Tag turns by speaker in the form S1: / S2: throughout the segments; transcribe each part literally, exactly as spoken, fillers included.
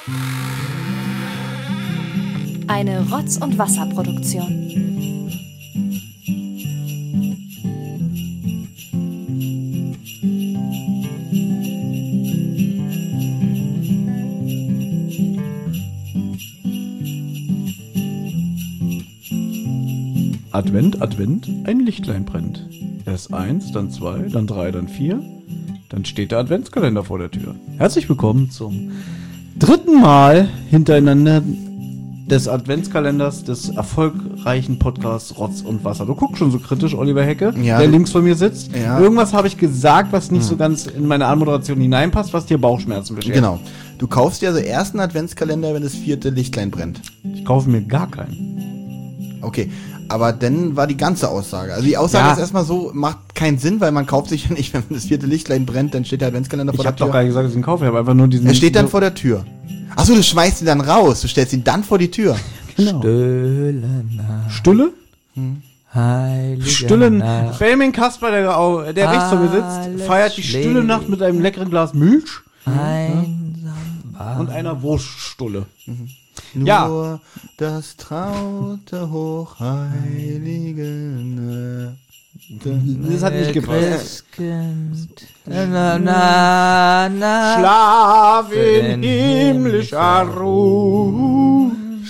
S1: Eine Rotz- und Wasserproduktion.
S2: Advent, Advent, ein Lichtlein brennt. Erst eins, dann zwei, dann drei, dann vier. Dann steht der Adventskalender vor der Tür. Herzlich willkommen zum dritten Mal hintereinander des Adventskalenders des erfolgreichen Podcasts Rotz und Wasser. Du guckst schon so kritisch, Oliver Hecke,
S3: ja,
S2: der links von mir sitzt.
S3: Ja.
S2: Irgendwas habe ich gesagt, was nicht hm. so ganz in meine Anmoderation hineinpasst, was dir Bauchschmerzen beschert.
S3: Genau. Du kaufst dir also erst einen Adventskalender, wenn das vierte Lichtlein brennt.
S2: Ich kaufe mir gar keinen.
S3: Okay. Aber dann war die ganze Aussage. Also die Aussage
S2: ja.
S3: ist erstmal so, macht keinen Sinn, weil man kauft sich ja nicht, wenn das vierte Lichtlein brennt, dann steht der Adventskalender vor
S2: ich
S3: der
S2: hab
S3: Tür.
S2: Ich habe doch gar nicht gesagt, dass ich ihn kaufe, ich habe einfach nur diesen...
S3: Er steht dann vor der Tür. Achso, du schmeißt ihn dann raus, du stellst ihn dann vor die Tür.
S2: Genau.
S4: Stille Nacht.
S2: Stille?
S4: Hm. Heilige
S2: Stille
S4: Nacht.
S2: Benjamin Kasper, der, der rechts von mir sitzt, feiert die stille Nacht mit einem leckeren Glas Milch.
S4: Einsam
S2: und einer Wurststulle.
S3: Mhm. Nur
S2: ja.
S3: das traute Hochheilige.
S2: Das hat nicht gepasst.
S4: Na, na, na.
S2: Schlaf in himmlischer Ruhe.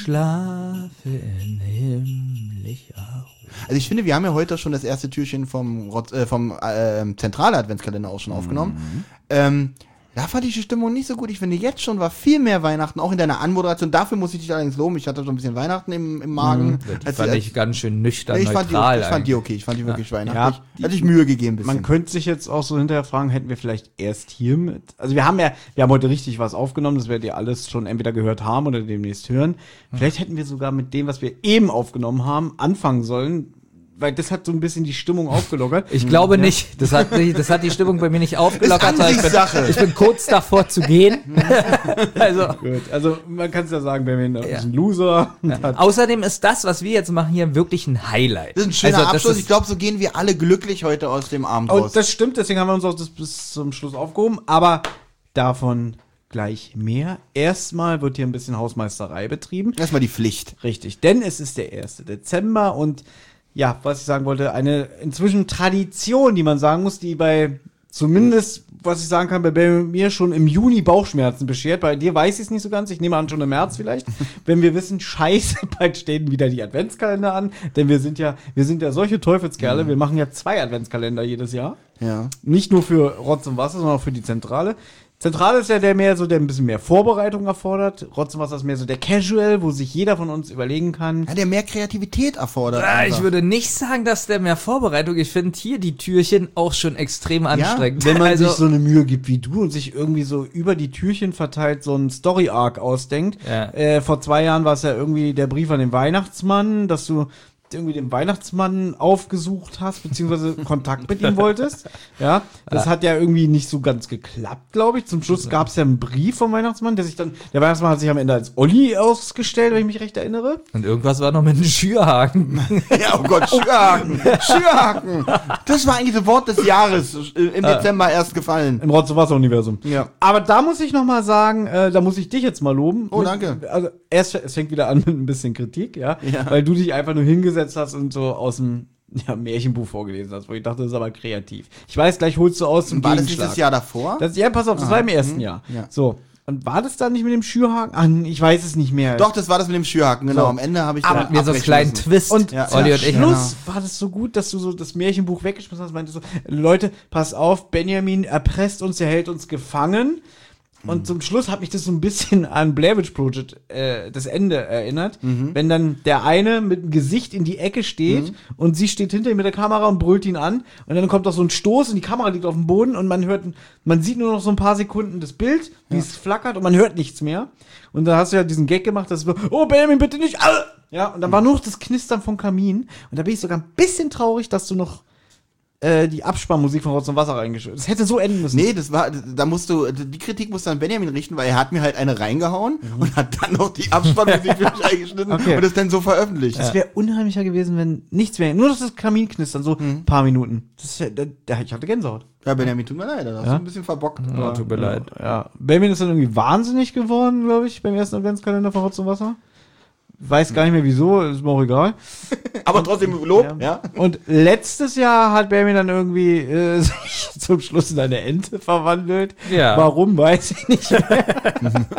S4: Schlaf in himmlischer Ruhe.
S3: Also ich finde, wir haben ja heute schon das erste Türchen vom, äh, vom äh, zentrale Adventskalender auch schon aufgenommen. Mhm. Ähm, Da fand ich die Stimmung nicht so gut. Ich finde, jetzt schon war viel mehr Weihnachten, auch in deiner Anmoderation. Dafür muss ich dich allerdings loben. Ich hatte schon ein bisschen Weihnachten im, im Magen.
S4: Mhm, die fand ich ganz schön nüchtern,
S3: ich
S4: neutral.
S3: Fand die, ich fand die okay. Ich fand die wirklich
S2: ja.
S3: weihnachtlich.
S2: Ja,
S3: hatte ich Mühe gegeben. Bisschen.
S2: Man könnte sich jetzt auch so hinterher fragen, hätten wir vielleicht erst hier mit... Also wir haben ja, wir haben heute richtig was aufgenommen. Das werdet ihr alles schon entweder gehört haben oder demnächst hören. Vielleicht hätten wir sogar mit dem, was wir eben aufgenommen haben, anfangen sollen. Weil das hat so ein bisschen die Stimmung aufgelockert.
S4: Ich glaube ja. nicht. Das hat, das hat die Stimmung bei mir nicht aufgelockert.
S3: Das ist
S4: ich, bin,
S3: Sache.
S4: ich bin kurz davor zu gehen.
S2: also, Gut. also man kann es ja sagen, Benjamin ja. ist ein Loser.
S4: Ja. Außerdem ist das, was wir jetzt machen, hier wirklich ein Highlight.
S3: Das ist ein schöner
S4: also,
S3: Abschluss. Ich glaube, so gehen wir alle glücklich heute aus dem Abend raus.
S2: Und das stimmt, deswegen haben wir uns auch das bis zum Schluss aufgehoben. Aber davon gleich mehr. Erstmal wird hier ein bisschen Hausmeisterei betrieben.
S3: Erstmal die Pflicht.
S2: Richtig, denn es ist der erste Dezember und ja, was ich sagen wollte, eine inzwischen Tradition, die man sagen muss, die bei zumindest, was ich sagen kann, bei mir schon im Juni Bauchschmerzen beschert. Bei dir weiß ich es nicht so ganz. Ich nehme an, schon im März vielleicht. Wenn wir wissen, scheiße, bald stehen wieder die Adventskalender an. Denn wir sind ja, wir sind ja solche Teufelskerle. Mhm. Wir machen ja zwei Adventskalender jedes Jahr.
S3: Ja.
S2: Nicht nur für Rotz und Wasser, sondern auch für die Zentrale. Zentrale ist ja der mehr so, der ein bisschen mehr Vorbereitung erfordert. Rotz und Wasser ist mehr so der Casual, wo sich jeder von uns überlegen kann.
S3: Ja, der mehr Kreativität erfordert.
S4: Ja, ich würde nicht sagen, dass der mehr Vorbereitung. Ich finde hier die Türchen auch schon extrem anstrengend.
S2: Ja, wenn man
S4: also,
S2: sich so eine Mühe gibt wie du und sich irgendwie so über die Türchen verteilt so einen Story-Arc ausdenkt. Ja. Äh, vor zwei Jahren war es ja irgendwie der Brief an den Weihnachtsmann, dass du irgendwie den Weihnachtsmann aufgesucht hast, beziehungsweise Kontakt mit ihm wolltest. Ja, das ja. hat ja irgendwie nicht so ganz geklappt, glaube ich. Zum Schluss gab es ja einen Brief vom Weihnachtsmann, der sich dann, der Weihnachtsmann hat sich am Ende als Olli ausgestellt, wenn ich mich recht erinnere.
S4: Und irgendwas war noch mit einem Schürhaken.
S3: Ja, oh Gott, Schürhaken. Schürhaken. Das war eigentlich das Wort des Jahres, äh, im Dezember erst gefallen.
S2: Im Rotz-und-Wasser-Universum.
S3: Ja.
S2: Aber da muss ich noch mal sagen, äh, da muss ich dich jetzt mal loben.
S3: Oh, danke.
S2: Also, erst, es fängt wieder an mit ein bisschen Kritik, ja, ja. weil du dich einfach nur hingesetzt hast und so aus dem ja, Märchenbuch vorgelesen hast, wo ich dachte, das ist aber kreativ. Ich weiß, gleich holst du aus zum
S3: War
S2: Gegenschlag.
S3: das nicht das Jahr davor?
S2: Das, ja, pass auf, das ah, war im ersten Jahr. Ja. So. Und war das dann nicht mit dem Schürhaken? Ach, ich weiß es nicht mehr.
S3: Doch, das war das mit dem Schürhaken, genau.
S2: So.
S3: Am Ende habe ich
S4: aber mir so einen kleinen müssen. Twist.
S2: Und
S3: ja,
S2: Olli
S3: ja,
S2: und ich. Schluss genau. war das so gut, dass du so das Märchenbuch weggeschmissen hast. Meinte so, Leute, pass auf, Benjamin erpresst uns, er hält uns gefangen. Und zum Schluss hat mich das so ein bisschen an Blair Witch Project, äh, das Ende erinnert. Mhm. Wenn dann der eine mit dem Gesicht in die Ecke steht mhm. und sie steht hinter ihm mit der Kamera und brüllt ihn an. Und dann kommt auch so ein Stoß und die Kamera liegt auf dem Boden und man hört, man sieht nur noch so ein paar Sekunden das Bild, wie ja. es flackert und man hört nichts mehr. Und dann hast du ja diesen Gag gemacht, dass du, oh Benjamin, bitte nicht, ah! Ja, und dann war nur noch das Knistern vom Kamin. Und da bin ich sogar ein bisschen traurig, dass du noch äh, die Abspannmusik von Rotz und Wasser reingeschüttet. Das hätte so enden müssen.
S3: Nee, das war, da musst du, die Kritik musst du an Benjamin richten, weil er hat mir halt eine reingehauen mhm. und hat dann noch die Abspannmusik für mich eingeschnitten
S2: Okay.
S3: und das dann so veröffentlicht.
S2: Das wäre unheimlicher gewesen, wenn nichts mehr, nur noch das Kaminknistern, so ein paar Minuten. Das wär, da, da, ich hatte Gänsehaut.
S3: Ja, Benjamin, tut mir leid, da hast
S2: Ja?
S3: du ein bisschen verbockt.
S4: Oh, tut mir leid.
S2: Ja. Benjamin ist dann irgendwie wahnsinnig geworden, glaube ich, beim ersten Adventskalender von Rotz und Wasser. Weiß gar nicht mehr wieso, ist mir auch egal.
S3: Aber trotzdem Lob, ja.
S2: Und letztes Jahr hat Benjamin dann irgendwie äh, sich zum Schluss in eine Ente verwandelt.
S4: Ja.
S2: Warum, weiß ich nicht mehr.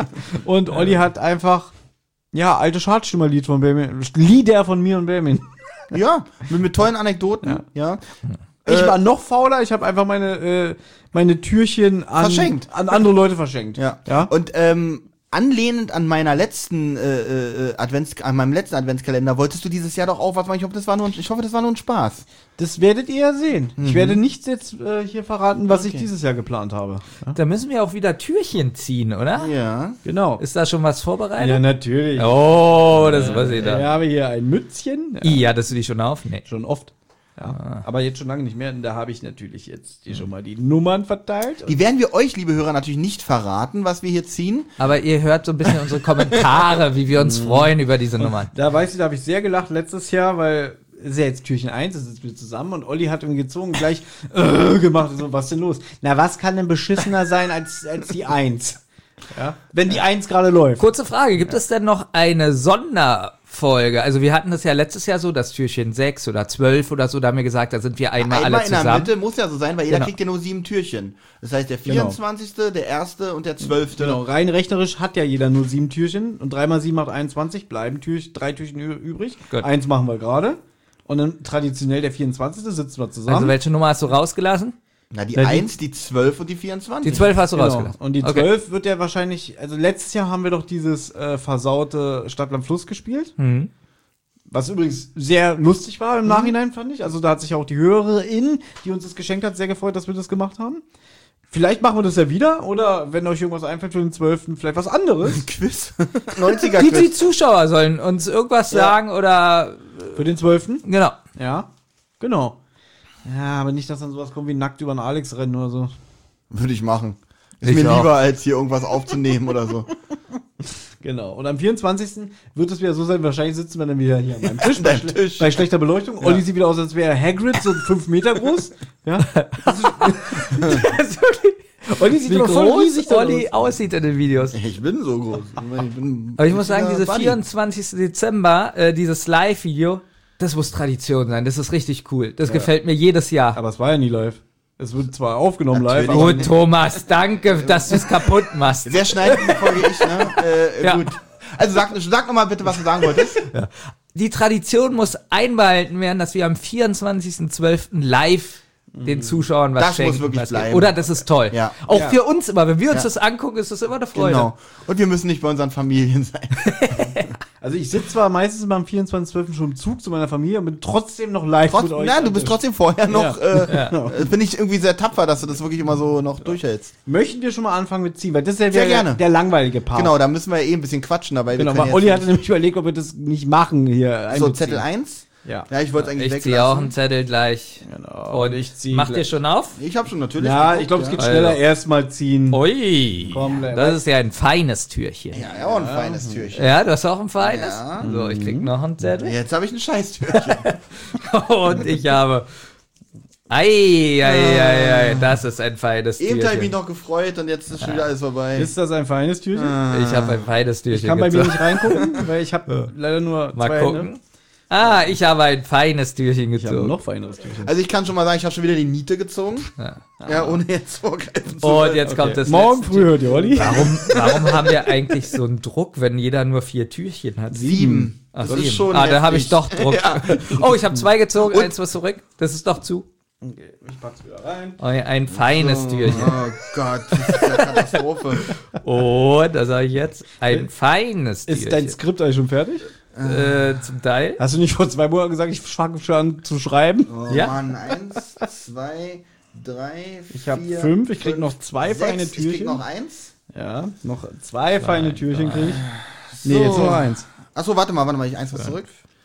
S2: Und Olli hat einfach, ja, alte Schadstümmerlied von Benjamin, Lieder von mir und Benjamin.
S3: Ja, mit, mit tollen Anekdoten, ja.
S2: Ich
S3: Äh,
S2: war noch fauler, ich habe einfach meine, äh, meine Türchen an,
S3: Verschenkt.
S2: an andere Leute verschenkt.
S3: Ja.
S2: ja?
S3: Und ähm, anlehnend an meiner letzten äh, äh, Advents an meinem letzten Adventskalender wolltest du dieses Jahr doch auch was machen. Ich hoffe, das war nur ein, ich hoffe, das war nur ein Spaß.
S2: Das werdet ihr ja sehen. Ich werde nicht jetzt äh, hier verraten, was
S3: Okay.
S2: ich dieses Jahr geplant habe. Ja?
S4: Da müssen wir auch wieder Türchen ziehen, oder?
S3: Ja.
S2: Genau.
S4: Ist da schon was vorbereitet?
S2: Ja, natürlich.
S4: Oh, das weiß ich
S2: Ich
S4: da.
S2: habe hier ein Mützchen. Ja,
S4: I, hattest du die schon auf? Nee.
S2: schon oft. Ja. Aber jetzt schon lange nicht mehr. Und da habe ich natürlich jetzt hier schon mal die Nummern verteilt.
S3: Die werden wir euch, liebe Hörer, natürlich nicht verraten, was wir hier ziehen.
S4: Aber ihr hört so ein bisschen unsere Kommentare, wie wir uns freuen über diese Nummern.
S2: Da weiß ich, da habe ich sehr gelacht letztes Jahr, weil es ist ja jetzt Türchen eins, das sitzen wir zusammen und Olli hat irgendwie gezogen und gleich äh, gemacht. So, was denn los? Na, was kann denn beschissener sein als, als die eins? Ja? Wenn die eins gerade läuft.
S4: Kurze Frage, gibt es denn noch eine Sonderfolge? Also wir hatten das ja letztes Jahr so, das Türchen sechs oder zwölf oder so, da haben wir gesagt, da sind wir einmal,
S3: Einmal
S4: alle
S3: in der
S4: zusammen.
S3: Mitte muss ja so sein, weil jeder
S4: Genau.
S3: kriegt ja nur sieben Türchen. Das heißt, der vierundzwanzigste, der erste und der zwölfte.
S2: Genau, rein rechnerisch hat ja jeder nur sieben Türchen und drei mal sieben macht einundzwanzig, bleiben Türchen, drei Türchen ü- übrig.
S4: Gut.
S2: Eins machen wir gerade. Und dann traditionell der vierundzwanzigste sitzen wir zusammen.
S4: Also welche Nummer hast du rausgelassen?
S3: Na, die
S2: Na, die-
S3: eins, die zwölf und die vierundzwanzig.
S4: Die zwölf hast du
S2: Genau.
S4: rausgelassen.
S2: Und die
S4: Okay.
S2: zwölf wird ja wahrscheinlich, also letztes Jahr haben wir doch dieses äh, versaute Stadtland Fluss gespielt.
S4: Mhm.
S2: Was übrigens sehr lustig war im Nachhinein, fand ich. Also da hat sich auch die Hörerin, die uns das geschenkt hat, sehr gefreut, dass wir das gemacht haben. Vielleicht machen wir das ja wieder. Oder wenn euch irgendwas einfällt für den zwölften vielleicht was anderes.
S3: Quiz. neunziger
S4: Die, die
S3: Quiz.
S4: Zuschauer sollen uns irgendwas
S3: Ja.
S4: sagen oder
S2: Für den zwölften
S4: genau.
S2: Ja, genau. Ja, aber nicht, dass dann sowas kommt wie nackt über einen Alex rennen oder so.
S3: Würde ich machen. Ist
S4: Ich
S3: mir
S4: auch.
S3: lieber, als hier irgendwas aufzunehmen oder so.
S2: Genau. Und am vierundzwanzigsten wird es wieder so sein, wahrscheinlich sitzen wir dann wieder hier an meinem Tisch,
S3: An
S2: bei,
S3: deinem
S2: schle
S3: Tisch.
S2: bei schlechter Beleuchtung. Olli sieht wieder aus, als wäre er Hagrid, so fünf Meter groß. Ja. Olli sieht
S4: Wie
S2: aber voll
S4: groß
S2: riesig da
S4: Olli
S2: aus.
S4: aussieht in den Videos.
S3: Ich bin so groß. Ich, meine, ich bin
S4: Aber ich muss sagen, diese
S3: Buddy.
S4: vierundzwanzigsten Dezember, äh, dieses Live-Video, das muss Tradition sein. Das ist richtig cool. Das gefällt mir jedes Jahr.
S2: Aber es war ja nie live. Es wird zwar aufgenommen live,
S3: Natürlich.
S2: aber
S4: Gut, Thomas, danke, dass du es kaputt machst.
S3: Wer schneidet die Folge? Ich, ne? Äh,
S4: Ja.
S3: Gut. Also sag, sag nochmal bitte, was du sagen wolltest.
S4: Die Tradition muss einbehalten werden, dass wir am vierundzwanzigsten zwölften live den Zuschauern was
S3: Das muss
S4: schenken.
S3: wirklich
S4: was geht.
S3: bleiben.
S4: Oder das ist toll.
S3: Ja.
S4: Auch
S2: Ja.
S4: für uns immer. Wenn wir uns
S3: Ja.
S4: das angucken, ist das immer eine Freude.
S3: Genau. Und wir müssen nicht bei unseren Familien sein.
S2: also ich sitze zwar meistens beim vierundzwanzigsten zwölften schon im Zug zu meiner Familie und bin trotzdem noch live
S3: Trotz,
S2: mit euch.
S3: nein, du bist trotzdem vorher noch,
S2: Ja.
S3: äh, äh, bin ich irgendwie sehr tapfer, dass du das wirklich immer so noch durchhältst.
S2: Möchten wir schon mal anfangen mit ziehen, weil das ist ja
S3: Sehr
S2: wieder
S3: gerne.
S2: der langweilige Part.
S3: Genau, da müssen wir eh ein bisschen quatschen dabei.
S2: Genau,
S3: wir
S2: weil
S3: können
S2: Olli
S3: jetzt
S2: hatte nämlich überlegt, ob wir das nicht machen hier.
S3: so
S2: einbeziehen.
S3: Zettel eins.
S2: Ja.
S3: Ja, ich wollte es eigentlich
S4: Ich ziehe auch einen
S3: weglassen.
S4: Zettel gleich.
S2: Genau.
S4: Und
S2: ich zieh
S4: Macht ihr
S2: gleich-
S4: schon auf?
S3: Ich habe schon natürlich.
S2: Ja,
S3: geguckt,
S2: ich glaube, es geht
S4: ja.
S2: schneller
S4: Also.
S2: erstmal ziehen.
S4: Ui,
S2: Komm,
S4: das ist ja ein feines Türchen.
S3: Ja, ja, auch ein feines Türchen.
S4: Ja, du hast auch ein feines?
S3: Ja.
S4: So, ich krieg noch einen Zettel.
S3: Jetzt habe ich ein Scheißtürchen.
S4: Und ich habe... Ei, ei, ei, ei, das ist ein feines
S3: Eben habe ich mich
S4: Türchen.
S3: noch gefreut und jetzt ist schon wieder alles vorbei.
S2: Ist das ein feines Türchen?
S4: Ich habe ein feines Türchen
S2: Ich kann bei mir
S4: gezogen.
S2: nicht reingucken, weil ich habe leider nur
S4: Mal
S2: zwei
S4: gucken.
S2: Hände.
S4: Ah, ich habe ein feines Türchen
S2: Ich habe
S4: gezogen.
S2: noch feineres Türchen.
S3: Also ich kann schon mal sagen, ich habe schon wieder die Niete gezogen.
S4: Ja.
S3: Ja, ohne jetzt vorgreifen zu
S4: Und
S3: wollen.
S4: jetzt kommt das
S2: Morgen
S4: letzte
S2: früh hört ihr, Olli.
S4: Warum, warum haben wir eigentlich so einen Druck, wenn jeder nur vier Türchen hat?
S3: Sieben.
S4: Ach,
S3: Das
S4: sieben.
S3: ist schon
S4: ah, da habe ich
S3: heftig.
S4: doch Druck.
S3: Ja.
S4: Oh, ich habe zwei gezogen,
S3: Und-
S4: eins was zurück. Das ist doch zu.
S2: Okay, ich pack's wieder rein.
S4: Oh, ein feines
S3: Oh,
S4: Türchen.
S3: oh Gott, das ist eine Katastrophe.
S4: Und, das sage ich jetzt, ein feines
S2: Ist
S4: Türchen.
S2: dein Skript eigentlich schon fertig?
S4: äh, zum Teil.
S2: Hast du nicht vor zwei Monaten gesagt, ich fange schon an zu schreiben?
S3: Oh
S4: Ja.
S3: Mann, eins, zwei, drei,
S2: Ich hab
S3: vier,
S2: fünf, ich krieg noch zwei
S3: sechs,
S2: feine
S3: Ich krieg
S2: Türchen.
S3: noch eins.
S2: Ja, noch zwei feine Türchen krieg ich.
S3: So.
S2: Nee, jetzt noch eins.
S3: Achso, warte mal, warte mal, ich eins was zurück.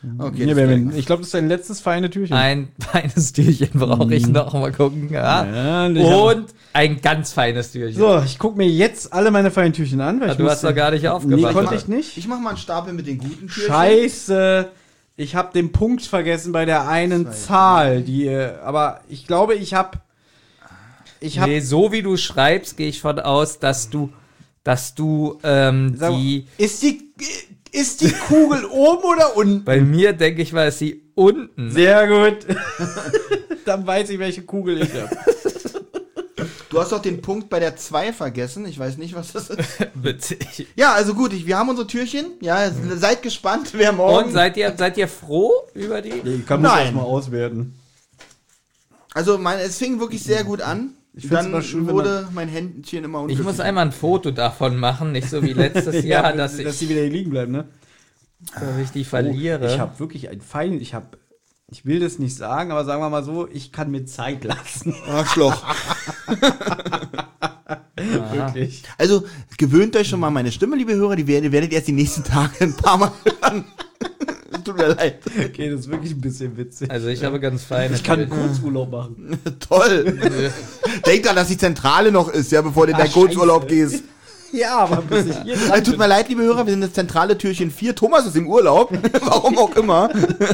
S3: Okay,
S2: Hier,
S3: das
S2: Benjamin,
S3: geht.
S2: ich glaube, das ist dein letztes feine Türchen.
S4: Ein feines Türchen brauche ich noch. Mal gucken. Ja.
S2: Ja, und ich hab-
S4: Und ein ganz feines Türchen.
S2: So, ich gucke mir jetzt alle meine feinen Türchen an. Weil
S4: Ah,
S2: ich
S4: du hast
S2: musste-
S4: doch gar nicht
S2: Nee,
S4: aufgemacht.
S2: konnte ich nicht.
S3: Ich mach mal einen Stapel mit den guten Türchen.
S2: Scheiße. Ich habe den Punkt vergessen bei der einen
S3: Zwei,
S2: Zahl, die, äh, aber ich glaube, ich habe, ich habe,
S4: Nee, so wie du schreibst, gehe ich von aus, dass du, dass du ähm,
S2: Sag mal,
S4: die.
S2: ist die, ist die Kugel oben oder unten?
S4: Bei mir denke ich mal, ist sie unten.
S2: Sehr gut. Dann weiß ich, welche Kugel ich habe.
S3: Du hast doch den Punkt bei der zwei vergessen. Ich weiß nicht, was das ist.
S4: Witzig.
S3: Ja, also gut, ich, wir haben unsere Türchen. Ja, seid gespannt, wer morgen...
S4: Und seid ihr, seid ihr froh über die?
S2: Ich kann
S3: das
S2: das
S3: Nein.
S2: erstmal auswerten.
S3: Also mein, es fing wirklich sehr gut an.
S2: Ich find's
S3: Dann
S2: immer schön, wenn
S3: wurde mein Händchen immer
S4: Ich
S3: unglücklich.
S4: muss einmal ein Foto davon machen, nicht so wie letztes Jahr, dass ich,
S2: dass die wieder hier liegen bleiben, ne?
S4: dass ich die verliere.
S2: Ich habe wirklich ein fein, ich habe, ich will das nicht sagen, aber sagen wir mal so, ich kann mir Zeit lassen.
S3: Arschloch.
S2: Wirklich.
S3: Also gewöhnt euch schon mal an meine Stimme, liebe Hörer. Die werdet, werdet erst die nächsten Tage ein paar Mal hören. Es tut mir leid.
S2: Okay, das ist wirklich ein bisschen witzig.
S4: also ich habe ganz feine.
S2: Ich kann einen Kurzurlaub machen.
S3: Toll. Denk dran, dass die Zentrale noch ist, ja, bevor du in
S2: Ah,
S3: deinen Kurzurlaub
S2: Scheiße.
S3: gehst.
S2: Ja, aber bis ich hier
S3: Äh,
S2: dran
S3: tut mir leid, liebe Hörer, wir sind das zentrale Türchen vier. Thomas ist im Urlaub. Warum auch immer.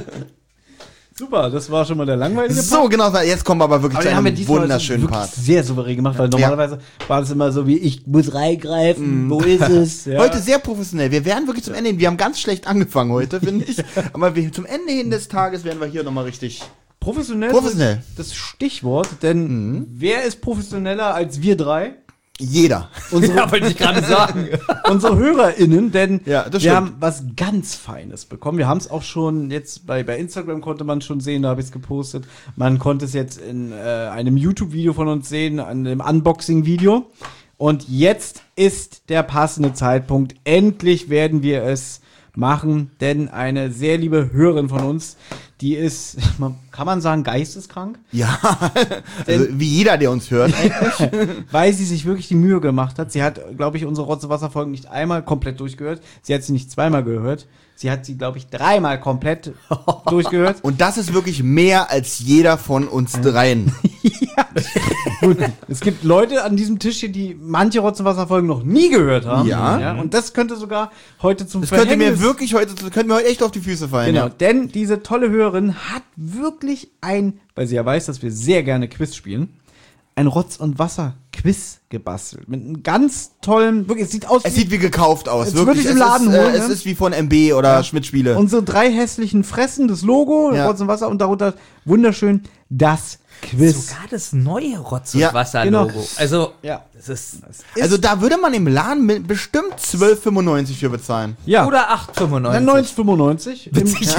S2: Super, das war schon mal der langweilige
S3: So, genau. Jetzt kommen wir aber wirklich
S2: Aber
S3: zu
S2: den haben wir
S3: einem
S2: diesmal
S3: wunderschönen
S2: wirklich
S3: Part.
S2: sehr souverän gemacht, weil normalerweise war das immer so wie, ich muss reingreifen, wo ist es? Ja.
S3: Heute sehr professionell. Wir werden wirklich zum Ende hin. Wir haben ganz schlecht angefangen heute, finde ich. Aber wir, zum Ende hin des Tages werden wir hier nochmal richtig.
S2: Professionell,
S3: Professionell.
S2: ist das Stichwort, denn wer ist professioneller als wir drei?
S3: Jeder.
S2: Unsere,
S4: Ja, wollte ich gerade sagen.
S2: unsere HörerInnen, denn
S3: Ja, das
S2: wir
S3: stimmt.
S2: haben was ganz Feines bekommen. Wir haben es auch schon jetzt bei, bei Instagram konnte man schon sehen, da habe ich es gepostet. Man konnte es jetzt in äh, einem YouTube-Video von uns sehen, an einem Unboxing-Video. Und jetzt ist der passende Zeitpunkt. Endlich werden wir es machen, denn eine sehr liebe Hörerin von uns, die ist, kann man sagen, geisteskrank?
S3: Ja. Also, wie jeder, der uns hört.
S2: Weil sie sich wirklich die Mühe gemacht hat. Sie hat, glaube ich, unsere Rotze-Wasser-Folgen nicht einmal komplett durchgehört. Sie hat sie nicht zweimal gehört. Sie hat sie, glaube ich, dreimal komplett durchgehört.
S3: Und das ist wirklich mehr als jeder von uns dreien.
S2: Gut, es gibt Leute an diesem Tisch hier, die manche Rotze-Wasser-Folgen noch nie gehört haben.
S3: Ja.
S2: Und das könnte sogar heute zum
S3: Das könnte mir
S2: Verhängnis-
S3: wirklich heute, das könnte mir heute echt auf die Füße fallen.
S2: Genau,
S3: Ja.
S2: denn diese tolle Hörerin hat wirklich ein, weil sie ja weiß, dass wir sehr gerne Quiz spielen, ein Rotz- und Wasser-Quiz gebastelt. Mit einem ganz tollen, wirklich, es sieht aus
S3: Es sieht wie gekauft aus.
S2: Jetzt
S3: Wirklich.
S2: würde ich im
S3: es
S2: Laden
S3: ist,
S2: holen,
S3: äh,
S2: ne?
S3: Es ist wie von M B oder Schmidt-Spiele.
S2: unsere drei hässlichen Fressen, das Logo,
S3: Ja.
S2: Rotz und Wasser und darunter wunderschön das Quiz.
S4: Sogar das neue Rotz- und
S3: Ja,
S4: Wasser-Logo.
S2: genau.
S4: Also,
S2: Ja.
S4: es ist.
S3: Also da würde man im Laden mit bestimmt zwölf fünfundneunzig für bezahlen.
S2: Ja.
S4: Oder acht
S2: Dann
S4: fünfundneunzig.
S2: neun fünfundneunzig,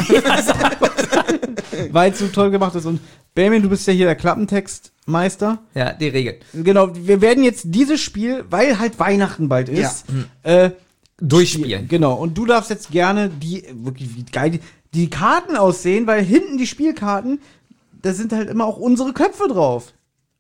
S2: weil es so toll gemacht ist. Und Benjamin, du bist ja hier der Klappentextmeister.
S4: Ja, die Regeln.
S2: Genau, wir werden jetzt dieses Spiel, weil halt Weihnachten bald ist,
S3: Ja.
S2: äh,
S4: Durchspielen.
S2: genau. Und du darfst jetzt gerne die, wirklich wie geil die, die Karten aussehen, weil hinten die Spielkarten, da sind halt immer auch unsere Köpfe drauf.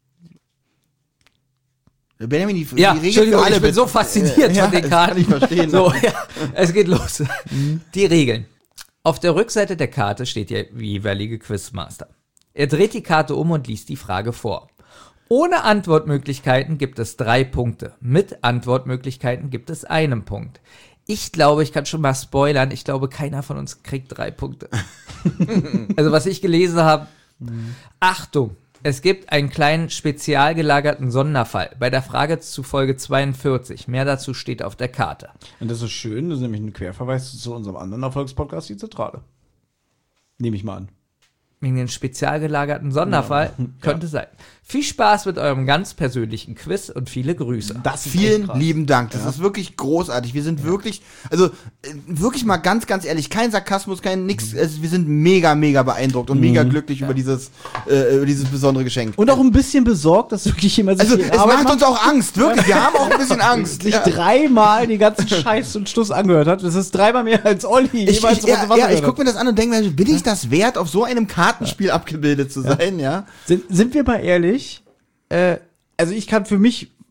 S3: Benjamin, die,
S4: Ja,
S3: die Regel
S4: Entschuldigung,
S3: für alle
S4: ich bin
S3: bitte.
S4: so fasziniert
S3: Ja,
S4: von den
S3: das
S4: Karten.
S3: kann ich verstehen.
S4: So, ja, es geht los. Die Regeln. Auf der Rückseite der Karte steht der jeweilige Quizmaster. Er dreht die Karte um und liest die Frage vor. Ohne Antwortmöglichkeiten gibt es drei Punkte. Mit Antwortmöglichkeiten gibt es einen Punkt. Ich glaube, ich kann schon mal spoilern, ich glaube, keiner von uns kriegt drei Punkte. Also was ich gelesen habe, Achtung, es gibt einen kleinen spezial gelagerten Sonderfall bei der Frage zu Folge zweiundvierzig. Mehr dazu steht auf der Karte.
S2: Und das ist schön, das ist nämlich ein Querverweis zu unserem anderen Erfolgspodcast, die Zentrale. Nehme ich mal an.
S4: Wegen den spezial gelagerten Sonderfall könnte sein. Viel Spaß mit eurem ganz persönlichen Quiz und viele Grüße.
S2: Das ist
S3: Vielen
S2: echt krass.
S3: lieben Dank. Das ist wirklich großartig. Wir sind wirklich, also äh, wirklich mal ganz, ganz ehrlich, kein Sarkasmus, kein nix. Also, wir sind mega, mega beeindruckt und mega glücklich über dieses, äh, über dieses besondere Geschenk.
S2: Und auch ein bisschen besorgt, dass wirklich jemand sich
S3: also
S2: die
S3: es
S2: Arbeit
S3: macht uns auch Angst, wirklich. Wir haben auch ein bisschen Angst.
S2: sich
S3: Ja.
S2: dreimal die ganzen Scheiß und Schluss angehört hat. Das ist dreimal mehr als Olli
S3: Ich,
S2: jemals
S3: ich, ja,
S2: Rotze Wasser
S3: ja, ich
S2: gehört
S3: guck mir das an und denke mir, bin ich das wert, auf so einem Kartenspiel abgebildet zu sein, ja?
S2: hat. Sind, sind wir mal ehrlich, äh, also ich kann für mich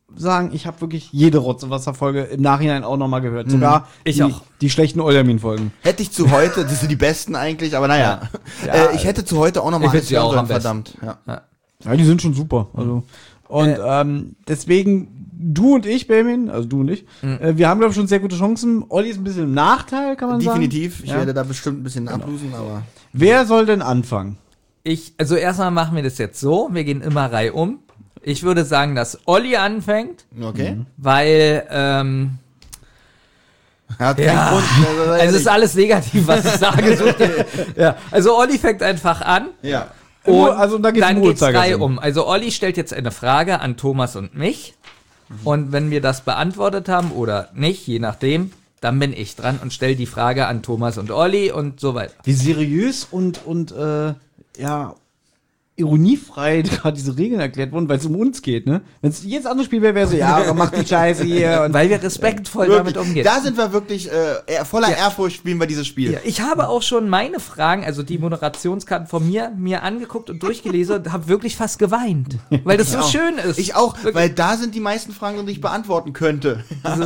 S2: sagen, ich habe wirklich jede Rotze-Wasser-Folge im Nachhinein auch nochmal gehört. Sogar
S4: Ich
S2: die,
S4: auch.
S2: die schlechten Eulermin-Folgen.
S3: Hätte ich zu heute, das sind die besten eigentlich, aber naja.
S2: Ja.
S3: äh, ich hätte zu heute auch noch mal
S4: Ich find
S3: alles
S4: sie auch
S3: hören
S4: am
S3: sollen,
S4: besten.
S3: verdammt. Ja.
S2: Ja, die sind schon super. Also. Und ähm, deswegen, du und ich, Benjamin, also du und ich, äh, wir haben, glaube ich, schon sehr gute Chancen. Olli ist ein bisschen im Nachteil, kann man
S3: Definitiv.
S2: sagen.
S3: Ich
S2: Ja.
S3: werde da bestimmt ein bisschen ablosen, aber.
S2: Wer soll denn anfangen?
S4: Ich, also erstmal machen wir das jetzt so, wir gehen immer reihum. Ich würde sagen, dass Olli anfängt,
S3: Okay.
S4: weil, ähm,
S3: Hat keinen
S4: Ja.
S3: Grund. Also,
S4: also es ist alles negativ, was ich sage. So, ja, also Olli fängt einfach an.
S3: ja.
S2: Uhr- also da geht's
S4: dann
S2: im
S4: geht's
S2: Uhrzeigersinn.
S4: reihum. Also Olli stellt jetzt eine Frage an Thomas und mich. Und wenn wir das beantwortet haben oder nicht, je nachdem, dann bin ich dran und stelle die Frage an Thomas und Olli und so weiter.
S2: Wie seriös und, und äh, ja, ironiefrei gerade diese Regeln erklärt wurden, weil es um uns geht, ne? Wenn es jedes andere Spiel wäre, wäre so, ja, mach die Scheiße hier. Und
S4: Weil wir respektvoll
S3: Wirklich.
S4: damit umgehen.
S3: Da sind wir wirklich äh, eher- voller
S4: Ja.
S3: Ehrfurcht spielen wir dieses Spiel.
S4: Ja, ich habe auch schon meine Fragen, also die Moderationskarten von mir, mir angeguckt und durchgelesen und habe wirklich fast geweint, weil das so
S3: auch.
S4: schön ist.
S3: Ich auch,
S4: Wirklich.
S3: weil da sind die meisten Fragen, die ich beantworten könnte.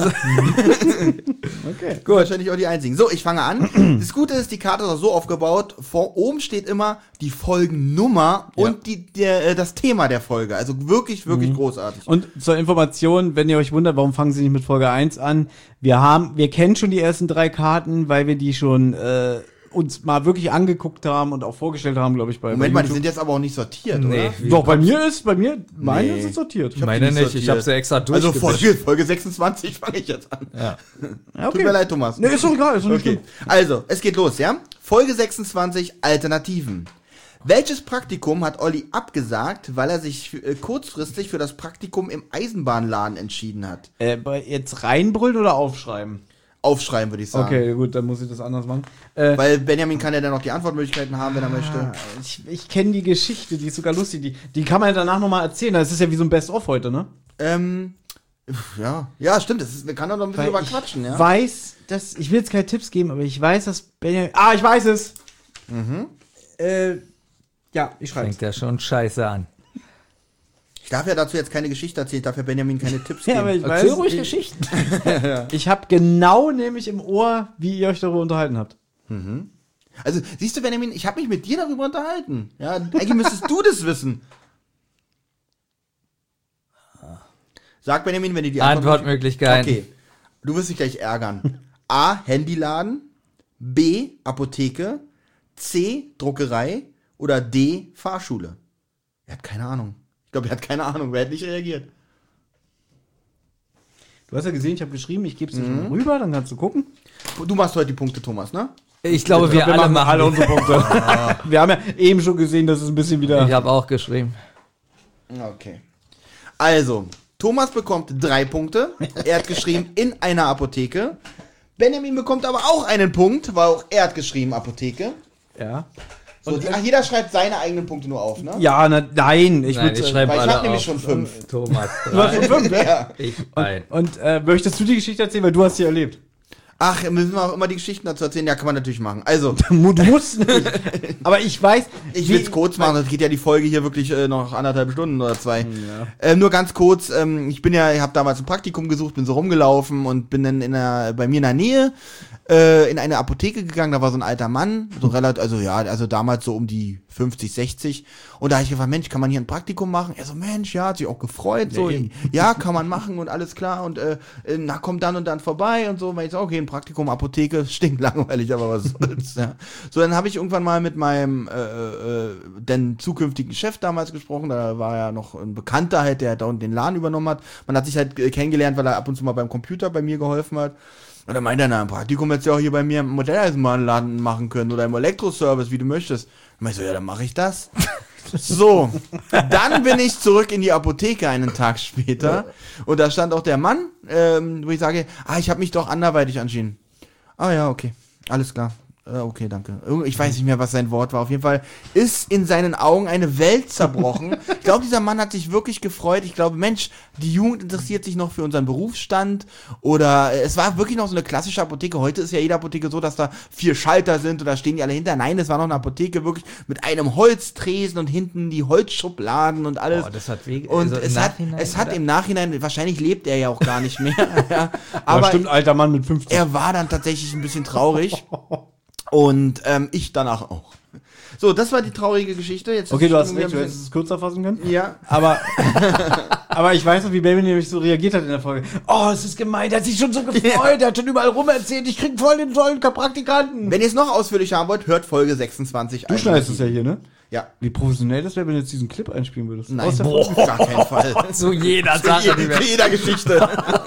S2: okay.
S3: Gut. Wahrscheinlich auch die einzigen. So, ich fange an. Das Gute ist, die Karte ist auch so aufgebaut, vor oben steht immer die Folgennummer und die, der, äh, das Thema der Folge. Also wirklich, wirklich großartig.
S2: Und zur Information, wenn ihr euch wundert, warum fangen sie nicht mit Folge eins an? Wir haben, wir kennen schon die ersten drei Karten, weil wir die schon äh, uns mal wirklich angeguckt haben und auch vorgestellt haben, glaube ich, bei,
S3: Moment
S2: bei
S3: mal, die
S2: YouTube.
S3: sind jetzt aber auch nicht sortiert,
S4: Nee.
S3: oder?
S2: Doch, bei mir ist, bei mir, meine
S3: Nee.
S2: sind sortiert.
S3: hab
S4: Meine
S3: die
S4: nicht, ich
S3: sortiert.
S4: habe sie extra
S3: Also
S4: durchgemischt.
S3: Folge, Folge sechsundzwanzig fange ich jetzt an.
S4: Ja.
S2: Ja,
S3: Tut mir leid, Thomas.
S2: Nee, ist doch egal, ist doch nicht
S3: Okay, also, es geht los, ja? Folge sechsundzwanzig, Alternativen. Welches Praktikum hat Olli abgesagt, weil er sich äh, kurzfristig für das Praktikum im Eisenbahnladen entschieden hat?
S2: Äh, bei- jetzt reinbrüllen oder aufschreiben?
S3: Aufschreiben, würde ich sagen.
S2: Okay, gut, dann muss ich das anders machen. Äh,
S3: Weil Benjamin kann ja dann noch die Antwortmöglichkeiten haben, wenn er möchte.
S2: ich ich kenne die Geschichte, die ist sogar lustig. Die, die kann man ja danach nochmal erzählen. Das ist ja wie so ein Best-of heute, ne?
S3: Ähm, ja, ja, stimmt. Das ist, man kann doch noch ein bisschen
S2: Weil
S3: drüber
S2: ich
S3: quatschen, ja?
S2: weiß, dass, ich will jetzt keine Tipps geben, aber ich weiß, dass Benjamin, ah, ich weiß es! Mhm. Äh, ja, ich schreibe
S4: Fängt ja schon scheiße an.
S3: Ich darf ja dazu jetzt keine Geschichte erzählen, ich darf ja Benjamin keine Tipps
S2: Ja,
S3: geben.
S2: aber ich
S4: Erzähl
S2: weiß,
S4: ruhig
S2: ich,
S4: Geschichten.
S2: ich habe genau nämlich im Ohr, wie ihr euch darüber unterhalten habt.
S3: Also, siehst du, Benjamin, ich habe mich mit dir darüber unterhalten. Ja, eigentlich müsstest du das wissen. Sag, Benjamin, wenn du die
S4: Antwortmöglichkeiten.
S3: Okay, du wirst dich gleich ärgern. A, Handyladen. B, Apotheke. C, Druckerei. Oder D, Fahrschule. Er hat keine Ahnung. Ich glaube, er hat keine Ahnung. Wer hat nicht reagiert?
S2: Du hast ja gesehen, ich habe geschrieben, ich gebe es dir schon mal rüber, dann kannst du gucken.
S3: Du machst heute die Punkte, Thomas, ne?
S4: Ich glaube, wir, alle machen.
S2: alle unsere Punkte. Wir haben ja eben schon gesehen, dass es ein bisschen wieder.
S4: Ich habe auch geschrieben.
S3: Okay. Also, Thomas bekommt drei Punkte. Er hat geschrieben, in einer Apotheke. Benjamin bekommt aber auch einen Punkt, weil auch er hat geschrieben, Apotheke.
S2: Ja.
S3: So, die, ach, jeder schreibt seine eigenen Punkte nur auf, ne?
S2: Ja, na, nein, ich
S4: Nein,
S2: würde.
S4: ich schreibe
S3: weil ich
S4: alle
S3: hab nämlich
S4: auf.
S3: schon fünf.
S4: Thomas
S2: Du hast schon
S4: drei,
S2: fünf.
S3: Ja.
S4: ich ein.
S2: Und äh, möchtest du die Geschichte erzählen, weil du hast sie erlebt?
S3: Ach, müssen wir auch immer die Geschichten dazu erzählen? Ja, kann man natürlich machen. Also,
S2: Du musst nicht. Aber ich weiß.
S3: ich
S2: wie-
S3: will es kurz machen, das geht ja die Folge hier wirklich äh, noch anderthalb Stunden oder zwei. Ähm, nur ganz kurz, ähm, ich bin ja, ich habe damals ein Praktikum gesucht, bin so rumgelaufen und bin dann in der, bei mir in der Nähe äh, in eine Apotheke gegangen, da war so ein alter Mann, so relativ, also ja, also damals so um die fünfzig, sechzig und da habe ich gefragt, Mensch, kann man hier ein Praktikum machen? Er so, Mensch, ja, hat sich auch gefreut, so,
S2: eben.
S3: ja, kann man machen und alles klar und äh, äh, na, kommt dann und dann vorbei und so, und ich so, okay, ein Praktikum, Apotheke, stinkt langweilig, aber was soll's, ja. So, dann habe ich irgendwann mal mit meinem äh, äh, denn zukünftigen Chef damals gesprochen, da war ja noch ein Bekannter halt, der da unten den Laden übernommen hat. Man hat sich halt äh, kennengelernt, weil er ab und zu mal beim Computer bei mir geholfen hat. Und dann meinte er, na, ein Praktikum hättest du ja auch hier bei mir im Modelleisenbahnladen machen können oder im Elektroservice, wie du möchtest. Und ich so, ja, dann mache ich das. So, dann bin ich zurück in die Apotheke einen Tag später und da stand auch der Mann, ähm, wo ich sage, ah, ich habe mich doch anderweitig entschieden. Ah ja, okay, alles klar. Äh, okay, danke. Irgend- Ich weiß nicht mehr, was sein Wort war. Auf jeden Fall ist in seinen Augen eine Welt zerbrochen. Ich glaube, dieser Mann hat sich wirklich gefreut. Ich glaube, Mensch, die Jugend interessiert sich noch für unseren Berufsstand. Oder äh, es war wirklich noch so eine klassische Apotheke. Heute ist ja jede Apotheke so, dass da vier Schalter sind und da stehen die alle hinter. Nein, es war noch eine Apotheke wirklich mit einem Holztresen und hinten die Holzschubladen und alles.
S4: Oh, das hat weh.
S3: Und
S4: also im
S3: es, hat,
S4: Nachhinein,
S3: es hat
S4: oder?
S3: im Nachhinein, wahrscheinlich lebt er ja auch gar nicht mehr. ja.
S2: Aber
S3: Aber
S2: stimmt, alter Mann mit fünfzig.
S3: er war dann tatsächlich ein bisschen traurig. Und ähm, ich danach auch. So, das war die traurige Geschichte. Jetzt ist
S2: Okay,
S3: die
S2: du hast
S3: Stimmung
S2: recht, du
S3: wieder ein
S2: hättest es kürzer fassen können.
S3: bisschen- Ja.
S2: Aber, aber ich weiß noch, wie Baby nämlich so reagiert hat in der Folge. Oh, es ist gemein, der hat sich schon so gefreut, der hat schon überall rum erzählt, ich krieg voll den tollen Praktikanten.
S3: Wenn ihr es noch ausführlicher haben wollt, hört Folge sechsundzwanzig.
S2: Du schneidest es ja hier, ne?
S3: Ja.
S2: Wie professionell das wäre, wenn du jetzt diesen Clip einspielen würdest.
S3: Nein,
S2: Aus der
S3: boah,
S2: Folge.
S3: auf gar keinen Fall.
S4: Zu jeder
S3: Für
S4: Sache, die
S3: je-
S4: wir.
S3: für jeder Geschichte.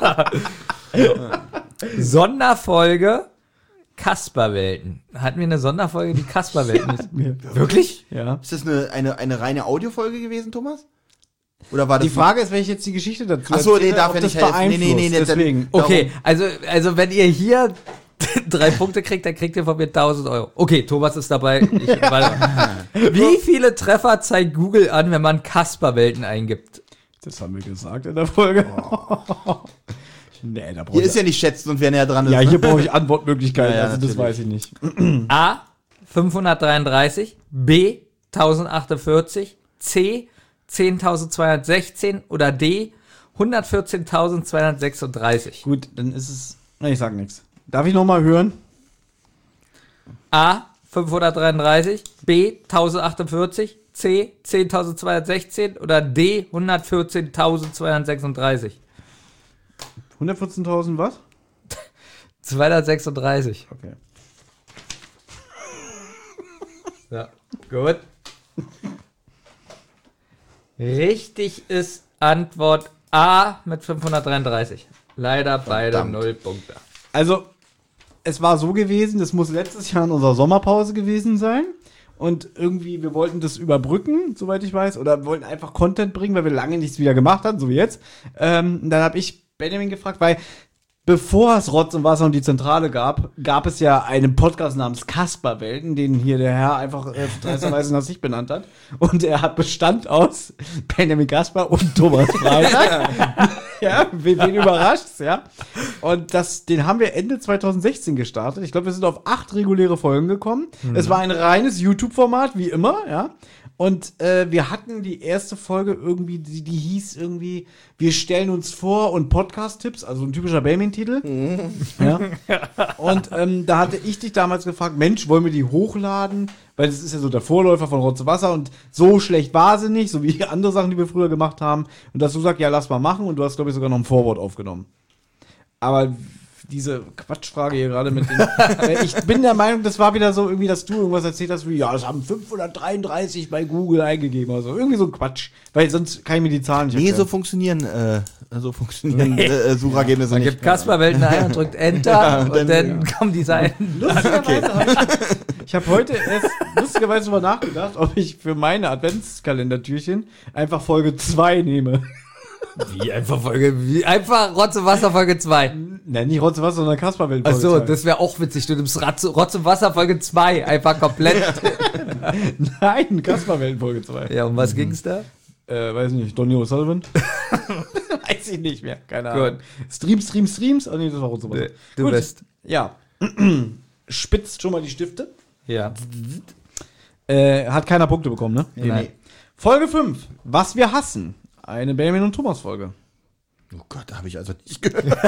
S4: Sonderfolge Kasperwelten. Hatten wir eine Sonderfolge, die Kasperwelten ist? Wirklich?
S2: Ja.
S3: Ist das eine, eine, eine reine Audiofolge gewesen, Thomas? Oder war das
S2: Die Frage ist, wenn ich jetzt die Geschichte dazu
S3: Ach so, nee,
S2: erzähle,
S3: darf
S2: ob
S3: er
S2: das
S3: nicht helfen. Nee, nee, nee,
S2: beeinflusst.
S3: nee,
S2: deswegen.
S3: dann-
S4: Okay, also, also wenn ihr hier drei Punkte kriegt, dann kriegt ihr von mir tausend Euro. Okay, Thomas ist dabei. Ich, warte mal. Wie viele Treffer zeigt Google an, wenn man Kasperwelten eingibt?
S2: Das haben wir gesagt in der Folge. nee, da brauche
S3: Hier
S2: ich,
S3: ist ja nicht schätzen und wer näher dran ist.
S2: ja,
S3: ne?
S2: hier brauche ich Antwortmöglichkeiten,
S3: Ja, ja,
S2: also das
S3: natürlich.
S2: weiß ich nicht.
S4: A. fünfhundertdreiunddreißig, B. tausendachtundvierzig, C. zehntausendzweihundertsechzehn oder D. hundertvierzehntausendzweihundertsechsunddreißig.
S2: Gut, dann ist es, na, ich sag nichts. Darf ich nochmal hören?
S4: A. fünfhundertdreiunddreißig, B. tausendachtundvierzig, C. zehntausendzweihundertsechzehn oder D. hundertvierzehntausendzweihundertsechsunddreißig.
S2: hundertvierzehntausend was?
S4: zweihundertsechsunddreißig.
S2: Okay.
S4: Ja, gut. Richtig ist Antwort A mit fünfhundertdreiunddreißig. Leider beide
S3: Verdammt.
S4: null Punkte.
S2: Also, es war so gewesen, das muss letztes Jahr in unserer Sommerpause gewesen sein. Und irgendwie, wir wollten das überbrücken, soweit ich weiß, oder wollten einfach Content bringen, weil wir lange nichts wieder gemacht hatten, so wie jetzt. Ähm, und dann habe ich Benjamin gefragt, weil bevor es Rotz und Wasser und die Zentrale gab, gab es ja einen Podcast namens Kasperwelten, den hier der Herr einfach äh, dreisterweise nach sich benannt hat. Und er hat Bestand aus Benjamin Kasper und Thomas Freitag. Ja, wen, wen überrascht's, ja. Und das, den haben wir Ende zweitausendsechzehn gestartet. Ich glaube, wir sind auf acht reguläre Folgen gekommen. Es war ein reines YouTube-Format, wie immer, ja. Und äh, wir hatten die erste Folge irgendwie, die, die hieß irgendwie, wir stellen uns vor und Podcast-Tipps, also ein typischer Benjamin-Titel. Ja. Und ähm, da hatte ich dich damals gefragt, Mensch, wollen wir die hochladen? Weil das ist ja so der Vorläufer von Rotz und Wasser und so schlecht war sie nicht, so wie andere Sachen, die wir früher gemacht haben. Und dass du sagst, ja, lass mal machen und du hast, glaube ich, sogar noch ein Vorwort aufgenommen. Aber diese Quatschfrage hier gerade mit den, äh, ich bin der Meinung, das war wieder so irgendwie, dass du irgendwas erzählt hast, wie, ja, das haben fünfhundertdreiunddreißig bei Google eingegeben oder so. Irgendwie so ein Quatsch. Weil sonst kann ich mir die Zahlen nicht
S3: Nee, so
S2: erklären.
S3: funktionieren, äh, so funktionieren äh, Suchergebnisse
S4: Man
S3: nicht.
S4: gibt Kasperwelten ein und drückt Enter
S3: Ja,
S4: und
S3: dann-
S4: dann, kommen die Seiten.
S2: Lustigerweise habe ich, ich habe heute erst lustigerweise drüber nachgedacht, ob ich für meine Adventskalendertürchen einfach Folge zwei nehme.
S4: Wie einfach Folge, wie einfach Rotz und Wasser Folge zwei.
S2: Nein, nicht Rotz und Wasser, sondern Kasperwelten Folge
S4: Achso,
S2: zwei.
S4: das wäre auch witzig. Du nimmst Ratz, Rotz und Wasser Folge zwei. Einfach komplett.
S2: Nein, Kasperwelten Folge zwei.
S4: Ja, um was ging's da?
S2: Äh, weiß nicht, Donny O'Sullivan? Weiß ich nicht mehr, keine Ahnung.
S4: Gut.
S2: Stream, Stream, Streams? Oh nee, das war Rotz und Wasser.
S4: Nee, du
S2: Gut.
S4: bist.
S2: Ja. Spitzt schon mal die Stifte.
S4: Ja.
S2: Äh, hat keiner Punkte bekommen, ne?
S3: Nee,
S4: Nein.
S3: nee.
S2: Folge fünf. Was wir hassen. Eine Benjamin und Thomas Folge.
S3: Oh Gott, da habe ich also nicht gehört.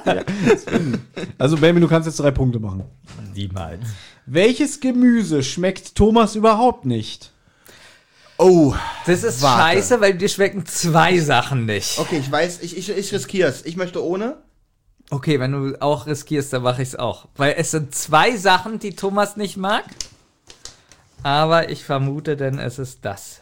S2: Also Benjamin, du kannst jetzt drei Punkte machen.
S4: Niemals.
S2: Welches Gemüse schmeckt Thomas überhaupt nicht?
S3: Oh,
S4: Das ist
S3: Warte.
S4: scheiße, weil dir schmecken zwei Sachen nicht.
S3: okay, ich weiß, ich, ich, ich riskiere es. Ich möchte ohne.
S4: Okay, wenn du auch riskierst, dann mache ich es auch. Weil es sind zwei Sachen, die Thomas nicht mag. Aber ich vermute, denn es ist das.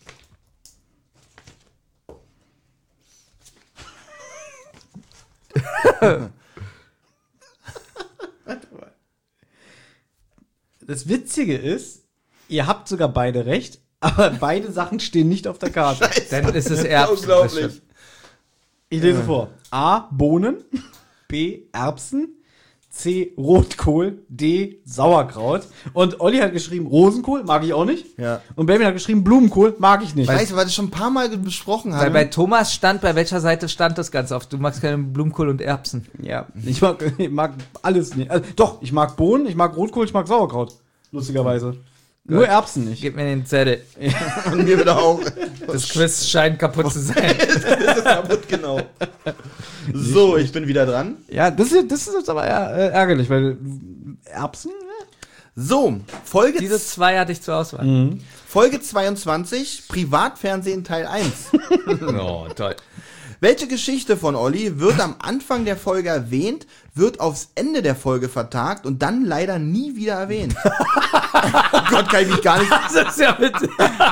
S2: Das Witzige ist, ihr habt sogar beide recht, aber beide Sachen stehen nicht auf der Karte.
S4: Dann ist es Erbsen.
S3: Unglaublich.
S4: Das stimmt.
S2: Ich lese vor. A. Bohnen. B. Erbsen. C. Rotkohl, D. Sauerkraut. Und Olli hat geschrieben Rosenkohl, mag ich auch nicht.
S3: Ja.
S2: Und Benjamin hat geschrieben Blumenkohl, mag ich nicht.
S3: Weißt du, weil das schon ein paar Mal besprochen
S4: Weil
S3: haben.
S4: bei Thomas stand, bei welcher Seite stand das ganz oft? Du magst keine Blumenkohl und Erbsen.
S2: Ja, ich mag, ich mag alles nicht. Also, doch, ich mag Bohnen, ich mag Rotkohl, ich mag Sauerkraut. Lustigerweise. Nur Erbsen nicht.
S4: Gib mir den Zettel.
S3: Und mir wieder auch.
S4: Das Quiz scheint kaputt zu sein.
S3: Das ist kaputt, genau. So, ich bin wieder dran.
S2: Ja, das ist, das ist jetzt aber äh, ärgerlich, weil Erbsen?
S3: So, Folge,
S4: Diese zwei hatte ich zur Auswahl.
S3: Folge zweiundzwanzig, Privatfernsehen Teil eins.
S4: Oh, toll.
S3: Welche Geschichte von Olli wird am Anfang der Folge erwähnt, wird aufs Ende der Folge vertagt und dann leider nie wieder erwähnt? Oh Gott, kann ich mich gar nicht...
S4: Das ist ja bitte.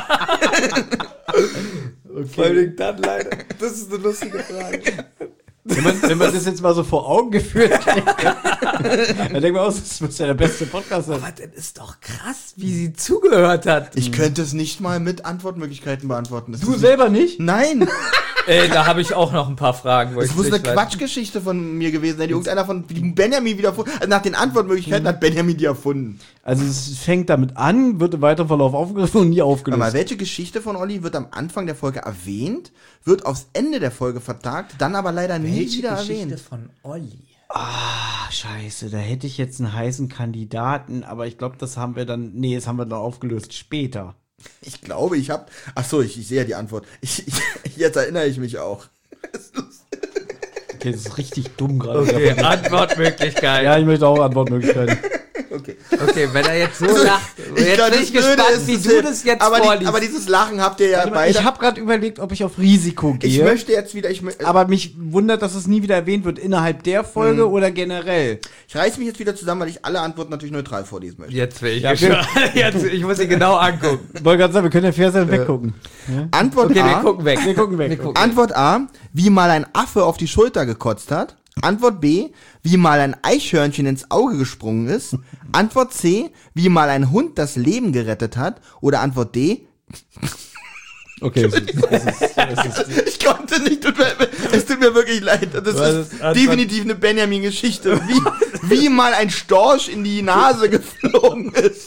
S4: Okay. Vor allem dann leider. Das ist eine lustige Frage.
S2: Wenn man, wenn man das jetzt mal so vor Augen geführt kriegt, dann denkt man aus, das muss ja der beste Podcast sein.
S4: Aber das ist doch krass, wie sie zugehört hat.
S3: Ich könnte es nicht mal mit Antwortmöglichkeiten beantworten. Das
S2: Du
S3: ist
S2: selber nicht?
S3: Nein,
S4: Äh, da habe ich auch noch ein paar Fragen. wo
S3: es
S4: ich
S3: muss eine
S4: nicht weiß.
S3: Quatschgeschichte von mir gewesen sein, die irgendeiner von die Benjamin wieder erfunden. Also nach den Antwortmöglichkeiten hat Benjamin die erfunden.
S2: Also es fängt damit an, wird im weiteren Verlauf aufgegriffen und nie aufgelöst.
S3: Aber welche Geschichte von Olli wird am Anfang der Folge erwähnt, wird aufs Ende der Folge vertagt, dann aber leider nie
S4: Welche
S3: wieder
S4: Geschichte
S3: erwähnt?
S4: von Olli?
S2: Ah, scheiße, da hätte ich jetzt einen heißen Kandidaten, aber ich glaube, das haben wir dann, nee, das haben wir dann aufgelöst später.
S3: Ich glaube, ich habe. Ach so, ich, ich sehe ja die Antwort. Ich, ich, jetzt erinnere ich mich auch.
S2: Okay, das ist richtig dumm gerade.
S4: Okay, Antwortmöglichkeit.
S2: Ja, ich möchte auch Antwortmöglichkeiten.
S3: Okay.
S4: Okay, wenn er jetzt so
S3: Also,
S4: lacht.
S3: ich
S4: Jetzt
S3: glaub,
S4: bin
S3: das
S4: ich
S3: Blöde
S4: gespannt,
S3: ist,
S4: wie
S3: dass
S4: du
S3: wir-
S4: das jetzt
S3: aber, die,
S4: vorliest.
S3: aber dieses Lachen habt ihr ja
S2: Warte mal,
S3: beide.
S2: ich habe gerade überlegt, ob ich auf Risiko gehe.
S3: ich möchte jetzt wieder. Ich, mö-
S2: aber mich wundert, dass es nie wieder erwähnt wird, innerhalb der Folge
S3: Mhm.
S2: oder generell.
S3: ich reiß mich jetzt wieder zusammen, weil ich alle Antworten natürlich neutral vorlesen möchte.
S4: Jetzt will ich
S2: Ja,
S4: gespannt. Jetzt, ich muss sie genau angucken.
S2: Ich wollte gerade sagen, wir können ja fair sein und weggucken.
S3: Antwort
S4: Okay,
S3: A.
S4: wir gucken weg.
S2: Wir gucken weg.
S4: Wir gucken.
S3: Antwort A, wie mal ein Affe auf die Schulter gekotzt hat. Antwort B, wie mal ein Eichhörnchen ins Auge gesprungen ist. Antwort C, wie mal ein Hund das Leben gerettet hat. Oder Antwort D,
S2: Okay, es ist, es ist, es ist,
S3: ich konnte nicht, tut mir, es tut mir wirklich leid. Das
S2: Was
S3: ist
S2: ist Antwort?
S3: definitiv eine Benjamin-Geschichte. Wie, wie mal ein Storch in die Nase geflogen ist.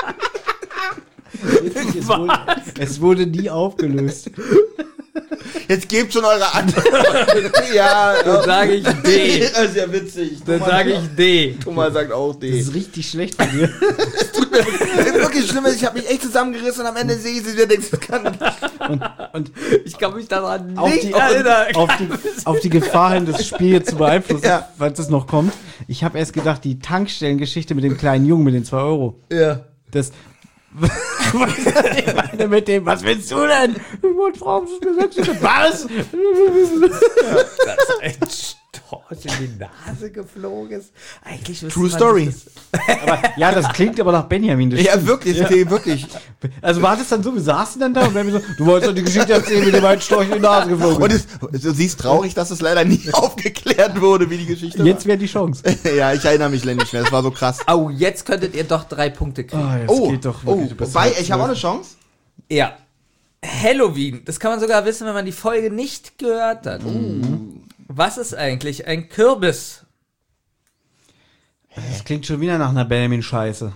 S2: es, wurde, es wurde nie aufgelöst.
S3: Jetzt gebt schon eure Antwort. Ja,
S4: Dann sage ich D.
S3: das ist ja witzig.
S4: Dann sage ich D.
S3: Thomas sagt auch
S2: Das
S3: D.
S2: ist richtig schlecht von dir.
S3: Wirklich schlimm ist, ich habe mich echt zusammengerissen und am Ende sehe ich sie wieder denkst, das kann nicht.
S2: Und, und
S4: Ich kann mich daran
S2: auf,
S4: nicht
S2: die,
S4: erinnern.
S2: auf, die, auf die Gefahr hin, das Spiel jetzt zu beeinflussen,
S3: Ja.
S2: falls es noch kommt. Ich habe erst gedacht, die Tankstellengeschichte mit dem kleinen Jungen mit den zwei Euro.
S4: Ja.
S2: Das. Ich meine mit dem, was willst du denn? Ich wollte fragen, was mir wechselt. Was?
S4: Dass ein Storch in die Nase geflogen ist. Eigentlich wüsste
S3: True
S4: man,
S3: Story.
S4: dass
S2: Aber, ja, das klingt aber nach Benjamin. Das
S3: Ja,
S2: stimmt.
S3: wirklich, das klingt wirklich.
S2: Also war das dann so, wir saßen dann da und Benjamin so, du wolltest doch die Geschichte erzählen, wie dem ein Storch in die Nase geflogen
S3: Und
S2: ist.
S3: es, du siehst traurig, dass es leider nie aufgeklärt wurde, wie die Geschichte
S2: Jetzt wäre die Chance.
S3: war. Ja, ich erinnere mich nicht mehr, das war so krass.
S4: das- Oh, jetzt könntet ihr doch drei Punkte kriegen.
S2: Ah, jetzt
S3: Oh,
S2: geht doch
S3: oh,
S2: wirklich. Du bist
S3: wobei,
S2: halt
S3: ich habe auch eine
S2: zwölf.
S3: Chance.
S4: Ja. Halloween. Das kann man sogar wissen, wenn man die Folge nicht gehört hat. Was ist eigentlich ein Kürbis?
S2: Das klingt schon wieder nach einer Benjamin-Scheiße.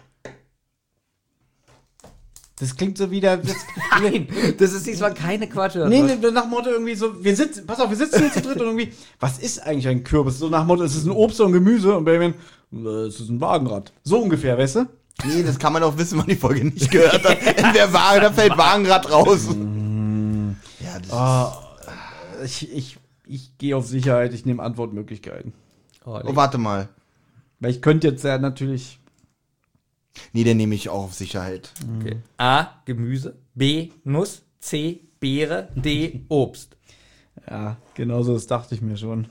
S2: Das klingt so wieder. Das,
S4: Nein, das ist diesmal keine Quatsch.
S2: nee, nee, nach dem Motto irgendwie so, wir sitzen, pass auf, wir sitzen hier zu dritt und irgendwie, was ist eigentlich ein Kürbis? So nach dem Motto, es ist ein Obst und Gemüse und Benjamin, äh, es ist ein Wagenrad. So ungefähr, weißt du?
S3: Nee, das kann man auch wissen, wenn man die Folge nicht gehört hat. In der Wagen, da fällt Wagenrad raus. Ja, das
S2: Oh, ich ich, ich gehe auf Sicherheit, ich nehme Antwortmöglichkeiten.
S4: Oh,
S3: Oh, warte mal.
S2: Weil ich könnte jetzt ja natürlich.
S3: Nee, den nehme ich auch auf Sicherheit.
S4: okay. A. Gemüse. B. Nuss. C. Beere. D. Obst.
S2: Ja, genauso, das dachte ich mir schon.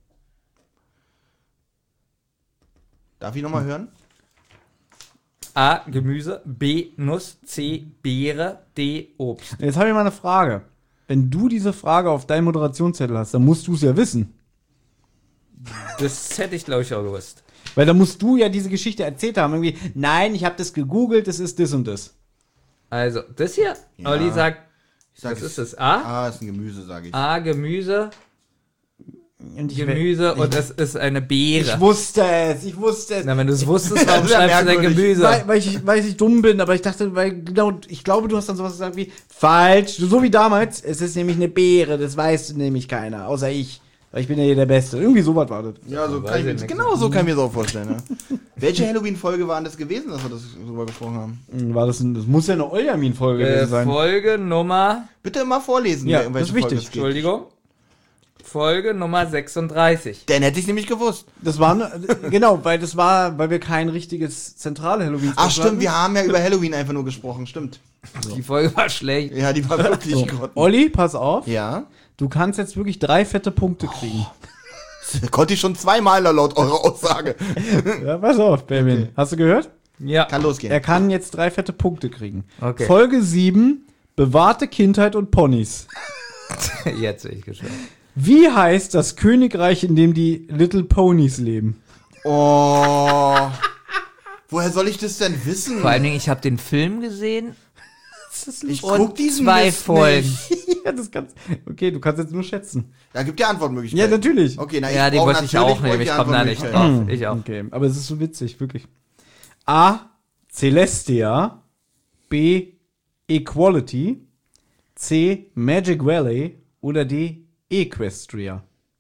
S3: Darf ich nochmal hören?
S4: A. Gemüse. B. Nuss. C. Beere. D. Obst.
S2: Jetzt habe ich mal eine Frage. Wenn du diese Frage auf deinem Moderationszettel hast, dann musst du es ja wissen.
S4: Das hätte ich, glaube ich, auch gewusst.
S2: Weil da musst du ja diese Geschichte erzählt haben. Irgendwie, nein, ich habe das gegoogelt, das ist das und das.
S4: Also, das hier.
S3: Ja.
S4: Olli sagt,
S3: Ich sag,
S4: was ist das? A?
S3: Ah, ist ein Gemüse, sage ich.
S4: A. Gemüse.
S2: Und ich
S4: Gemüse und es ist eine Beere.
S2: Ich wusste es, ich wusste es.
S4: Na, wenn du es wusstest, warum
S3: Das ist ja
S4: schreibst du denn
S3: merkwürdig.
S4: Gemüse?
S2: Weil, weil, ich, weil ich dumm bin, aber ich dachte, weil genau, ich glaube, du hast dann sowas gesagt wie, falsch, so wie damals, es ist nämlich eine Beere, das weiß nämlich keiner, außer ich. Weil ich bin ja hier der Beste. Irgendwie sowas war das.
S3: Ja, so
S4: Weiß
S3: kann ich mir,
S4: ich nicht.
S3: genau so kann ich mir das auch vorstellen. Ne? Welche Halloween-Folge waren das gewesen, dass wir das drüber gesprochen haben?
S2: War das, ein, das muss ja eine Oljamin-Folge
S4: Äh,
S2: gewesen sein.
S4: Folge Nummer,
S3: Bitte mal vorlesen,
S2: Ja,
S3: wer- um
S2: das ist
S3: welche Folge
S2: wichtig.
S3: es geht.
S4: Entschuldigung, Folge Nummer sechsunddreißig.
S3: Dann hätte ich nämlich gewusst.
S2: Das war, ne- genau, weil das war, weil wir kein richtiges zentrale Halloween
S3: Ach stimmt, wir haben ja über Halloween einfach nur gesprochen, stimmt.
S4: Die Folge war schlecht.
S3: Ja, die war wirklich
S2: So.
S3: grottenschlecht.
S2: Olli, pass auf,
S3: Ja.
S2: du kannst jetzt wirklich drei fette Punkte kriegen.
S3: Konnte ich schon zweimal laut eurer Aussage.
S2: Ja, pass auf, Benjamin.
S3: Okay.
S2: Hast du gehört?
S4: Ja.
S3: Kann losgehen.
S2: Er kann jetzt drei fette Punkte kriegen.
S4: Okay.
S2: Folge sieben, bewahrte Kindheit und Ponys.
S4: Jetzt bin ich gespannt.
S2: Wie heißt das Königreich, in dem die Little Ponys leben?
S3: Oh. Woher soll ich das denn wissen?
S4: Vor allen Dingen, ich habe den Film gesehen.
S3: ich
S4: und
S3: guck diesen
S4: zwei
S3: Mist
S4: Folgen.
S3: nicht.
S2: Ja, das kannst, okay, du kannst jetzt nur schätzen.
S3: Da gibt ja Antwortmöglichkeiten.
S2: Ja, natürlich.
S3: Okay, na,
S4: Ja, die
S3: brauch
S4: wollte ich
S3: natürlich
S4: auch nehmen.
S3: euch
S4: Ich
S3: die
S4: komme da nicht
S3: Antwortmöglichkeiten.
S4: drauf. Ich auch.
S2: Okay, aber es ist so witzig, wirklich. A. Celestia. B. Equality. C. Magic Valley. Oder D. Equestria.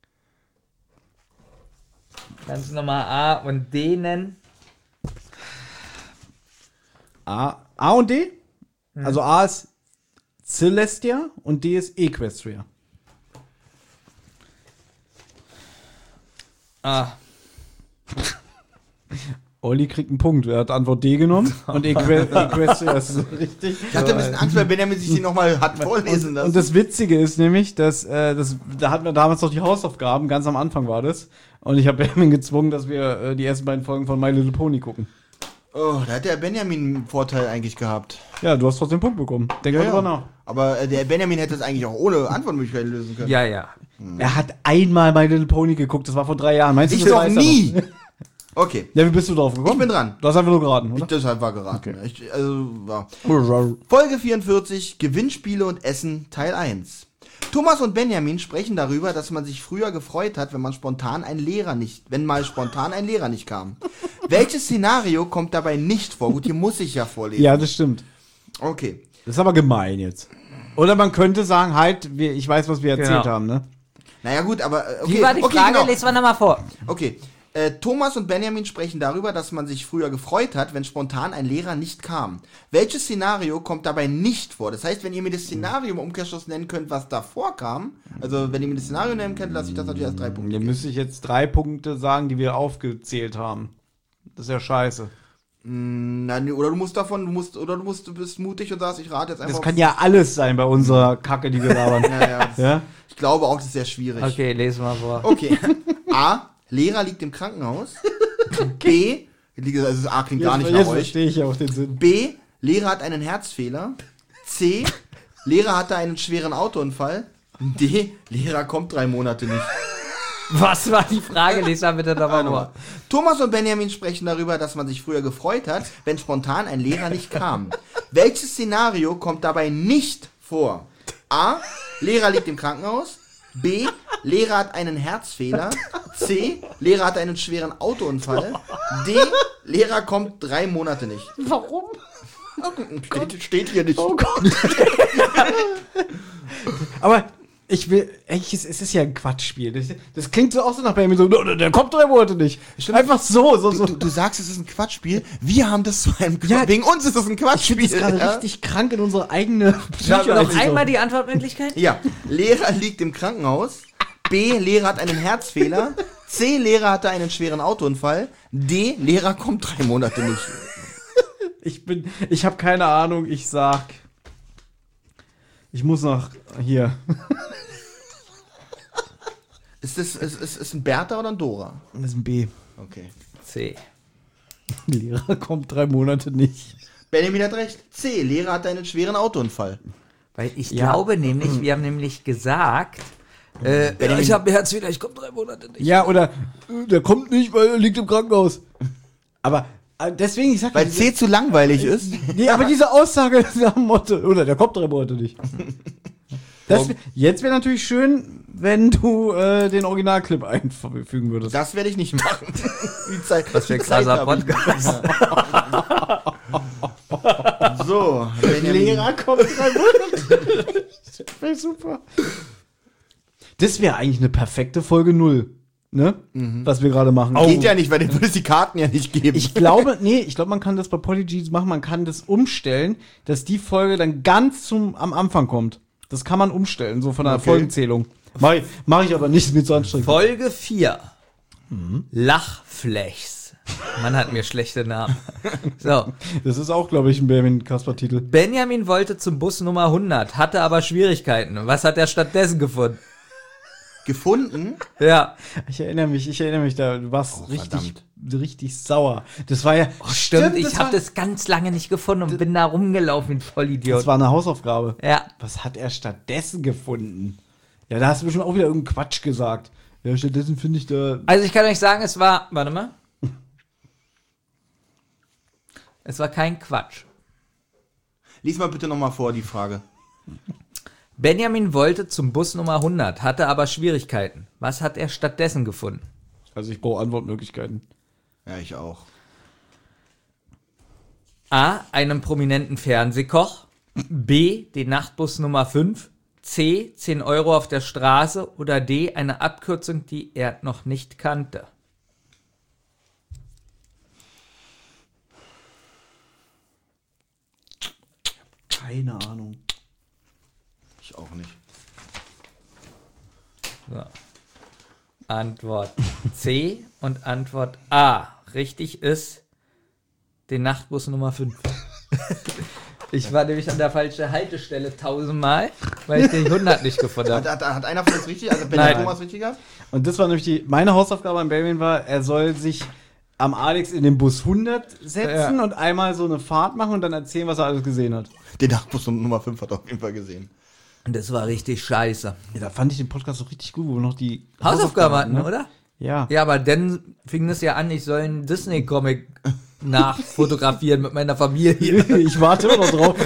S4: Kannst du nochmal A und D nennen?
S2: A, A und D? Also A ist Celestia und D ist Equestria.
S4: Ah.
S2: Olli kriegt einen Punkt. Er hat Antwort D genommen und Eque Equestria ist so richtig.
S3: Ich hatte ein bisschen Angst, weil Benjamin sich die nochmal hat vorlesen lassen.
S2: Und das Witzige ist nämlich, dass äh, das, da hatten wir damals noch die Hausaufgaben, ganz am Anfang war das. Und ich habe Benjamin gezwungen, dass wir äh, die ersten beiden Folgen von My Little Pony gucken.
S3: Oh, da hat der Benjamin einen Vorteil eigentlich gehabt.
S2: Ja, du hast trotzdem einen Punkt bekommen. Denk mal drüber nach.
S3: Aber äh, der Benjamin hätte es eigentlich auch ohne Antwortmöglichkeiten lösen können.
S4: Ja, ja.
S2: Er hat einmal My Little Pony geguckt, das war vor drei Jahren. Meinst du,
S3: Ich
S2: das
S3: doch
S2: weiß er
S3: nie.
S2: noch?
S3: Okay,
S2: Ja, wie bist du drauf gekommen?
S3: ich bin dran.
S2: Du hast einfach nur geraten,
S3: Ich,
S2: oder?
S3: deshalb war geraten.
S2: Okay.
S3: Ich, also, ja. Folge vierundvierzig, Gewinnspiele und Essen, Teil eins. Thomas und Benjamin sprechen darüber, dass man sich früher gefreut hat, wenn man spontan ein Lehrer nicht, wenn mal spontan ein Lehrer nicht kam. Welches Szenario kommt dabei nicht vor? Gut, hier muss ich ja vorlesen.
S2: Ja, das stimmt.
S3: Okay.
S2: Das ist aber gemein jetzt. Oder man könnte sagen, halt, wir, ich weiß, was wir erzählt
S4: Genau.
S2: haben, ne?
S3: Naja gut, aber äh, okay.
S4: Wie war die
S3: okay,
S4: Frage?
S3: genau.
S4: Lesen wir nochmal vor.
S3: Okay. Äh, Thomas und Benjamin sprechen darüber, dass man sich früher gefreut hat, wenn spontan ein Lehrer nicht kam. Welches Szenario kommt dabei nicht vor? Das heißt, wenn ihr mir das Szenario im Umkehrschluss nennen könnt, was davor kam, also wenn ihr mir das Szenario nennen könnt, lasse ich das natürlich als drei Punkte.
S2: Hier müsste ich jetzt drei Punkte sagen, die wir aufgezählt haben. Das ist ja scheiße.
S3: Nein, oder du musst davon, du musst, oder du musst, du bist mutig und sagst, ich rate jetzt einfach.
S2: Das kann ja alles sein bei unserer Kacke, die wir labern.
S3: ja, ja,
S2: Ja?
S3: Ich glaube auch, das ist sehr schwierig.
S4: Okay, lesen wir vor.
S3: Okay. A. Lehrer liegt im Krankenhaus. B. Also A klingt gar nicht
S2: jetzt
S3: nach euch.
S2: verstehe ich auch den Sinn.
S3: B. Lehrer hat einen Herzfehler. C. Lehrer hatte einen schweren Autounfall. D. Lehrer kommt drei Monate nicht.
S4: Was war die Frage? Lesen wir bitte nochmal
S3: Nochmal.
S4: vor.
S3: Thomas und Benjamin sprechen darüber, dass man sich früher gefreut hat, wenn spontan ein Lehrer nicht kam. Welches Szenario kommt dabei nicht vor? A. Lehrer liegt im Krankenhaus. B. Lehrer hat einen Herzfehler. C. Lehrer hat einen schweren Autounfall. D. Lehrer kommt drei Monate nicht.
S2: Warum?
S3: Steht, steht hier nicht.
S2: Oh Gott. Aber ich will, eigentlich ist es ist ja ein Quatschspiel. Das, das klingt so auch so nach Benjamin, so, der, der kommt drei Monate nicht. Einfach so, so, so.
S3: Du, du sagst, es ist ein Quatschspiel. Wir haben das zu einem Quatsch.
S2: Ja,
S3: Wegen uns ist es ein
S2: Ich
S3: Quatschspiel.
S2: bin jetzt gerade
S3: ja?
S2: richtig krank in unsere eigene
S3: Ja,
S2: Psyche.
S3: noch
S4: Noch einmal die Antwortmöglichkeit?
S3: Ja, Lehrer liegt im Krankenhaus. B. Lehrer hat einen Herzfehler. C. Lehrer hatte einen schweren Autounfall. D. Lehrer kommt drei Monate nicht.
S2: Ich bin, ich habe keine Ahnung, ich sag, ich muss nach hier.
S3: Ist das ist, ist, ist ein Bertha oder ein Dora?
S2: Das ist ein B.
S3: Okay.
S4: C.
S2: Lehrer kommt drei Monate nicht.
S3: Benjamin hat recht. C. Lehrer hatte einen schweren Autounfall.
S4: Weil ich
S2: Ja.
S4: glaube nämlich, wir haben nämlich gesagt, äh, ja, ich habe Herzfehler, ich komme drei Monate nicht.
S2: Ja, oder äh, der kommt nicht, weil er liegt im Krankenhaus. Aber äh, deswegen, ich sag
S3: Weil C zu langweilig ist.
S2: Nee, aber diese Aussage ist nach dem Motto, oder der kommt drei Monate nicht. Das, wär- jetzt wäre natürlich schön, wenn du äh, den Originalclip einfügen würdest.
S3: Das werde ich nicht machen. Die Zeit,
S4: Was für ein
S3: die Zeit
S4: krasser
S3: habe ich
S4: Podcast.
S3: nicht. So, Benjamin.
S2: Lehrer kommt drei Monate. Das wäre super. Das wäre eigentlich eine perfekte Folge null, ne? Was wir gerade machen.
S3: Geht ja nicht, weil den würde es die Karten ja nicht geben.
S2: Ich glaube, nee, ich glaube, man kann das bei Polyg machen, man kann das umstellen, dass die Folge dann ganz zum am Anfang kommt. Das kann man umstellen, so von der
S3: Okay.
S2: Folgenzählung. Mach ich, mach ich aber nicht, ist mir zu anstrengend.
S4: Folge vier. Lachflechs. Man hat mir schlechte Namen. So.
S2: Das ist auch, glaube ich, ein Benjamin Kasper-Titel.
S4: Benjamin wollte zum Bus Nummer hundert, hatte aber Schwierigkeiten. Was hat er stattdessen gefunden?
S3: Gefunden?
S4: Ja.
S2: Ich erinnere mich, ich erinnere mich da, du warst
S3: Oh,
S2: richtig, richtig sauer. Das war ja,
S4: Oh, stimmt, ich
S2: das
S4: habe
S2: war,
S4: das ganz lange nicht gefunden und bin da rumgelaufen, wie ein Vollidiot.
S2: das war eine Hausaufgabe.
S4: Ja.
S2: Was hat er stattdessen gefunden? Ja, da hast du bestimmt auch wieder irgendeinen Quatsch gesagt. Ja, stattdessen finde ich da,
S4: Also ich kann euch sagen, es war, warte mal. Es war kein Quatsch.
S3: Lies mal bitte nochmal vor, die Frage.
S4: Benjamin wollte zum Bus Nummer hundert, hatte aber Schwierigkeiten. Was hat er stattdessen gefunden?
S2: also ich brauche Antwortmöglichkeiten.
S3: Ja, ich auch.
S4: A. Einen prominenten Fernsehkoch. B. Den Nachtbus Nummer fünf. C. zehn Euro auf der Straße. Oder D. Eine Abkürzung, die er noch nicht kannte.
S2: Keine Ahnung.
S3: Ich auch nicht.
S4: So. Antwort C und Antwort A. Richtig ist den Nachtbus Nummer fünf. Ich war nämlich an der falschen Haltestelle tausendmal, weil ich den hundert nicht gefunden
S3: Hat,
S4: habe.
S3: hat, hat einer von uns richtig? Also Ben
S4: Nein.
S3: Thomas richtig gehabt?
S2: Und das war nämlich die, meine Hausaufgabe an Benjamin war, er soll sich am Alex in den Bus hundert setzen
S4: Ja.
S2: und einmal so eine Fahrt machen und dann erzählen, was er alles gesehen hat.
S3: Den Nachtbus Nummer fünf hat er auf jeden Fall gesehen.
S4: Und das war richtig scheiße.
S2: Ja, da fand ich den Podcast so richtig gut, wo wir noch die
S4: Hausaufgaben hatten,
S2: ne?
S4: oder?
S2: Ja.
S4: Ja, aber dann fing es ja an, ich soll einen Disney-Comic nachfotografieren mit meiner Familie.
S2: Ich warte immer noch drauf.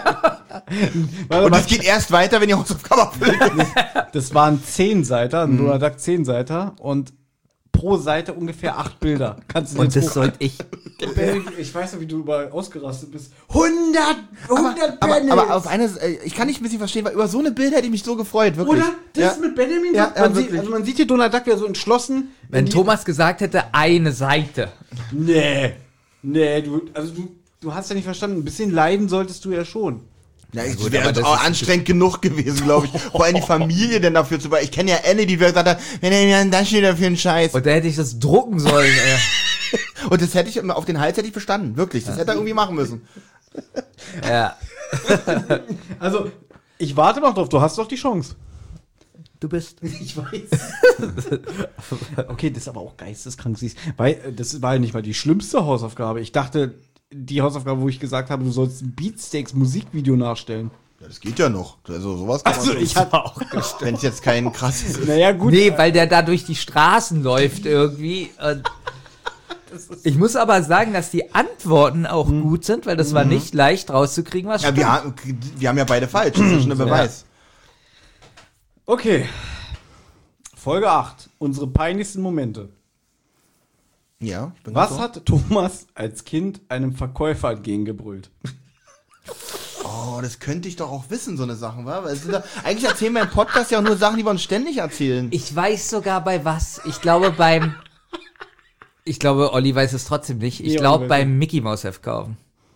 S2: Warte
S3: Und
S2: mal,
S3: das geht erst weiter, wenn die Hausaufgabe erfüllt ist.
S2: das waren zehn Seiter, ein Donald Duck zehn Seiter und pro Seite ungefähr acht Bilder. Kannst du
S4: Und
S2: dir
S4: das sollte ich.
S2: Ich weiß noch, wie du überall ausgerastet bist. hundert, hundert
S3: Aber,
S2: Pennies.
S3: aber auf eine, äh, ich kann nicht ein bisschen verstehen, weil über so eine Bild hätte ich mich so gefreut, wirklich.
S2: Oder? Das
S3: Ja.
S2: mit Benjamin?
S3: Ja,
S2: man
S3: ja,
S2: sieht,
S3: wirklich.
S2: also man sieht hier Donald Duck wieder so entschlossen.
S4: Wenn
S2: die-
S4: Thomas gesagt hätte, eine Seite.
S2: Nee. Nee, du, also du, du hast ja nicht verstanden. Ein bisschen leiden solltest du ja schon.
S3: Ja, ich
S4: gut,
S3: wäre
S4: aber das
S3: auch
S4: ist-
S3: anstrengend genug gewesen, glaube ich. Vor allem die Familie denn dafür zu. Ich kenne ja Annie, die gesagt hat, wenn er mir das steht dafür einen Scheiß.
S4: Und da hätte ich das drucken sollen, ey.
S3: Und das hätte ich auf den Hals hätte ich bestanden, wirklich. Das hätte er irgendwie machen müssen.
S4: Ja.
S2: Also, ich warte noch drauf. Du hast doch die Chance.
S4: Du bist.
S2: Ich weiß. Okay, das ist aber auch geisteskrank. Siehst. Weil, äh, das war ja nicht mal die schlimmste Hausaufgabe. Ich dachte, die Hausaufgabe, wo ich gesagt habe, du sollst ein Beatsteaks Musikvideo nachstellen.
S3: Ja, das geht ja noch. Also sowas kann
S2: Also,
S3: man
S2: ich hatte auch.
S3: wenn es jetzt kein krasses ist.
S2: Naja, gut.
S4: Nee, weil der da durch die Straßen läuft irgendwie. Und ich muss aber sagen, dass die Antworten auch gut sind, weil das war nicht leicht rauszukriegen, was
S3: Ja, wir haben, wir haben ja beide falsch. Das ist schon ein Beweis.
S2: Okay. Folge acht. Unsere peinlichsten Momente.
S3: Ja, ich bin
S2: Was
S3: ganz so.
S2: hat Thomas als Kind einem Verkäufer entgegengebrüllt?
S3: Oh, das könnte ich doch auch wissen, so eine Sachen, wa? Weil es sind da, eigentlich erzählen wir im Podcast ja auch nur Sachen, die wir uns ständig erzählen.
S4: Ich weiß sogar bei was. Ich glaube beim. Ich glaube, Olli weiß es trotzdem nicht. Ich
S2: Nee,
S4: glaube
S2: Olli weiß
S4: beim Mickey Mouse Heft kaufen.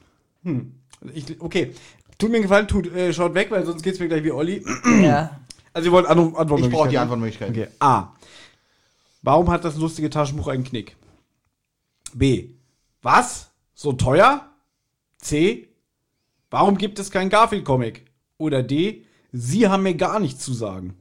S2: Ich, okay. Tut mir einen Gefallen, tut, äh, schaut weg, weil sonst geht's mir gleich wie Olli.
S4: Ja.
S2: Also, ihr wollt Antwort Antwortmöglichkeiten.
S3: Ich brauche die Antwortmöglichkeiten.
S2: Okay. A. Warum hat das lustige Taschenbuch einen Knick? B. Was? So teuer? C. Warum gibt es keinen Garfield-Comic? Oder D. Sie haben mir gar nichts zu sagen.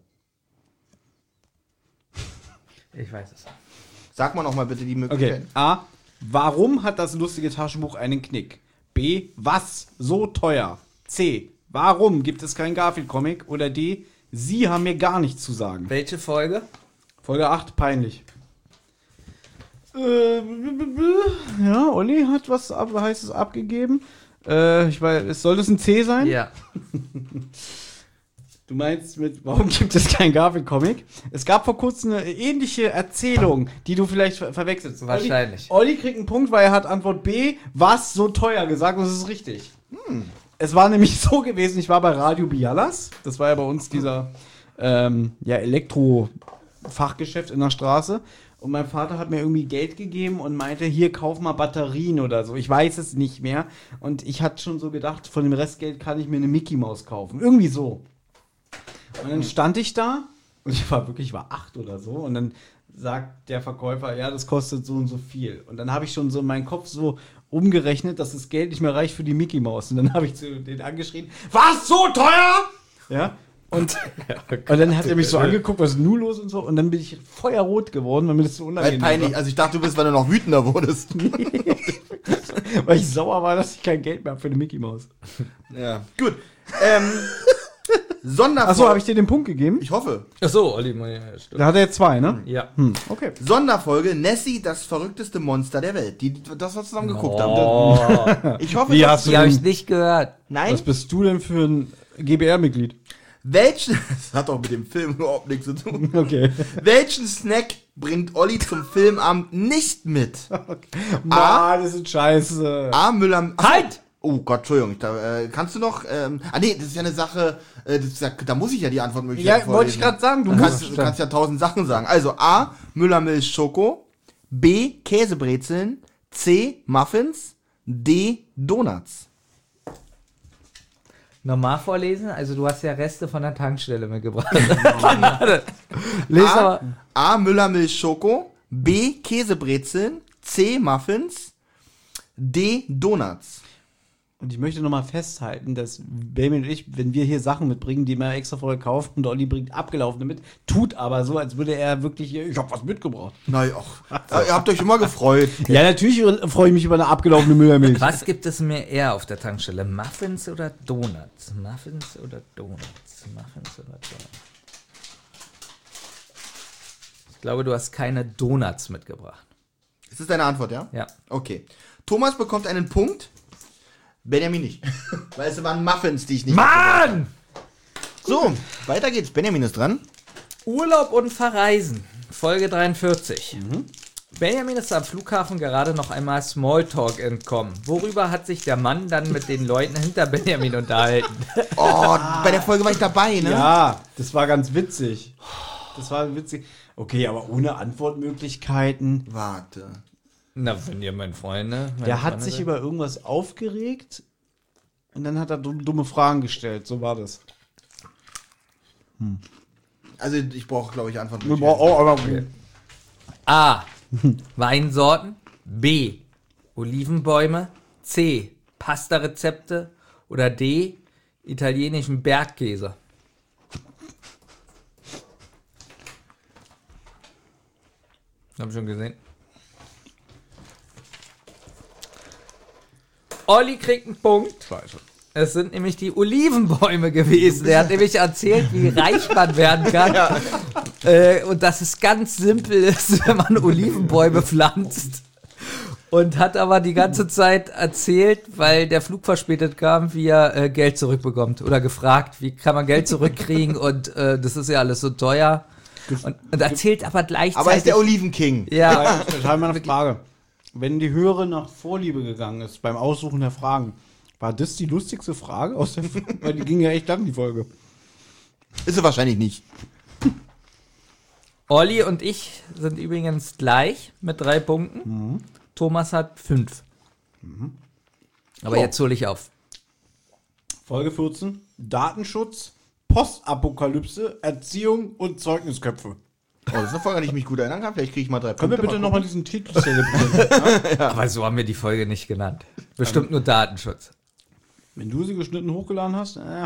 S4: Ich weiß es.
S3: Sag mal noch mal bitte die
S2: Okay.
S3: Möglichkeiten.
S2: A. Warum hat das lustige Taschenbuch einen Knick? B. Was? So teuer? C. Warum gibt es keinen Garfield-Comic? Oder D. Sie haben mir gar nichts zu sagen.
S4: Welche Folge?
S2: Folge acht, peinlich. Äh, ja, Olli hat was ab, Heißes abgegeben. Äh, ich weiß, soll das ein C sein?
S4: Ja.
S2: Du meinst mit, warum gibt es kein Garfield-Comic? Es gab vor kurzem eine ähnliche Erzählung, die du vielleicht ver verwechselst.
S4: Wahrscheinlich.
S2: Olli, Olli kriegt einen Punkt, weil er hat Antwort B, was so teuer gesagt und das ist richtig. Hm. Es war nämlich so gewesen, ich war bei Radio Bialas, das war ja bei uns dieser ähm, ja, Elektro-Fachgeschäft in der Straße. Und mein Vater hat mir irgendwie Geld gegeben und meinte, hier, kauf mal Batterien oder so. Ich weiß es nicht mehr. Und ich hatte schon so gedacht, von dem Restgeld kann ich mir eine Mickey Maus kaufen. Irgendwie so. Und dann stand ich da und ich war wirklich, ich war acht oder so. Und dann sagt der Verkäufer, ja, das kostet so und so viel. Und dann habe ich schon so in meinen Kopf so umgerechnet, dass das Geld nicht mehr reicht für die Mickey Maus. Und dann habe ich zu denen angeschrien, was, so teuer? Ja. Und, und dann hat er mich so angeguckt, was ist nun los und so. Und dann bin ich feuerrot geworden, weil mir das so
S3: Weil
S2: unangenehm
S3: peinlich.
S2: war.
S3: Also ich dachte, du bist, weil du noch wütender wurdest.
S2: Weil ich sauer war, dass ich kein Geld mehr habe für eine Mickey Maus.
S3: Ja. Gut. Ähm, Sonderfolge.
S2: Achso, habe ich dir den Punkt gegeben?
S3: Ich hoffe.
S4: Ach so, Olli, ja, stimmt.
S2: Da hat er jetzt zwei, ne?
S4: Ja.
S2: Hm, okay.
S3: Sonderfolge Nessie, das verrückteste Monster der Welt. Die, das, was wir zusammen geguckt
S4: Oh,
S3: haben. Ich hoffe,
S2: Wie
S3: dass-
S2: hast du
S4: die habe
S2: denn,
S4: ich nicht gehört.
S3: Nein.
S2: was bist du denn für ein G B R-Mitglied?
S3: Welchen, das hat doch mit dem Film überhaupt nichts zu tun.
S2: Okay.
S3: Welchen Snack bringt Olli zum Filmabend nicht mit?
S2: Mann, das ist scheiße.
S3: A. Müller. Achso.
S4: Halt!
S3: Oh Gott, Entschuldigung. Da, äh, kannst du noch. Ähm, ah, nee, das ist ja eine Sache. Äh, das ist ja, da muss ich ja die Antwort möglich
S2: Ja, wollte ich gerade sagen, du
S3: Du kannst,
S2: musst.
S3: du kannst ja tausend Sachen sagen. Also A. Müllermilch Schoko. B. Käsebrezeln. C. Muffins. D. Donuts.
S4: Nochmal vorlesen? Also du hast ja Reste von der Tankstelle mitgebracht. Lies
S3: A.
S4: aber.
S3: A. Müllermilch Schoko. B. Käsebrezeln. C. Muffins. D. Donuts.
S2: Und ich möchte nochmal festhalten, dass Benjamin und ich, wenn wir hier Sachen mitbringen, die wir extra vorher kaufen, und Olli bringt abgelaufene mit, tut aber so, als würde er wirklich hier, ich hab was mitgebracht.
S3: Na ja, ach, ihr habt euch immer gefreut.
S2: Ja, natürlich freue ich mich über eine abgelaufene Müllermilch.
S4: Was gibt es mir eher auf der Tankstelle? Muffins oder Donuts? Muffins oder Donuts? Muffins oder Donuts? Ich glaube, du hast keine Donuts mitgebracht.
S3: Ist das deine Antwort, ja?
S4: Ja.
S3: Okay. Thomas bekommt einen Punkt. Benjamin nicht. Weil es waren Muffins, die ich nicht.
S4: Mann!
S3: So, weiter geht's. Benjamin ist dran.
S4: Urlaub und Verreisen. Folge dreiundvierzig. Benjamin ist am Flughafen gerade noch einmal Smalltalk entkommen. Worüber hat sich der Mann dann mit den Leuten hinter Benjamin unterhalten?
S3: Oh, bei der Folge war ich dabei, ne?
S2: Ja, das war ganz witzig. Das war witzig. Okay, aber ohne Antwortmöglichkeiten.
S3: Warte.
S4: Na, wenn ihr mein Freunde. meine
S2: Der hat
S4: Freunde
S2: sich
S4: seid.
S2: über irgendwas aufgeregt und dann hat er dumm- dumme Fragen gestellt. So war das.
S3: Also ich brauche, glaube ich, Antworten.
S2: Wir brauchen auch aber
S4: A. Weinsorten. B. Olivenbäume. C. Pasta-Rezepte. Oder D. Italienischen Bergkäse. Hab ich schon gesehen. Olli kriegt einen Punkt.
S2: Scheiße.
S4: Es sind nämlich die Olivenbäume gewesen. Er hat nämlich erzählt, wie reich man werden kann. Äh, und dass es ganz simpel ist, wenn man Olivenbäume pflanzt. Und hat aber die ganze Zeit erzählt, weil der Flug verspätet kam, wie er äh, Geld zurückbekommt. Oder gefragt, wie kann man Geld zurückkriegen und äh, das ist ja alles so teuer. Und, und erzählt aber gleichzeitig...
S3: Aber er ist der Olivenking.
S4: ja,
S2: Ich habe mal eine Frage. Wenn die Hörerin nach Vorliebe gegangen ist beim Aussuchen der Fragen, war das die lustigste Frage aus der Folge? Weil die ging ja echt lang, die Folge.
S3: Ist er wahrscheinlich nicht.
S4: Olli und ich sind übrigens gleich mit drei Punkten. Thomas hat fünf. Aber
S3: So.
S4: jetzt hole ich auf.
S2: Folge vierzehn. Datenschutz, Postapokalypse, Erziehung und Zeugnisköpfe.
S3: Oh, das ist eine Folge, an die ich mich gut erinnern kann. Vielleicht kriege ich mal drei
S2: Können wir
S3: Punkte.
S2: bitte
S3: Mal
S2: nochmal diesen Titel zelebrieren?
S4: Aber so haben wir die Folge nicht genannt. Bestimmt nur Datenschutz.
S2: Wenn du sie geschnitten hochgeladen hast. Äh.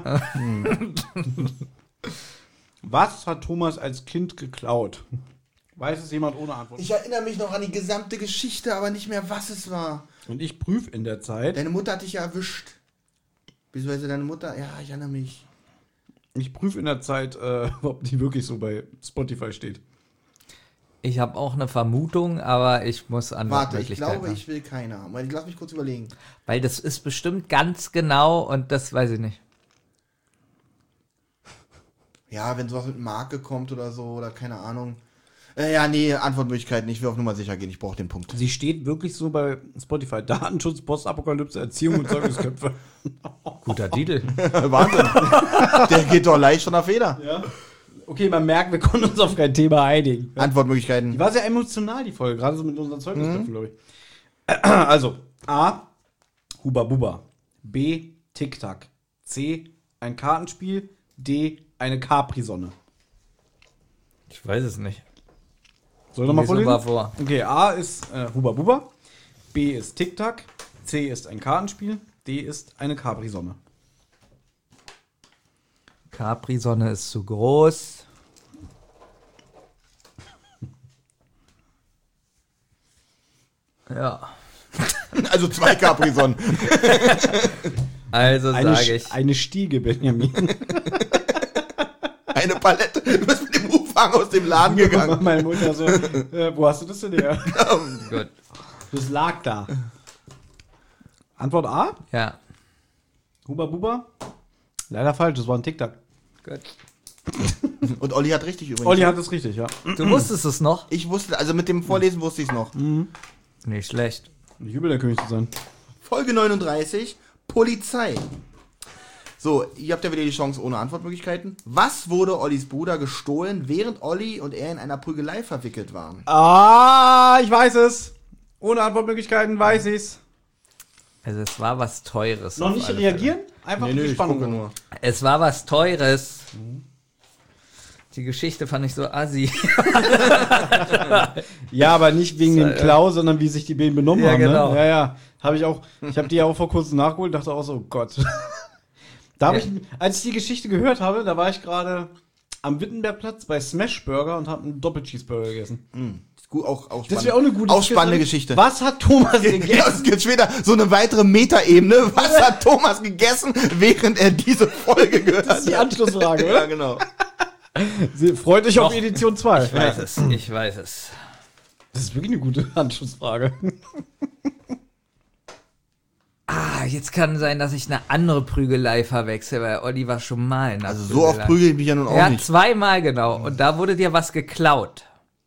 S2: Was hat Thomas als Kind geklaut? Weiß es jemand ohne Antwort?
S3: Ich erinnere mich noch an die gesamte Geschichte, aber nicht mehr, was es war.
S2: Und ich prüfe in der Zeit.
S3: Deine Mutter hat dich ja erwischt. Beziehungsweise deine Mutter, ja, ich erinnere mich.
S2: Ich prüfe in der Zeit, äh, ob die wirklich so bei Spotify steht.
S4: Ich habe auch eine Vermutung, aber ich muss an
S3: Warte, ich glaube, ich will keine haben. Weil, lass mich kurz überlegen.
S4: Weil das ist bestimmt ganz genau und das weiß ich nicht.
S3: Ja, wenn sowas mit Marke kommt oder so, oder keine Ahnung. Äh, ja, nee, Antwortmöglichkeiten. Ich will auf Nummer sicher gehen. Ich brauche den Punkt.
S2: Sie steht wirklich so bei Spotify. Datenschutz, Postapokalypse, Erziehung und Zeugnisköpfe.
S4: Guter Titel.
S3: Wahnsinn. Der geht doch leicht von der Feder.
S2: Ja. Okay, man merkt, wir konnten uns auf kein Thema einigen. Die
S3: Antwortmöglichkeiten.
S2: war sehr emotional, die Folge. Gerade so mit unseren Zeugnisköpfen, glaube ich. Also, A. Huba Buba. B. Tic-Tac. C. Ein Kartenspiel. D. Eine Capri-Sonne.
S4: Ich weiß es nicht.
S2: Soll ich nochmal
S4: Lies
S2: vorlesen?
S4: mal vor.
S2: Okay, A ist äh, Huba Buba. B ist Tic-Tac. C ist ein Kartenspiel. D ist eine Capri-Sonne.
S4: Capri-Sonne ist zu groß. Ja.
S3: Also zwei Capri-Sonnen.
S4: Also
S2: Eine,
S4: sage
S2: Sch-
S4: ich.
S2: eine Stiege, Benjamin.
S3: Eine Palette. Du bist mit dem Umfang aus dem Laden gegangen.
S2: Meine Mutter so, äh, wo hast du das denn her?
S4: Gut.
S2: Das lag da. Antwort A?
S4: Ja.
S2: Huba Buba? Leider falsch, das war ein Tic-Tac.
S4: Gut.
S3: Und Olli hat richtig übrigens.
S2: Olli hat es richtig, ja.
S4: Du wusstest es noch?
S3: Ich wusste, also mit dem Vorlesen wusste ich es noch.
S4: Nicht schlecht.
S2: Nicht übel, der König zu sein.
S3: Folge neununddreißig, Polizei. So, ihr habt ja wieder die Chance ohne Antwortmöglichkeiten. Was wurde Ollis Bruder gestohlen, während Olli und er in einer Prügelei verwickelt waren?
S2: Ah, ich weiß es. Ohne Antwortmöglichkeiten weiß ich's.
S4: Also es war was Teures.
S2: Noch
S4: auf
S2: nicht
S4: alle
S2: reagieren? Einfach die
S3: ich
S2: Spannung.
S3: gucke nur.
S4: Fälle. Es war was Teures. Die Geschichte fand ich so assi.
S2: Ja, aber nicht wegen
S4: Das,
S2: dem
S4: äh,
S2: Klau, sondern wie sich die beiden benommen
S4: Ja,
S2: haben.
S4: genau.
S2: Ne? Ja, ja. Habe ich auch. Ich habe die ja auch vor kurzem nachgeholt und dachte auch so, oh Gott. Da habe
S4: Ja.
S2: ich, als ich die Geschichte gehört habe, da war ich gerade am Wittenbergplatz bei Smash Burger und habe einen Doppel-Cheeseburger gegessen.
S3: Ist gut, auch, auch
S2: Das wäre auch eine gute
S3: auch spannende
S2: Quiz-
S3: Geschichte.
S2: Was hat Thomas
S3: Ja,
S2: gegessen?
S3: es gibt später so eine weitere Metaebene. Was hat Thomas gegessen, während er diese Folge gehört
S2: Das ist die Anschlussfrage,
S3: Ja,
S2: oder?
S3: genau.
S2: Sie freut euch auf
S4: Doch.
S2: Edition zwei.
S4: Ich weiß es. Ich weiß es.
S2: Das ist wirklich eine gute Anschlussfrage.
S4: Ah, jetzt kann sein, dass ich eine andere Prügelei verwechsel, weil Olli war schon mal in der
S3: Also so oft prügel ich mich ja nun auch
S4: Ja,
S3: nicht.
S4: zweimal genau. Und da wurde dir was geklaut.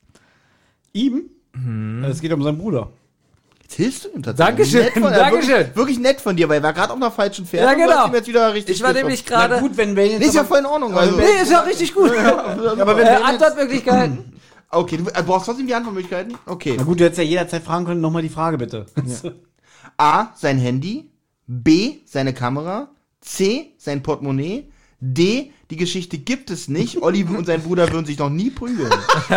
S2: Ihm? Es geht um seinen Bruder.
S3: Jetzt hilfst du ihm tatsächlich.
S4: Dankeschön,
S3: Nett von, äh,
S4: Dankeschön.
S3: Wirklich, wirklich nett von dir, weil er war gerade auf einer falschen Fährte.
S4: Ja,
S3: und du hast
S4: genau.
S3: ihm jetzt wieder richtig
S4: Ich war
S3: Glück
S4: nämlich
S3: drauf.
S2: Na
S4: gerade.
S2: gut, wenn wir jetzt
S3: Nee, ist ja
S2: aber-
S3: voll in Ordnung. Also.
S4: Nee, ist ja richtig gut.
S2: aber wenn
S4: Äh,
S2: wir jetzt,
S4: Antwortmöglichkeiten.
S3: Okay, du äh, brauchst trotzdem die Antwortmöglichkeiten? Okay.
S2: na gut, du hättest ja jederzeit fragen können, nochmal die Frage bitte.
S3: A, sein Handy. B, seine Kamera. C, sein Portemonnaie. D, die Geschichte gibt es nicht. Olli und sein Bruder würden sich noch nie prügeln.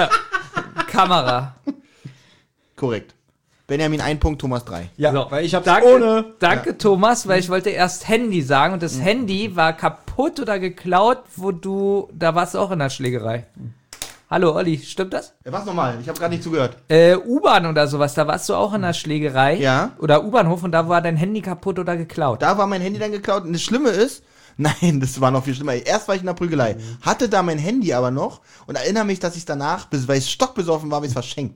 S4: Kamera.
S3: Korrekt. Benjamin ein Punkt, Thomas drei.
S2: Ja,
S4: So,
S2: weil ich hab's
S4: danke,
S2: ohne.
S4: Danke, Thomas, weil ich wollte erst Handy sagen und das Handy war kaputt oder geklaut, wo du, da warst du auch in der Schlägerei. Hallo, Olli, stimmt das?
S3: Ja, was nochmal? Ich habe gerade nicht zugehört.
S4: Äh, U-Bahn oder sowas, da warst du auch in der Schlägerei.
S3: Ja.
S4: Oder U-Bahnhof und da war dein Handy kaputt oder geklaut.
S3: Da war mein Handy dann geklaut. Und das Schlimme ist, nein, das war noch viel schlimmer. Erst war ich in der Prügelei, hatte da mein Handy aber noch und erinnere mich, dass ich danach, bis- weil ich stockbesoffen war, habe ich es verschenkt.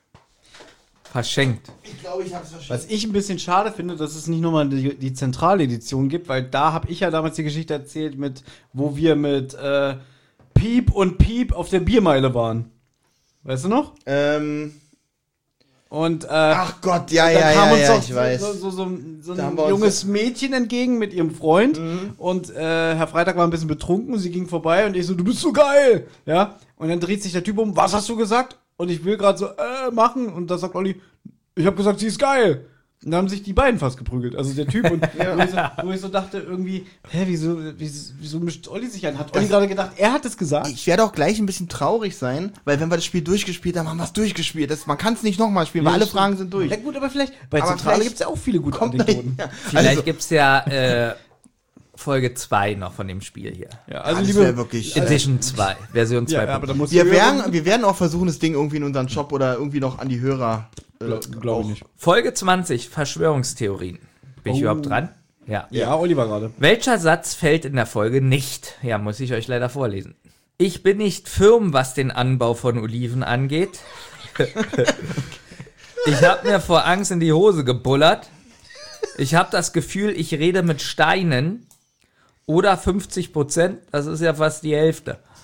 S4: Verschenkt.
S3: Ich glaube, ich habe es verschenkt.
S2: Was ich ein bisschen schade finde, dass es nicht nochmal die, die Zentraledition gibt, weil da habe ich ja damals die Geschichte erzählt, mit, wo wir mit äh, Piep und Piep auf der Biermeile waren. Weißt du noch?
S3: Ähm,
S2: Und äh,
S3: ach Gott, ja,
S2: da
S3: ja,
S2: kam
S3: ja,
S2: uns
S3: ja,
S2: doch
S3: ich weiß.
S2: so, so, so, so
S3: Da haben
S2: ein
S3: wir uns-
S2: junges Mädchen entgegen mit ihrem Freund und äh, Herr Freitag war ein bisschen betrunken, sie ging vorbei und ich so, du bist so geil, ja, und dann dreht sich der Typ um, was hast du gesagt? Und ich will gerade so, äh, machen und da sagt Olli, ich habe gesagt, sie ist geil. Und dann haben sich die beiden fast geprügelt, also der Typ und wo, ich so, wo ich so dachte irgendwie, hä, wieso, wieso, wieso mischt Olli sich ein? Hat Olli gerade gedacht, er hat es gesagt?
S3: Ich werde auch gleich ein bisschen traurig sein, weil wenn wir das Spiel durchgespielt haben, haben wir es durchgespielt. Das, man kann es nicht nochmal spielen, weil alle Fragen sind durch.
S2: Ja gut, aber vielleicht, bei
S3: Aber
S2: Zentrale
S3: vielleicht
S2: gibt es ja auch viele gute
S3: Kommt
S2: Anekdoten.
S3: ja.
S4: Vielleicht
S3: Also,
S4: gibt's ja äh, Folge zwei noch von dem Spiel hier.
S2: Ja,
S3: also
S2: also
S3: das wäre
S2: liebe,
S3: wirklich.
S4: Edition zwei, Version zwei.
S2: ja, aber da muss
S3: wir,
S2: ich
S3: werden, wir werden auch versuchen, das Ding irgendwie in unseren Shop oder irgendwie noch an die Hörer. Äh,
S2: Glaub, glaub ich
S3: auch-
S2: nicht.
S4: Folge zwanzig, Verschwörungstheorien. Bin ich
S2: Oh.
S4: überhaupt dran? Ja.
S2: Ja, Oliver gerade.
S4: Welcher Satz fällt in der Folge nicht? Ja, muss ich euch leider vorlesen. Ich bin nicht firm, was den Anbau von Oliven angeht. Ich habe mir vor Angst in die Hose gebullert. Ich habe das Gefühl, ich rede mit Steinen. Oder fünfzig Prozent, das ist ja fast die Hälfte.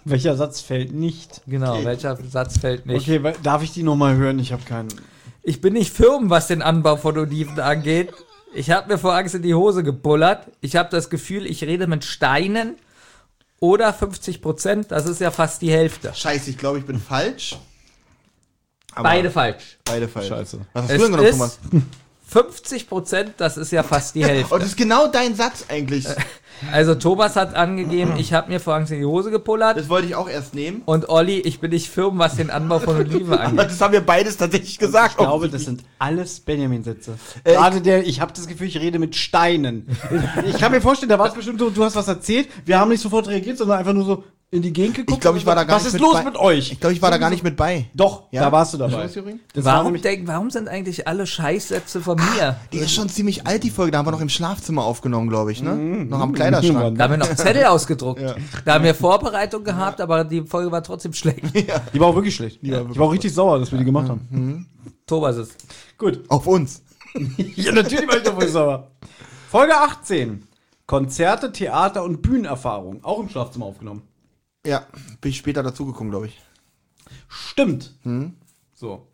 S2: Welcher Satz fällt nicht?
S4: Genau,
S3: Okay.
S4: welcher Satz fällt nicht?
S2: Okay, weil- darf ich die nochmal hören? Ich habe keinen.
S4: Ich bin nicht firm, was den Anbau von Oliven angeht. Ich habe mir vor Angst in die Hose gebullert. Ich habe das Gefühl, ich rede mit Steinen. Oder fünfzig Prozent, das ist ja fast die Hälfte.
S3: Scheiße, ich glaube, ich bin falsch. Aber
S4: Beide falsch.
S3: Beide falsch.
S2: Scheiße.
S3: Was hast
S4: Es
S3: du denn genommen,
S4: ist
S3: Thomas?
S4: fünfzig Prozent, das ist ja fast die Hälfte.
S3: Oh, das ist genau dein Satz eigentlich.
S4: Also Thomas hat angegeben, ich habe mir vor Angst in die Hose gepullert.
S3: Das wollte ich auch erst nehmen.
S4: Und Olli, ich bin nicht firm, was den Anbau von Oliven
S3: Aber
S4: angeht.
S3: das haben wir beides tatsächlich gesagt.
S2: Ich glaube, das sind alles Benjamin-Sätze.
S3: Äh,
S2: Gerade der, ich habe das Gefühl, ich rede mit Steinen. Ich kann mir vorstellen, da war es bestimmt so, du hast was erzählt, wir haben nicht sofort reagiert, sondern einfach nur so in die Gegend geguckt.
S3: Ich glaube, ich war da gar
S2: was
S3: nicht
S2: ist
S3: mit
S2: los
S3: bei.
S2: mit euch?
S3: Ich glaube, ich war da gar nicht mit bei.
S2: Doch,
S3: Ja?
S2: da warst du
S3: Hast
S2: dabei.
S3: du das übrigens?
S2: Das war
S4: Warum,
S2: nämlich,
S4: denk, warum sind eigentlich alle Scheißsätze von mir?
S3: Die ist schon ziemlich alt, die Folge. Da haben wir noch im Schlafzimmer aufgenommen, glaube ich, ne? Noch am Kleiderschrank.
S4: Da haben wir noch Zettel ausgedruckt.
S3: Ja.
S4: Da haben wir Vorbereitung gehabt, aber die Folge war trotzdem schlecht.
S2: die war auch wirklich schlecht.
S3: war
S2: ich war auch richtig sauer, dass wir die gemacht haben.
S3: Mhm.
S4: Thomas ist.
S2: Gut.
S3: Auf uns.
S2: Ja, natürlich war ich doch wohl sauer. Folge achtzehn. Konzerte, Theater und Bühnenerfahrung. Auch im Schlafzimmer aufgenommen.
S3: Ja, bin ich später dazugekommen, glaube ich.
S2: Stimmt. So.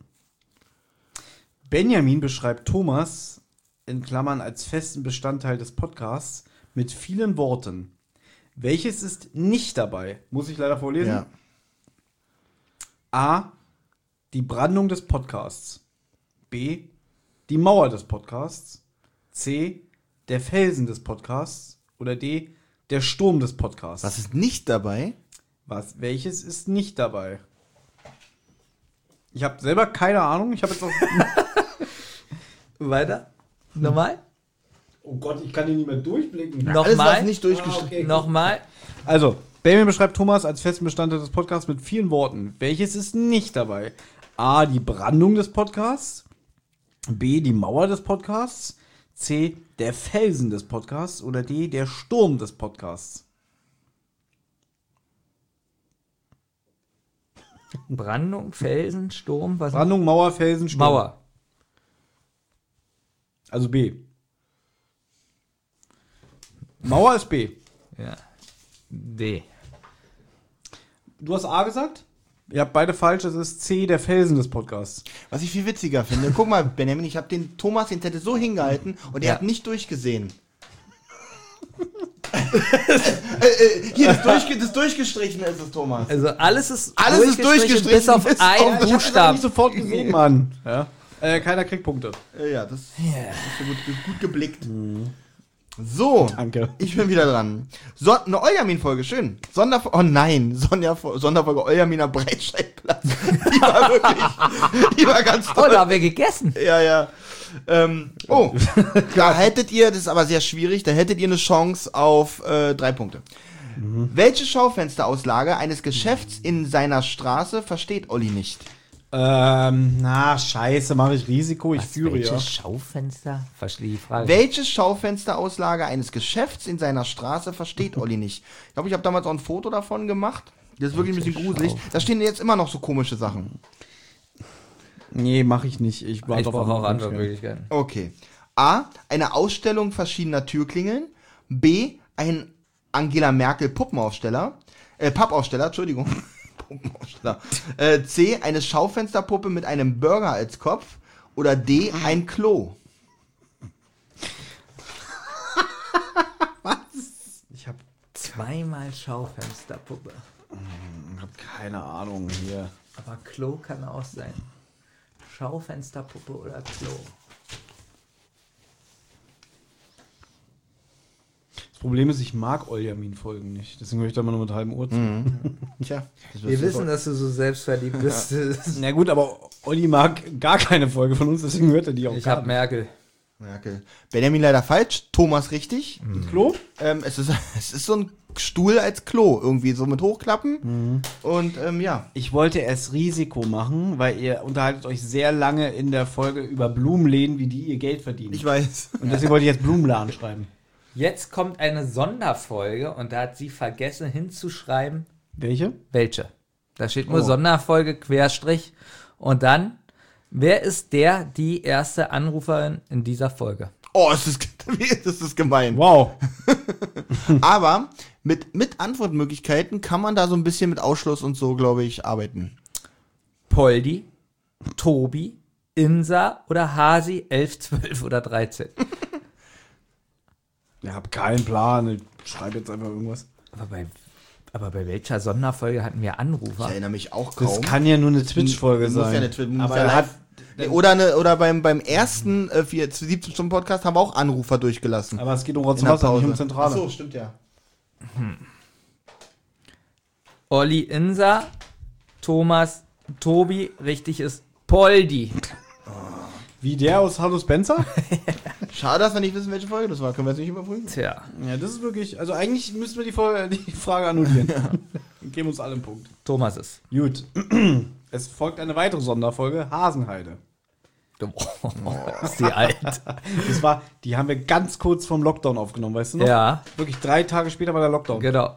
S2: Benjamin beschreibt Thomas in Klammern als festen Bestandteil des Podcasts mit vielen Worten. Welches ist nicht dabei? Muss ich leider vorlesen.
S3: Ja.
S2: A. Die Brandung des Podcasts. B. Die Mauer des Podcasts. C. Der Felsen des Podcasts. Oder D. Der Sturm des Podcasts.
S3: Was ist nicht dabei?
S2: Was? Welches ist nicht dabei? Ich habe selber keine Ahnung. Ich habe jetzt auch.
S4: Weiter? Nochmal?
S2: Oh Gott, ich kann hier nicht mehr durchblicken.
S3: Alles, was
S4: Nochmal?
S3: nicht durchgestrichen.
S2: okay.
S4: Nochmal?
S2: Also, Benjamin beschreibt Thomas als festen Bestandteil des Podcasts mit vielen Worten. Welches ist nicht dabei? A. Die Brandung des Podcasts. B. Die Mauer des Podcasts. C. Der Felsen des Podcasts. Oder D. Der Sturm des Podcasts.
S4: Brandung, Felsen, Sturm, was?
S2: Brandung, Mauer, Felsen, Sturm.
S4: Mauer.
S2: Also B. Mauer ist B.
S4: Ja. D.
S2: Du hast A gesagt? Ihr habt beide falsch. Es ist C. Der Felsen des Podcasts.
S3: Was ich viel witziger finde. Guck mal, Benjamin, ich habe den Thomas den Zettel so hingehalten und er
S4: Ja.
S3: hat nicht durchgesehen. äh, äh, hier, das, durchge das Durchgestrichene ist es, Thomas.
S4: Also alles ist
S3: Alles ist durchgestrichen,
S4: bis auf
S3: bis
S4: einen
S3: auf-
S2: Ich hab's
S4: Buchstaben.
S2: nicht sofort gesehen, Mann. Ja. Äh, keiner kriegt Punkte.
S3: Äh, ja, das ist so gut, gut geblickt. So,
S2: Danke.
S3: ich bin wieder dran. So, eine Eujamin-Folge, schön. Sonderfolge, oh nein, Sonja, Sonderfolge Eujaminer Breitscheidplatz. Die war wirklich, die war ganz
S4: Oh,
S3: toll.
S4: da haben wir gegessen.
S3: Ja, ja. Ähm, oh, da hättet ihr, das ist aber sehr schwierig, da hättet ihr eine Chance auf äh, drei Punkte. Welche Schaufensterauslage eines Geschäfts in seiner Straße versteht Olli nicht?
S2: Ähm, na, scheiße, mache ich Risiko, ich führe
S4: Welche
S2: ja.
S4: Schaufenster? Verstehe die Frage.
S3: Welche Schaufensterauslage eines Geschäfts in seiner Straße versteht Olli nicht? Ich glaube, ich habe damals auch ein Foto davon gemacht. Das ist wirklich ein bisschen gruselig. Da stehen jetzt immer noch so komische Sachen.
S2: Nee, mache ich nicht. Ich, warte
S4: Ich
S2: auf
S4: brauche auch
S2: andere
S4: andere Möglichkeiten.
S3: Okay. A. Eine Ausstellung verschiedener Türklingeln. B. Ein Angela Merkel Puppenaussteller. Äh, Pappaussteller, Entschuldigung. Puppenaussteller. Äh, C. Eine Schaufensterpuppe mit einem Burger als Kopf. Oder D. Ein Klo.
S2: Ich habe
S4: Zweimal Schaufensterpuppe.
S2: hab keine Ahnung hier.
S4: Aber Klo kann auch sein. Schaufensterpuppe oder Klo.
S2: Das Problem ist, ich mag Oljamin-Folgen nicht. Deswegen höre ich da immer nur mit halbem Ohr zu.
S3: Tja. das
S4: Wir
S3: wirst du
S4: wissen,
S3: voll-
S4: dass du so selbstverliebt bist.
S2: Na gut, aber Olli mag gar keine Folge von uns, deswegen hört er die auch
S4: Ich
S2: gar
S4: hab Merkel.
S3: Merkel. Benjamin leider falsch. Thomas richtig.
S2: nicht. Klo?
S3: Ähm, es, ist, es ist so ein Stuhl als Klo. Irgendwie so mit Hochklappen. Und ähm, ja.
S2: Ich wollte erst Risiko machen, weil ihr unterhaltet euch sehr lange in der Folge über Blumenläden, wie die ihr Geld verdienen.
S3: Ich weiß.
S2: Und deswegen wollte ich jetzt Blumenladen schreiben.
S4: Jetzt kommt eine Sonderfolge und da hat sie vergessen hinzuschreiben,
S2: Welche?
S4: welche. Da steht nur
S2: Oh.
S4: Sonderfolge, Querstrich. Und dann, wer ist der, die erste Anruferin in dieser Folge?
S3: Oh, das ist, das ist gemein.
S2: Wow.
S3: Aber mit, mit Antwortmöglichkeiten kann man da so ein bisschen mit Ausschluss und so, glaube ich, arbeiten.
S4: Poldi, Tobi, Insa oder Hasi, elf, zwölf oder dreizehn.
S2: Ich hab keinen Plan. Ich schreibe jetzt einfach irgendwas.
S4: Aber bei, aber bei welcher Sonderfolge hatten wir Anrufer?
S3: Ich erinnere mich auch kaum.
S2: Das kann ja nur eine Twitch-Folge
S3: Muss
S2: sein.
S3: ja eine Twi- muss
S2: Aber
S3: ja
S2: er
S3: live-
S2: hat,
S3: Nee, Oder, eine, oder beim, beim ersten äh, siebzehn Stunden Podcast haben wir auch Anrufer durchgelassen.
S2: aber es geht um
S3: In der
S2: Rotzwasser, nicht um
S3: Pause.
S2: Zentrale.
S3: Ach so, stimmt ja.
S4: Olli, Insa, Thomas, Tobi, richtig ist Poldi.
S2: Wie der aus Hallo Spencer?
S3: Schade, dass wir nicht wissen, welche Folge das war. Können wir jetzt nicht überprüfen?
S4: Tja,
S2: Ja, das ist wirklich, also eigentlich müssten wir die, Folge, die Frage annullieren. Dann geben uns alle einen Punkt.
S4: Thomas ist.
S2: Gut. Es folgt eine weitere Sonderfolge, Hasenheide.
S4: Oh, ist die alt.
S2: Das war, die haben wir ganz kurz vorm Lockdown aufgenommen, weißt du noch?
S4: Ja,
S2: Wirklich drei Tage später war der Lockdown.
S4: genau.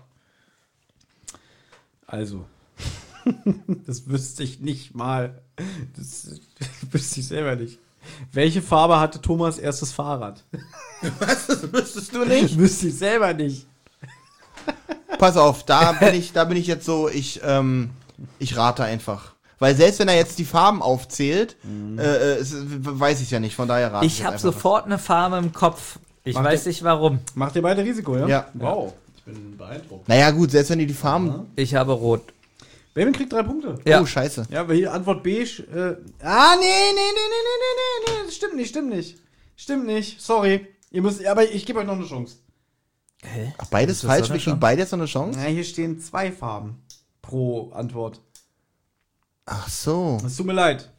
S2: Also. Das wüsste ich nicht mal. Das wüsste ich selber nicht. Welche Farbe hatte Thomas erstes Fahrrad?
S3: Was? Das wüsstest du nicht?
S2: Wüsste ich selber nicht.
S3: Pass auf, da bin ich, da bin ich jetzt so, ich, ähm, ich rate einfach. Weil selbst wenn er jetzt die Farben aufzählt, äh, äh, es, weiß ich ja nicht, von daher rate
S4: Ich
S3: jetzt
S4: habe
S3: einfach.
S4: sofort eine Farbe im Kopf. Ich
S2: Macht
S4: weiß
S2: ihr-
S4: nicht warum.
S2: Macht ihr beide Risiko, ja?
S3: Ja.
S2: Wow. Ich bin beeindruckt.
S3: Naja gut, selbst wenn die die Farben...
S4: Ich habe rot.
S2: Baby kriegt drei Punkte.
S4: Ja.
S3: Oh, scheiße.
S2: Ja, weil hier Antwort beige. Äh, ah, nee, nee, nee, nee, nee, nee, nee, nee. Das stimmt nicht, stimmt nicht. Stimmt nicht. Sorry. Ihr müsst, aber ich gebe euch noch eine Chance.
S4: Hä?
S3: Ach, beides
S4: Ist das
S3: falsch,
S4: so
S3: wir
S4: eine
S3: kriegen
S4: Chance?
S3: beide jetzt noch eine Chance?
S2: Na, hier stehen zwei Farben pro Antwort.
S3: Ach so.
S2: Es tut mir leid.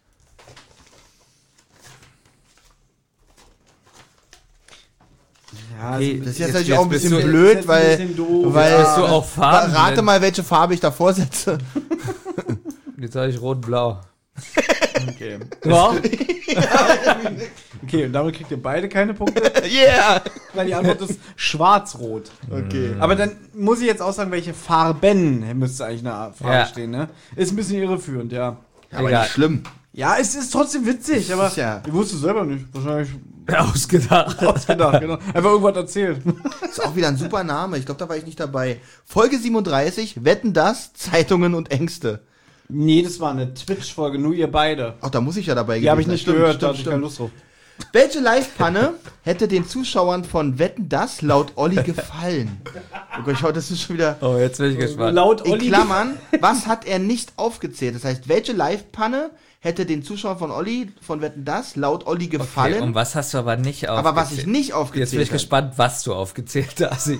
S2: Ja,
S4: Okay,
S3: Das ist jetzt,
S4: Jetzt-
S3: natürlich
S4: jetzt
S3: auch ein
S4: bist
S3: bisschen
S4: du-
S3: blöd,
S2: jetzt
S3: weil...
S2: ein bisschen doof.
S3: weil
S4: Bist du auch Farben?
S3: Rate mal, welche Farbe ich davor setze.
S4: Jetzt habe ich rot-blau.
S2: Okay.
S4: Ja.
S2: Okay, und damit kriegt ihr beide keine Punkte,
S3: Yeah!
S2: weil die Antwort ist schwarz-rot.
S3: Okay.
S2: Aber dann muss ich jetzt auch sagen, welche Farben müsste eigentlich eine Frage
S4: Ja.
S2: stehen, ne? Ist ein bisschen irreführend, ja.
S3: Aber
S4: Egal.
S3: nicht schlimm.
S2: Ja, es ist trotzdem witzig, aber
S3: ist ja-
S2: ich wusste es selber nicht. Wahrscheinlich
S4: Ausgedacht.
S2: ausgedacht, genau. Einfach irgendwas erzählt.
S3: Ist auch wieder ein super Name. Ich glaube, da war ich nicht dabei. Folge siebenunddreißig, Wetten das, Zeitungen und Ängste.
S2: Nee, das war eine Twitch-Folge, nur ihr beide.
S3: Ach, da muss ich ja dabei
S2: Die habe ich
S3: sein.
S2: nicht
S3: Stimmt,
S2: gehört,
S3: stimmt,
S2: da hatte ich keine
S3: stimmt.
S2: Lust drauf.
S3: Welche Live-Panne hätte den Zuschauern von Wetten das laut Olli gefallen? Oh Gott, ich hoffe, das ist schon wieder...
S4: Oh, jetzt bin ich gespannt.
S2: Laut
S3: In
S2: Olli.
S3: Klammern, was hat er nicht aufgezählt? Das heißt, welche Live-Panne hätte den Zuschauern von Olli, von Wetten das, laut Olli
S4: Okay,
S3: gefallen?
S4: und was hast du aber nicht aufgezählt?
S3: aber was ich nicht aufgezählt
S4: Jetzt bin ich
S3: habe.
S4: gespannt, was du aufgezählt hast.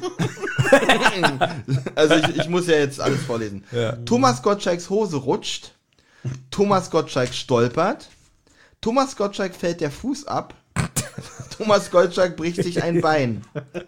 S3: Also ich, ich muss ja jetzt alles vorlesen.
S4: Ja.
S3: Thomas Gottschalks Hose rutscht. Thomas Gottschalk stolpert. Thomas Gottschalk fällt der Fuß ab. Thomas Gottschalk bricht sich ein Bein.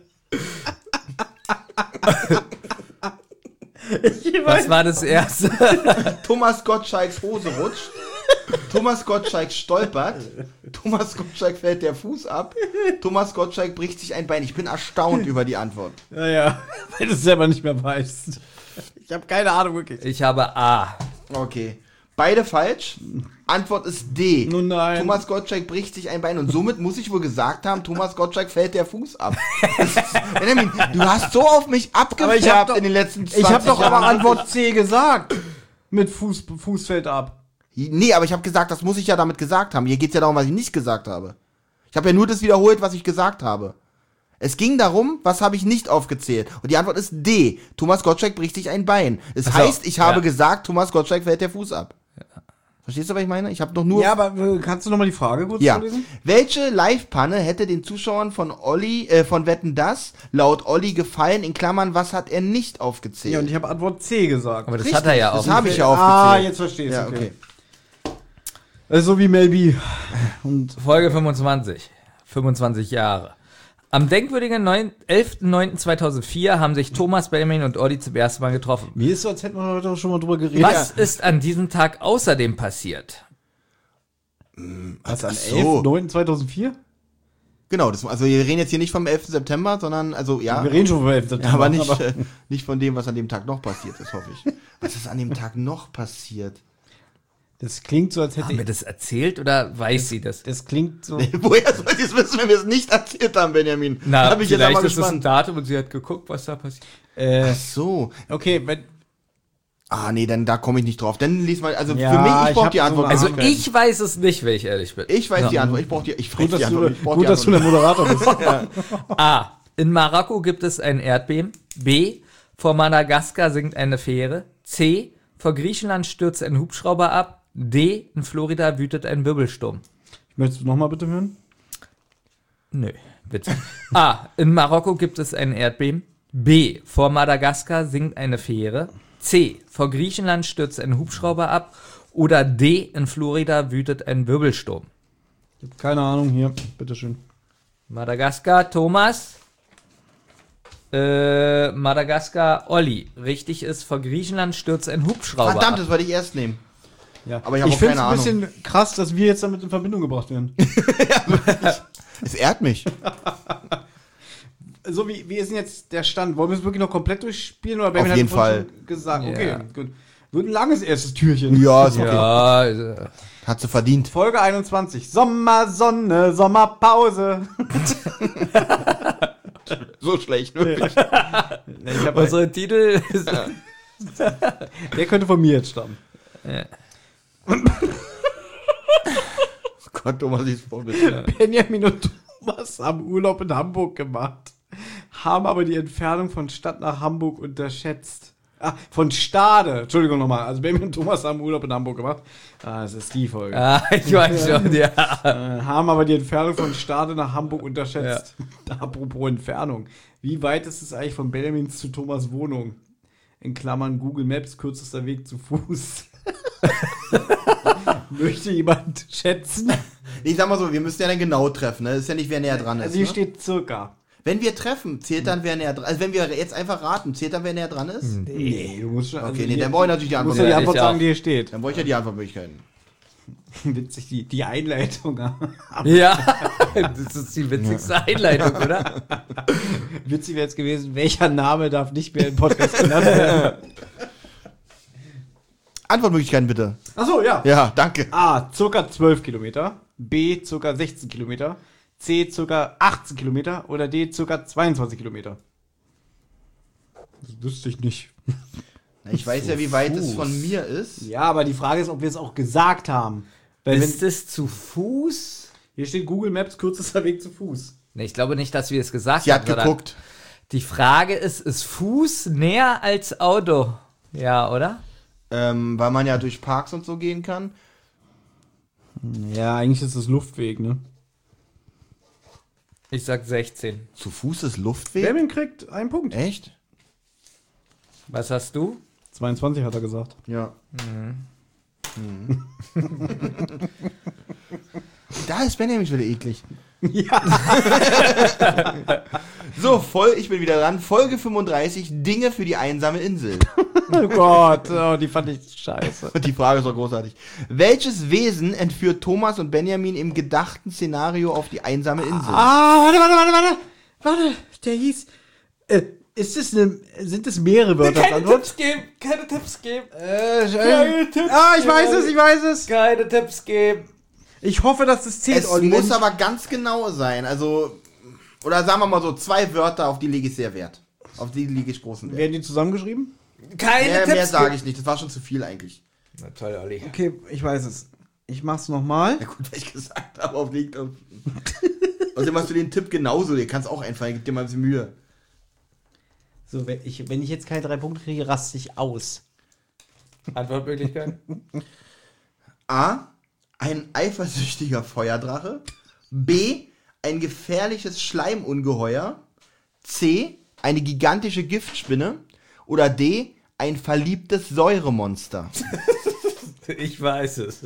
S4: Was war das erste?
S3: Thomas Gottschalks Hose rutscht. Thomas Gottschalk stolpert. Thomas Gottschalk fällt der Fuß ab. Thomas Gottschalk bricht sich ein Bein. Ich bin erstaunt über die Antwort.
S2: Ja, ja, weil du es selber nicht mehr weißt. Ich habe keine Ahnung, wirklich.
S4: Ich habe A.
S3: Okay. Beide falsch. Antwort ist D.
S2: Nun nein.
S3: Thomas Gottschalk bricht sich ein Bein und somit muss ich wohl gesagt haben, Thomas Gottschalk fällt der Fuß ab. Das ist, Benjamin, du hast so auf mich
S2: Aber ich hab
S3: abgefärbt
S2: doch-
S3: in den letzten zwanzig
S2: Ich habe doch
S3: Jahren.
S2: aber Antwort C gesagt. Mit Fuß, Fuß fällt ab.
S3: Nee, aber ich habe gesagt, das muss ich ja damit gesagt haben. Hier geht's ja darum, was ich nicht gesagt habe. Ich habe ja nur das wiederholt, was ich gesagt habe. Es ging darum, was habe ich nicht aufgezählt. Und die Antwort ist D. Thomas Gottschalk bricht sich ein Bein. Es
S4: Ach so,
S3: heißt, ich habe
S4: ja.
S3: gesagt, Thomas Gottschalk fällt der Fuß ab. Verstehst du, was ich meine? Ich habe doch nur...
S2: Ja, aber äh, kannst du nochmal die Frage kurz
S3: Ja.
S2: vorlesen?
S3: Welche Live-Panne hätte den Zuschauern von Olli, äh, von Wetten das laut Olli gefallen? In Klammern, was hat er nicht aufgezählt?
S2: Ja, und ich habe Antwort C gesagt.
S4: Aber das
S3: Richtig,
S4: hat er ja
S3: das
S4: auch.
S3: habe ich ja
S2: Ah,
S3: aufgezählt.
S2: jetzt verstehe ich
S3: Ja,
S2: okay.
S3: okay.
S2: Also so wie Mel B. Und
S4: Folge fünfundzwanzig. fünfundzwanzig Jahre. Am denkwürdigen elften neunten zweitausendvier haben sich Thomas, Benjamin und Olli zum ersten Mal getroffen.
S2: mir ist so, als hätten wir heute auch schon mal drüber geredet.
S4: Was ist an diesem Tag außerdem passiert?
S2: Was, an
S3: Ach so.
S2: elften neunten zweitausendvier?
S3: Genau, das, also wir reden jetzt hier nicht vom elften September, sondern, also ja,
S2: Wir reden schon vom elften
S3: ja aber nicht,
S2: aber-
S3: äh, nicht von dem, was an dem Tag noch passiert ist, hoffe ich. Was ist an dem Tag noch passiert?
S2: Das klingt so, als hätte
S4: Haben wir
S2: ich.
S4: das erzählt oder weiß sie das?
S2: Das klingt so.
S3: Woher soll ich es wissen, wenn wir es nicht erzählt haben, Benjamin?
S4: Na,
S3: Da bin ich jetzt aber
S4: vielleicht ist das ein
S3: gespannt.
S4: Datum und sie hat geguckt, was da passiert.
S2: Äh,
S3: Ach so.
S2: okay, wenn,
S3: Ah, nee, dann da komme ich nicht drauf. Dann lies mal, also
S2: Ja,
S3: für mich, ich
S2: ich
S3: brauche
S2: hab
S3: die
S2: so
S3: Antwort.
S2: eine
S4: Also
S2: Ahnung.
S4: ich weiß es nicht, wenn ich ehrlich bin.
S3: ich weiß
S4: Ja.
S3: die Antwort. Ich brauche die, ich weiß
S2: gut, dass,
S3: die
S2: du,
S3: Antwort. Ich brauch
S2: gut
S3: die
S2: dass du der
S3: Antwort.
S2: Moderator bist.
S4: A. In Marokko gibt es ein Erdbeben. B. Vor Madagaskar sinkt eine Fähre. C. Vor Griechenland stürzt ein Hubschrauber ab. D. In Florida wütet ein Wirbelsturm.
S2: Möchtest du nochmal bitte hören?
S4: Nö, bitte. A. In Marokko gibt es ein Erdbeben. B. Vor Madagaskar sinkt eine Fähre. C. Vor Griechenland stürzt ein Hubschrauber ab. Oder D. In Florida wütet ein Wirbelsturm.
S2: Ich hab keine Ahnung, hier, bitteschön.
S4: Madagaskar, Thomas. Äh, Madagaskar, Olli. Richtig ist, vor Griechenland stürzt ein Hubschrauber
S3: Verdammt,
S4: ab.
S3: das wollte ich erst nehmen.
S2: Ja.
S3: Aber ich hab auch
S2: finde
S3: keine
S2: es ein bisschen krass, dass wir jetzt damit in Verbindung gebracht werden.
S3: Es ehrt mich.
S2: So, wie, wie ist denn jetzt der Stand? Wollen wir es wirklich noch komplett durchspielen? Oder
S3: Auf jeden Fall.
S2: schon gesagt?
S4: Ja.
S2: Okay, gut. Wird ein langes erstes Türchen.
S3: Ja, ist okay.
S4: Ja, äh,
S3: Hat sie verdient.
S2: Folge einundzwanzig. Sommersonne, Sommerpause.
S3: So schlecht, wirklich.
S2: Ich hab,
S4: unsere Titel ist,
S2: der könnte von mir jetzt stammen.
S3: Oh Gott, Thomas, lies vor, bitte.
S2: Benjamin und Thomas haben Urlaub in Hamburg gemacht, haben aber die Entfernung von Stadt nach Hamburg unterschätzt. Ah, von Stade. Entschuldigung nochmal. Also Benjamin und Thomas haben Urlaub in Hamburg gemacht. Ah, das ist die Folge.
S4: ah, ich weiß schon, ja.
S2: Äh, haben aber die Entfernung von Stade nach Hamburg unterschätzt. Apropos Entfernung. Wie weit ist es eigentlich von Benjamins zu Thomas Wohnung? In Klammern Google Maps, kürzester Weg zu Fuß. Möchte jemand schätzen?
S3: Ich sag mal so, wir müssen ja dann genau treffen, ne? Das ist ja nicht, wer näher dran ist.
S2: Also hier
S3: Ne?
S2: steht circa.
S3: Wenn wir treffen, zählt dann, wer näher dran ist. Also wenn wir jetzt einfach raten, zählt dann, wer näher dran ist?
S2: Nee, du musst schon.
S3: Okay, nee, dann brauche ich natürlich die
S2: Du
S3: Antwort.
S2: musst ja die
S4: Ja,
S2: Antwort
S4: ich
S2: sagen,
S4: auch.
S2: die hier steht.
S3: Dann brauche ich ja die Antwortmöglichkeiten.
S2: Witzig, die, die Einleitung.
S4: Ja, das ist die witzigste Einleitung, oder?
S2: Witzig wäre jetzt gewesen, welcher Name darf nicht mehr im Podcast genannt werden.
S3: Antwortmöglichkeiten bitte.
S2: Achso, ja.
S3: Ja, danke.
S2: A, circa zwölf Kilometer. B, circa sechzehn Kilometer. C, circa achtzehn Kilometer. Oder D, circa zweiundzwanzig Kilometer. Das wüsste ich nicht.
S3: Na, ich weiß ja, wie weit es von mir ist.
S2: Ja, aber die Frage ist, ob wir es auch gesagt haben. Weil wenn,
S4: Ist es zu Fuß?
S2: hier steht Google Maps, kürzester Weg zu Fuß.
S4: Nee, ich glaube nicht, dass wir es gesagt
S3: Sie
S4: haben.
S3: hat
S4: sondern
S3: geguckt.
S4: Die Frage ist, ist Fuß näher als Auto? Ja, oder?
S3: Ähm, weil man ja durch Parks und so gehen kann.
S2: Ja, eigentlich ist es Luftweg, ne?
S4: Ich sag sechzehn.
S3: Zu Fuß ist Luftweg?
S2: Benjamin kriegt einen Punkt.
S3: Echt?
S4: Was hast du?
S2: zweiundzwanzig hat er gesagt.
S3: Ja. Mhm. Da ist Benjamin schon wieder eklig.
S2: Ja.
S3: So, voll, ich bin wieder dran. Folge fünfunddreißig, Dinge für die einsame Insel.
S2: Oh Gott, oh, die fand ich scheiße.
S3: Und die Frage ist auch großartig. Welches Wesen entführt Thomas und Benjamin im gedachten Szenario auf die einsame Insel?
S2: Ah, warte, warte, warte, warte. Warte, der hieß. Äh, ist es eine. Sind es mehrere Wörter? als Antwort?
S4: geben, keine Tipps geben,
S2: Äh,
S4: Keine
S2: äh,
S4: Tipps
S2: ah, ich weiß
S4: geben.
S2: es, ich weiß es.
S4: keine Tipps geben.
S2: Ich hoffe, dass es zählt,
S3: Es
S2: Olli.
S3: muss
S2: Wenn ich-
S3: aber ganz genau sein. Also, oder sagen wir mal so, zwei Wörter, auf die lege ich sehr Wert. Auf die lege ich großen Wert.
S2: Werden die zusammengeschrieben?
S4: Keine
S3: Mehr,
S4: Tipps
S3: mehr sage
S4: geben.
S3: ich nicht, das war schon zu viel eigentlich.
S4: Na toll, Olli.
S2: Okay, ich weiß es. Ich mach's nochmal.
S3: Ja gut, weil ich gesagt habe, auf liegt auf. Außerdem hast du den Tipp genauso, dir kannst auch einfallen, gib dir mal ein bisschen Mühe.
S2: So, wenn ich, wenn ich jetzt keine drei Punkte kriege, raste ich aus.
S4: Antwortmöglichkeiten?
S3: A. Ein eifersüchtiger Feuerdrache. B. Ein gefährliches Schleimungeheuer. C. Eine gigantische Giftspinne. Oder D. Ein verliebtes Säuremonster.
S4: Ich weiß es.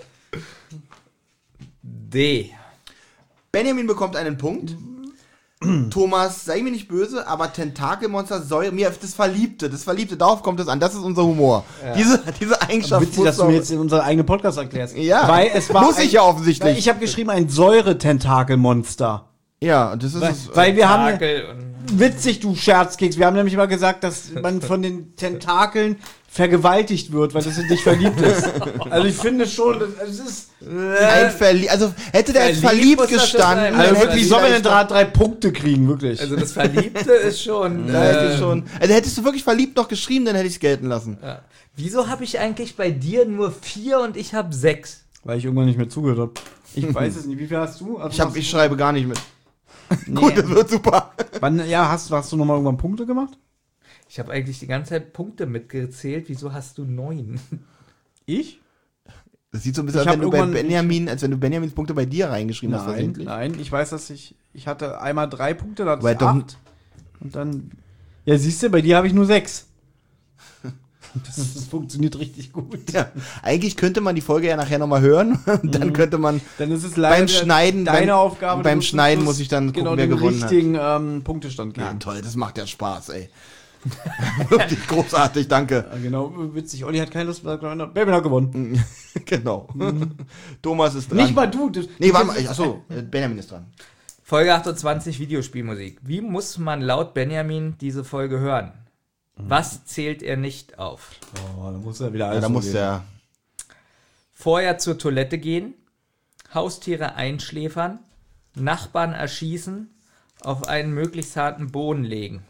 S4: D.
S3: Benjamin bekommt einen Punkt. Thomas, sei mir nicht böse, aber Tentakelmonster, Säure, mir das Verliebte, das Verliebte, darauf kommt es an, das ist unser Humor. Diese, diese Eigenschaft.
S2: Witzig, dass du mir jetzt in unseren eigenen Podcast erklärst.
S3: Ja,
S2: weil es war
S3: muss
S2: ein,
S3: ich ja offensichtlich.
S2: Weil ich habe geschrieben, ein Säuretentakelmonster.
S3: Ja, und das ist
S2: Weil,
S3: es.
S2: weil wir haben.
S4: Tentakel und
S2: Witzig, du Scherzkeks. Wir haben nämlich mal gesagt, dass man von den Tentakeln vergewaltigt wird, weil das in dich verliebt ist. Also ich finde schon, das, es ist,
S3: Ein Verlie also hätte der jetzt
S4: Verliebt
S3: verliebt
S4: muss das schon
S3: gestanden.
S4: sein.
S3: dann
S2: Also
S3: hätte
S2: wirklich,
S3: ich
S2: soll man denn
S3: vielleicht
S2: drei, drei Punkte kriegen, wirklich?
S4: Also das Verliebte ist schon...
S3: noch- Da hätte ich
S4: äh,
S3: schon. Also hättest du wirklich verliebt noch geschrieben, dann hätte ich es gelten lassen.
S4: ja. Wieso habe ich eigentlich bei dir nur vier und ich habe sechs?
S2: Weil ich irgendwann nicht mehr zugehört habe. Ich weiß es nicht. Wie viel hast du? Also
S3: Ich, hab,
S2: hast
S3: ich schreibe gar nicht mit.
S2: Nee.
S3: Gut, das wird super.
S2: Wann, ja, hast, hast du nochmal irgendwann Punkte gemacht?
S4: Ich habe eigentlich die ganze Zeit Punkte mitgezählt. Wieso hast du neun?
S2: Ich?
S3: Das sieht so ein bisschen
S2: Ich
S3: aus,
S2: hab
S3: wenn du bei
S2: irgendwann-
S3: Benjamin, als wenn du Benjamins Punkte bei dir reingeschrieben hast.
S2: Nein,
S3: versehentlich.
S2: nein. Ich weiß, dass ich, ich hatte einmal drei Punkte, dann
S3: Weil
S2: hatte ich
S3: doch-
S2: acht. Und dann, ja, siehst du, bei dir habe ich nur sechs. Das, das funktioniert richtig gut.
S3: Ja, eigentlich könnte man die Folge ja nachher nochmal hören. Und dann könnte man
S2: Dann ist es leider
S3: beim
S2: wieder
S3: Schneiden,
S2: deine
S3: beim,
S2: Aufgabe.
S3: beim
S2: du musst
S3: Schneiden
S2: am Schluss
S3: muss ich dann gucken,
S2: genau
S3: wer
S2: den
S3: gewonnen hat.
S2: richtigen ähm, Punktestand
S3: Ja,
S2: geben.
S3: toll, das macht ja Spaß, ey. Wirklich großartig, danke.
S2: Ja, genau, witzig. Olli hat keine Lust mehr. Baby hat gewonnen.
S3: Genau. Thomas ist dran.
S2: Nicht mal du. du
S3: Nee,
S2: du
S3: warte
S2: kannst-
S3: mal, achso, Benjamin ist dran.
S4: Folge achtundzwanzig, Videospielmusik. Wie muss man laut Benjamin diese Folge hören? Was zählt er nicht auf?
S2: Oh, da muss er wieder
S3: Ja,
S2: alles
S3: da muss
S2: umgehen.
S3: der.
S4: Vorher zur Toilette gehen, Haustiere einschläfern, Nachbarn erschießen, auf einen möglichst harten Boden legen.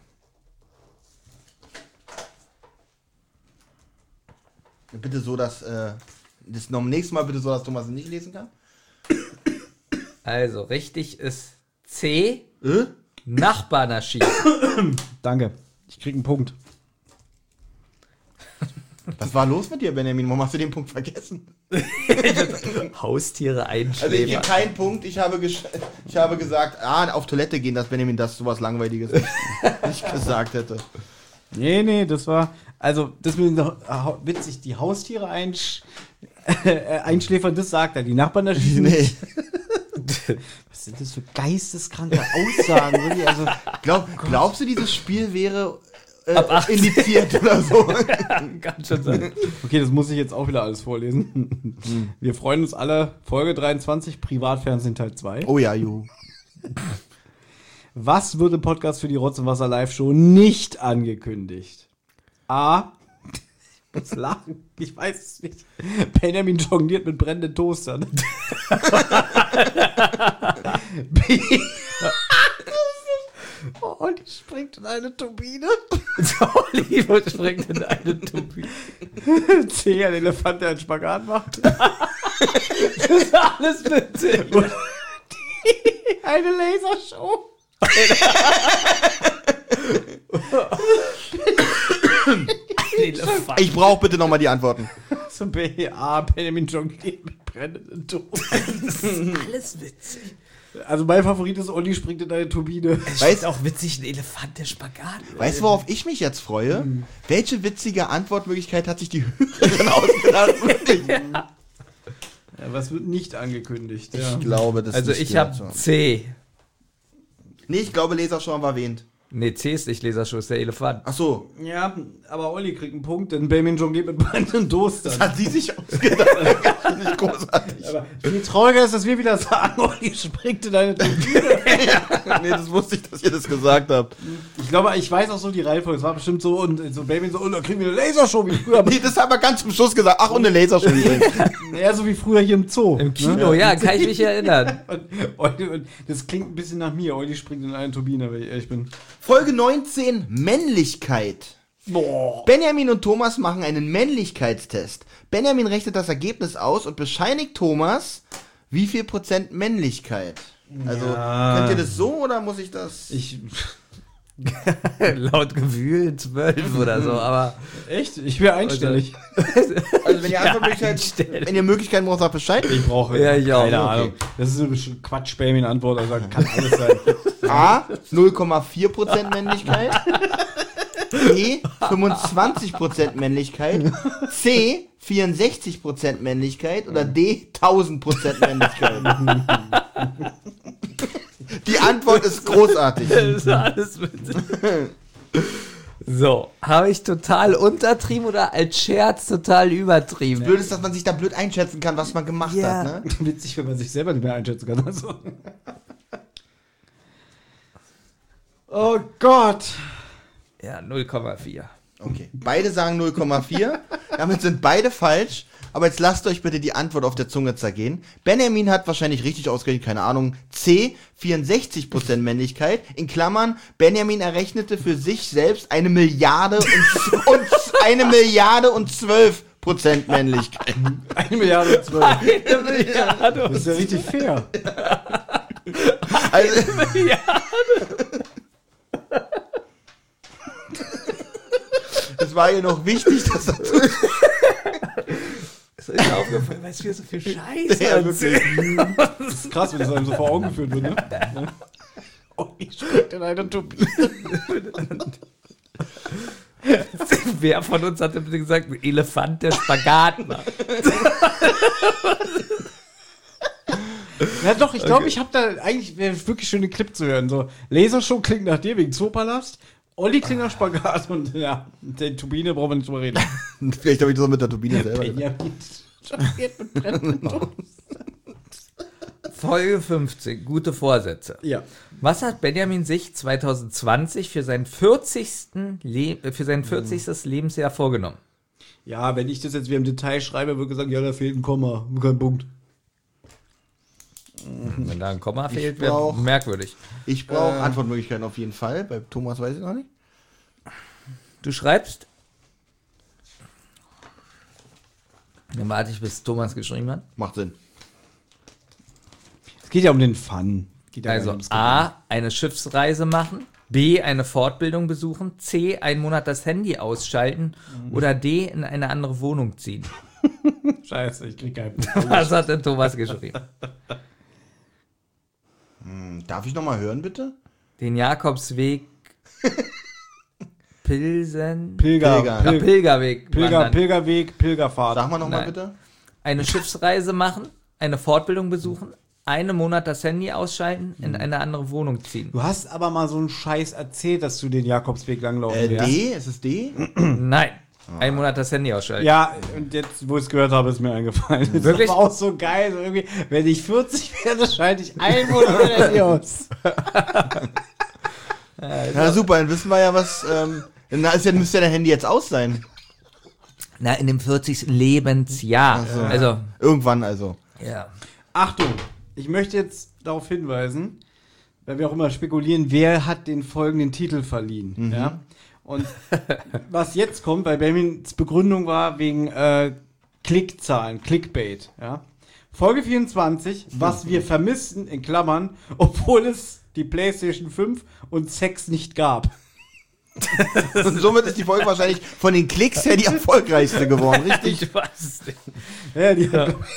S3: Bitte so, dass. Äh, das noch nächstes Mal bitte so, dass Thomas nicht lesen kann.
S4: Also, richtig ist C,
S3: Äh?
S4: Nachbarn erschießen.
S2: Danke. Ich krieg einen Punkt.
S3: Was war los mit dir, Benjamin? Warum hast du den Punkt vergessen?
S4: Haustiere
S3: Also ich
S4: einschläfern.
S3: gebe keinen Punkt. Ich habe, gesch- ich habe gesagt, ah, auf Toilette gehen, dass Benjamin das sowas Langweiliges nicht, nicht gesagt hätte.
S2: Nee, nee, das war. Also, das mit den, ha- witzig, die Haustiere einsch, äh, einschläfern, das sagt er. Die Nachbarn erschießen.
S3: Nee.
S2: Was sind das für geisteskranke Aussagen? wirklich? Also,
S3: Glaub, glaubst du, dieses Spiel wäre äh,
S4: Ab achtzehn.
S3: indiziert oder so?
S4: Kann schon sein.
S2: okay, das muss ich jetzt auch wieder alles vorlesen. Wir freuen uns alle. Folge dreiundzwanzig, Privatfernsehen Teil zwei.
S3: Oh ja, juhu.
S2: Was wird im Podcast für die Rotz und Wasser Live-Show nicht angekündigt? A. Ich muss lachen. Ich weiß es nicht. Benjamin jongliert mit brennenden Toastern. B. Oh, die springt in eine Turbine.
S4: Oliver springt in eine Turbine.
S2: C. Ein Elefant, der einen Spagat macht.
S4: Das ist alles bitte.
S2: Eine Lasershow.
S4: Elefant.
S3: Ich brauche bitte nochmal die Antworten.
S2: So B. A. Benjamin jongliert mit brennenden Toastern.
S4: Alles witzig.
S2: Also mein Favorit ist, Olli springt in eine Turbine.
S4: Weißt auch witzig, ein Elefant, der Spagat.
S3: Weißt du, worauf ich mich jetzt freue? Welche witzige Antwortmöglichkeit hat sich die Hörerin ausgedacht? Wirklich?
S2: Ja, was wird nicht angekündigt? Ja.
S3: Ich glaube, das
S4: Also
S3: ist
S4: ich
S3: die
S4: habe
S3: Antwort.
S4: C.
S3: Nee, ich glaube, Lesershow haben wir erwähnt.
S4: Nee, C ist nicht Leserschuss, der Elefant.
S3: Ach so.
S2: Ja, aber Olli kriegt einen Punkt, denn Benjamin jongliert mit brennenden Toastern.
S3: Das hat sie sich ausgedacht. Das ist nicht großartig.
S2: Aber viel trauriger ist, dass wir wieder sagen, Olli springt in eine Turbine.
S3: Nee, das wusste ich, dass ihr das gesagt habt.
S2: Ich glaube, ich weiß auch so die Reihenfolge. Es war bestimmt so und so Benjamin so, und dann kriegen wir eine Lasershow wie früher.
S3: Nee, das haben wir ganz zum Schluss gesagt. Ach, und eine Lasershow übrigens.
S2: Eher so wie früher hier im Zoo.
S4: Im Kino, ja, kann ich mich erinnern.
S2: Und, Olli, und das klingt ein bisschen nach mir. Olli springt in eine Turbine, weil ich ehrlich bin.
S3: Folge neunzehn, Männlichkeit.
S2: Boah.
S3: Benjamin und Thomas machen einen Männlichkeitstest. Benjamin rechnet das Ergebnis aus und bescheinigt Thomas, wie viel Prozent Männlichkeit. Also,
S2: Ja.
S3: könnt ihr das so oder muss ich das...
S2: Ich.
S4: Laut Gewühl zwölf oder so, aber
S2: Echt? Ich wäre einstellig.
S3: Also, wenn ihr Antwortmöglichkeiten,
S4: einstellen.
S3: wenn ihr Möglichkeiten braucht, sagt Bescheid.
S2: Ich brauche
S4: Ja, ich auch.
S2: keine
S3: Okay.
S2: Ahnung. Das ist so eine Quatsch, Benjamin Antwort. Also kann alles sein.
S3: A, null Komma vier Prozent Männlichkeit. B, fünfundzwanzig Prozent Männlichkeit. C, vierundsechzig Prozent Männlichkeit. Oder D, tausend Prozent Männlichkeit. Die Antwort ist großartig.
S4: das ist alles witzig. So, habe ich total untertrieben oder als Scherz total übertrieben?
S3: Blöd ist, dass man sich da blöd einschätzen kann, was man gemacht
S4: Ja.
S3: hat, ne?
S2: Witzig, wenn man sich selber nicht mehr einschätzen kann. Also. Oh Gott.
S4: Ja, null Komma vier.
S3: Okay. Beide sagen null Komma vier. Damit sind beide falsch. aber jetzt lasst euch bitte die Antwort auf der Zunge zergehen. Benjamin hat wahrscheinlich richtig ausgerechnet, keine Ahnung, C, vierundsechzig Prozent Männlichkeit, in Klammern, Benjamin errechnete für sich selbst eine Milliarde und, und eine Milliarde und zwölf Prozent Männlichkeit.
S2: Eine Milliarde und zwölf.
S4: Eine Milliarde.
S2: Das ist ja richtig fair.
S3: Also, es war ihr noch wichtig, dass das
S4: Ist euch aufgefallen, weißt du, wie so viel Scheiße
S3: Ja,
S4: erzählt?
S2: Das ist krass, wenn das einem so vor Augen geführt wird, ne? Oh, ich steckt in einer Turbine.
S4: Wer von uns hatte bitte gesagt, ein Elefant, der Spagat macht?
S2: Ja doch, ich glaube, ich habe da eigentlich wäre wirklich schön, den Clip zu hören. So, Lasershow klingt nach dir wegen Zoopalast, Olli klingt nach Spagat und ja, der Turbine brauchen wir nicht drüber reden.
S3: Vielleicht habe ich das auch mit der Turbine selber.
S2: Benjamin jongliert mit brennenden Dosen.
S4: Folge fünfzehn, gute Vorsätze.
S2: Ja.
S4: Was hat Benjamin sich zwanzig zwanzig für sein vierzigsten Le für sein vierzigstes Lebensjahr vorgenommen?
S2: Ja, wenn ich das jetzt wieder im Detail schreibe, würde ich sagen, ja, da fehlt ein Komma, kein Punkt.
S4: Wenn da ein Komma fehlt,
S3: Ich
S4: wäre
S3: brauch-
S4: merkwürdig.
S3: Ich brauche
S2: Äh.
S3: Antwortmöglichkeiten auf jeden Fall. Bei Thomas weiß ich noch nicht.
S4: Du schreibst. Dann warte ich, bis Thomas geschrieben hat.
S3: Macht Sinn.
S2: Es geht ja um den Fun. Geht ja
S4: Also
S2: gar nicht ums
S4: A, eine Schiffsreise machen, B, eine Fortbildung besuchen, C, einen Monat das Handy ausschalten oder D, in eine andere Wohnung ziehen.
S2: Gewinnen. Scheiße, ich krieg keinen Punkt.
S4: Was hat denn Thomas geschrieben?
S3: Hm, darf ich nochmal hören, bitte?
S4: Den Jakobsweg Pilsen
S2: Pilger,
S3: Pilger.
S2: Pil
S4: Pilgerweg
S2: Pilger,
S4: wandern.
S2: Pilgerweg, Pilgerfahrt.
S3: Sag mal nochmal
S4: Nein.
S3: bitte.
S4: Eine Schiffsreise machen, eine Fortbildung besuchen, einen Monat das Handy ausschalten, in eine andere Wohnung ziehen.
S2: Du hast aber mal so einen Scheiß erzählt, dass du den Jakobsweg langlaufen
S3: Äh,
S2: wirst.
S3: D? Ist es D?
S4: Nein, einen Monat das Handy ausschalten.
S2: Ja, und jetzt, wo ich es gehört habe, ist mir eingefallen. Das
S4: Wirklich?
S2: ist aber auch so geil. So irgendwie, wenn ich vierzig werde, schalte ich einen Monat mein Handy aus.
S3: Ja, super, dann wissen wir ja, was. Ähm, na, ist ja, müsste ja dein Handy jetzt aus sein.
S4: Na, in dem vierzigsten Lebensjahr.
S3: so.
S4: Also,
S3: Irgendwann also.
S4: ja.
S2: Achtung, ich möchte jetzt darauf hinweisen, weil wir auch immer spekulieren, wer hat den folgenden Titel verliehen. Ja? Und was jetzt kommt, weil Benjamins Begründung war wegen äh, Klickzahlen, Clickbait. Ja? Folge vierundzwanzig, was wir vermissen, in Klammern, obwohl es die PlayStation fünf und Sex nicht gab.
S3: Und somit ist die Folge wahrscheinlich von den Klicks her die erfolgreichste geworden, richtig?
S4: Ich weiß es nicht.
S2: Ja, die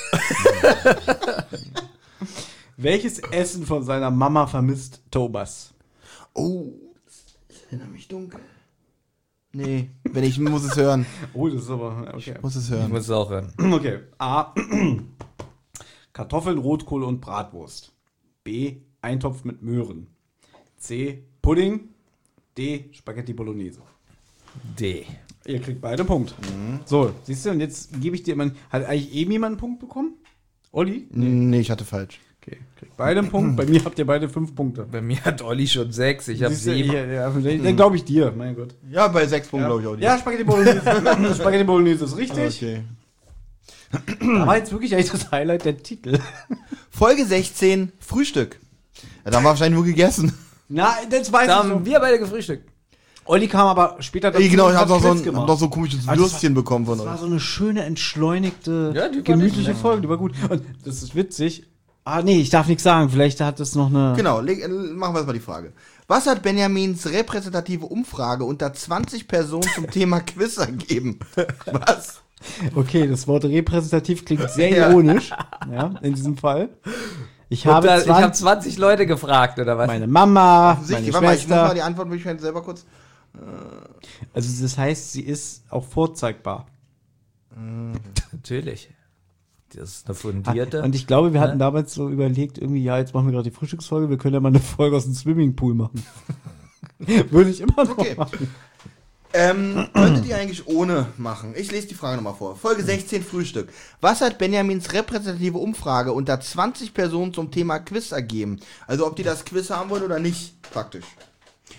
S2: Welches Essen von seiner Mama vermisst Thomas?
S3: Oh, das erinnert mich dunkel. Nee, wenn ich muss es hören.
S2: Oh, das ist aber... Okay.
S3: Muss es
S4: Ich
S3: hören.
S4: muss es auch hören.
S2: Okay. A. Kartoffeln, Rotkohl und Bratwurst. B. Eintopf mit Möhren. C. Pudding. D. Spaghetti Bolognese.
S4: D.
S2: Ihr kriegt beide einen Punkt. So, siehst du, und jetzt gebe ich dir mal... Hat eigentlich eben jemand einen Punkt bekommen? Olli?
S3: Nee, ich hatte falsch.
S2: Okay, kriegt beide einen Punkt. Bei mir habt ihr beide fünf Punkte.
S4: Bei mir hat Olli schon sechs, ich habe
S2: Siehst du,
S4: sieben.
S2: hier, ja, dann glaube ich dir, mein Gott.
S3: Ja, bei sechs Punkten glaube ich auch.
S2: Ja, Spaghetti Bolognese. Spaghetti Bolognese ist richtig.
S3: Okay.
S2: Da war jetzt wirklich eigentlich das Highlight der Titel.
S3: Folge sechzehn, Frühstück. Ja, da haben wir wahrscheinlich nur gegessen.
S2: Na, das weiß
S4: Da
S2: ich
S4: haben
S2: so.
S4: wir beide gefrüstigt.
S2: Olli kam aber später
S3: Ey, genau,
S2: und
S3: ich
S2: hat
S3: habe noch, so
S2: Quiz
S3: ein,
S2: gemacht.
S3: hab noch so ein komisches
S2: Aber das
S3: Würstchen bekommen von
S2: Das war
S3: euch.
S2: so eine schöne, entschleunigte,
S4: Ja, die fand
S2: gemütliche
S4: ich-
S2: Folge, die war gut. Und das ist witzig. Ah, nee, ich darf nichts sagen. Vielleicht hat es noch eine...
S3: Genau, leg, äh, machen wir erstmal die Frage. Was hat Benjamins repräsentative Umfrage unter zwanzig Personen zum Thema Quiz ergeben? Was?
S2: Okay, das Wort repräsentativ klingt sehr
S3: Ja.
S2: ironisch. Ja, in diesem Fall. Ich
S4: Und
S2: habe
S4: da, ich habe
S2: zwanzig,
S4: zwanzig Leute gefragt, oder was?
S2: meine Mama, meine
S3: Sicher, warte mal, ich muss mal
S2: Schwester.
S3: die Antwortmöglichkeit selber kurz.
S2: Also das heißt, sie ist auch vorzeigbar.
S4: Natürlich. Das ist eine fundierte.
S2: Und ich glaube, wir hatten
S4: Ja.
S2: damals so überlegt, irgendwie, ja, jetzt machen wir gerade die Frühstücksfolge, wir können ja mal eine Folge aus dem Swimmingpool machen. Würde ich immer noch
S3: Okay.
S2: machen.
S3: Ähm, könntet ihr eigentlich ohne machen? Ich lese die Frage nochmal vor. Folge sechzehn, Frühstück. Was hat Benjamins repräsentative Umfrage unter zwanzig Personen zum Thema Quiz ergeben? Also ob die das Quiz haben wollen oder nicht, praktisch.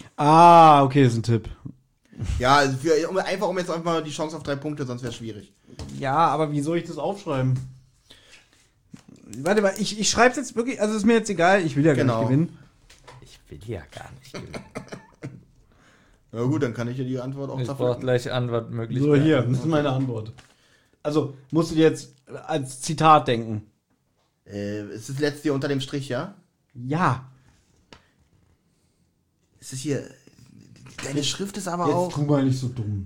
S2: Ah, okay, das ist ein Tipp.
S3: Ja, also für, um, einfach um jetzt einfach mal die Chance auf drei Punkte, sonst wäre es schwierig.
S2: Ja, aber wie soll ich das aufschreiben? Warte mal, ich, ich schreibe es jetzt wirklich, also ist mir jetzt egal, ich will ja
S3: Genau.
S2: gar nicht gewinnen.
S4: Ich will ja gar nicht gewinnen.
S3: Ja gut, dann kann ich ja die Antwort auch
S4: Ich brauche
S3: zerpflücken.
S4: gleich
S2: So,
S4: Antwortmöglichkeiten.
S2: hier, das ist meine Antwort. Also, musst du dir jetzt als Zitat denken.
S3: Äh, ist das letzte hier unter dem Strich, ja?
S2: Ja.
S3: Ist es hier... Deine Schrift ist aber
S2: Jetzt
S3: auch...
S2: tu mal nicht so dumm.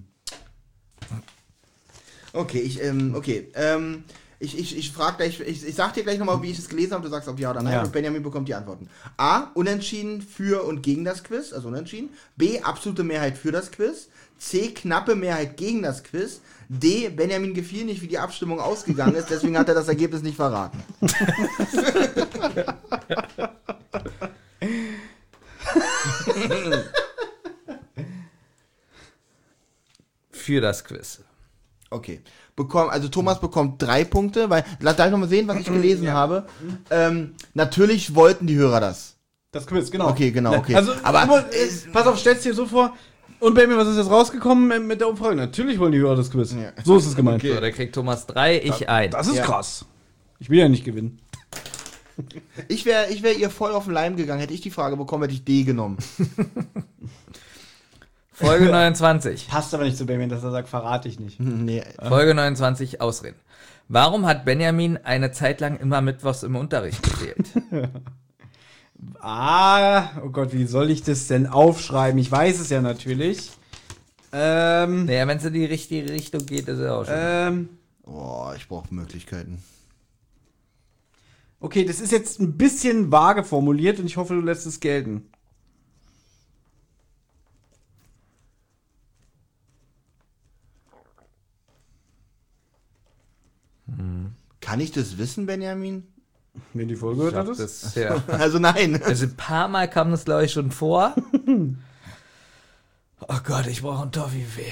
S3: Okay, ich, ähm, okay, ähm... Ich, ich, ich frage gleich, ich, ich sag dir gleich nochmal, wie ich es gelesen habe, du sagst ob ja oder nein
S2: Ja.
S3: und Benjamin bekommt die Antworten. A, unentschieden für und gegen das Quiz, also unentschieden. B, absolute Mehrheit für das Quiz. C, knappe Mehrheit gegen das Quiz. D, Benjamin gefiel nicht, wie die Abstimmung ausgegangen ist, deswegen hat er das Ergebnis nicht verraten.
S4: Für das Quiz.
S3: Okay. Bekomm, also Thomas bekommt drei Punkte, weil, lass darf ich nochmal sehen, was ich gelesen
S2: Ja.
S3: habe. Ähm, natürlich wollten die Hörer das.
S2: Das Quiz, genau.
S3: Okay, genau, okay.
S2: Also,
S3: Aber,
S2: aber, äh, pass auf, stell's dir so vor. Und Baby, was ist jetzt rausgekommen mit der Umfrage? Natürlich wollen die Hörer das Quiz.
S3: Ja.
S2: So ist es gemeint.
S4: So, da kriegt Thomas drei, ich ein.
S2: Das ist
S3: Ja.
S2: krass. Ich will ja nicht gewinnen.
S3: Ich wäre ich wär ihr voll auf den Leim gegangen. Hätte ich die Frage bekommen, hätte ich D genommen.
S4: Folge neunundzwanzig.
S2: Passt aber nicht zu Baby, dass er sagt, verrate ich nicht.
S3: Nee.
S4: Folge neunundzwanzig, Ausreden. Warum hat Benjamin eine Zeit lang immer mittwochs im Unterricht gefehlt?
S2: Ah, oh Gott, wie soll ich das denn aufschreiben? Ich weiß es ja natürlich. Ähm,
S4: Naja, wenn es in die richtige Richtung geht, ist er auch schon.
S2: ähm,
S3: Boah, ich brauche Möglichkeiten.
S2: okay, das ist jetzt ein bisschen vage formuliert und ich hoffe, du lässt es gelten.
S3: Kann ich das wissen, Benjamin?
S2: Wenn die Folge gehört hat,
S4: das ist ja.
S3: Also nein.
S4: Also ein paar Mal kam das, glaube ich, schon vor. Oh Gott, ich brauche einen Toffifee.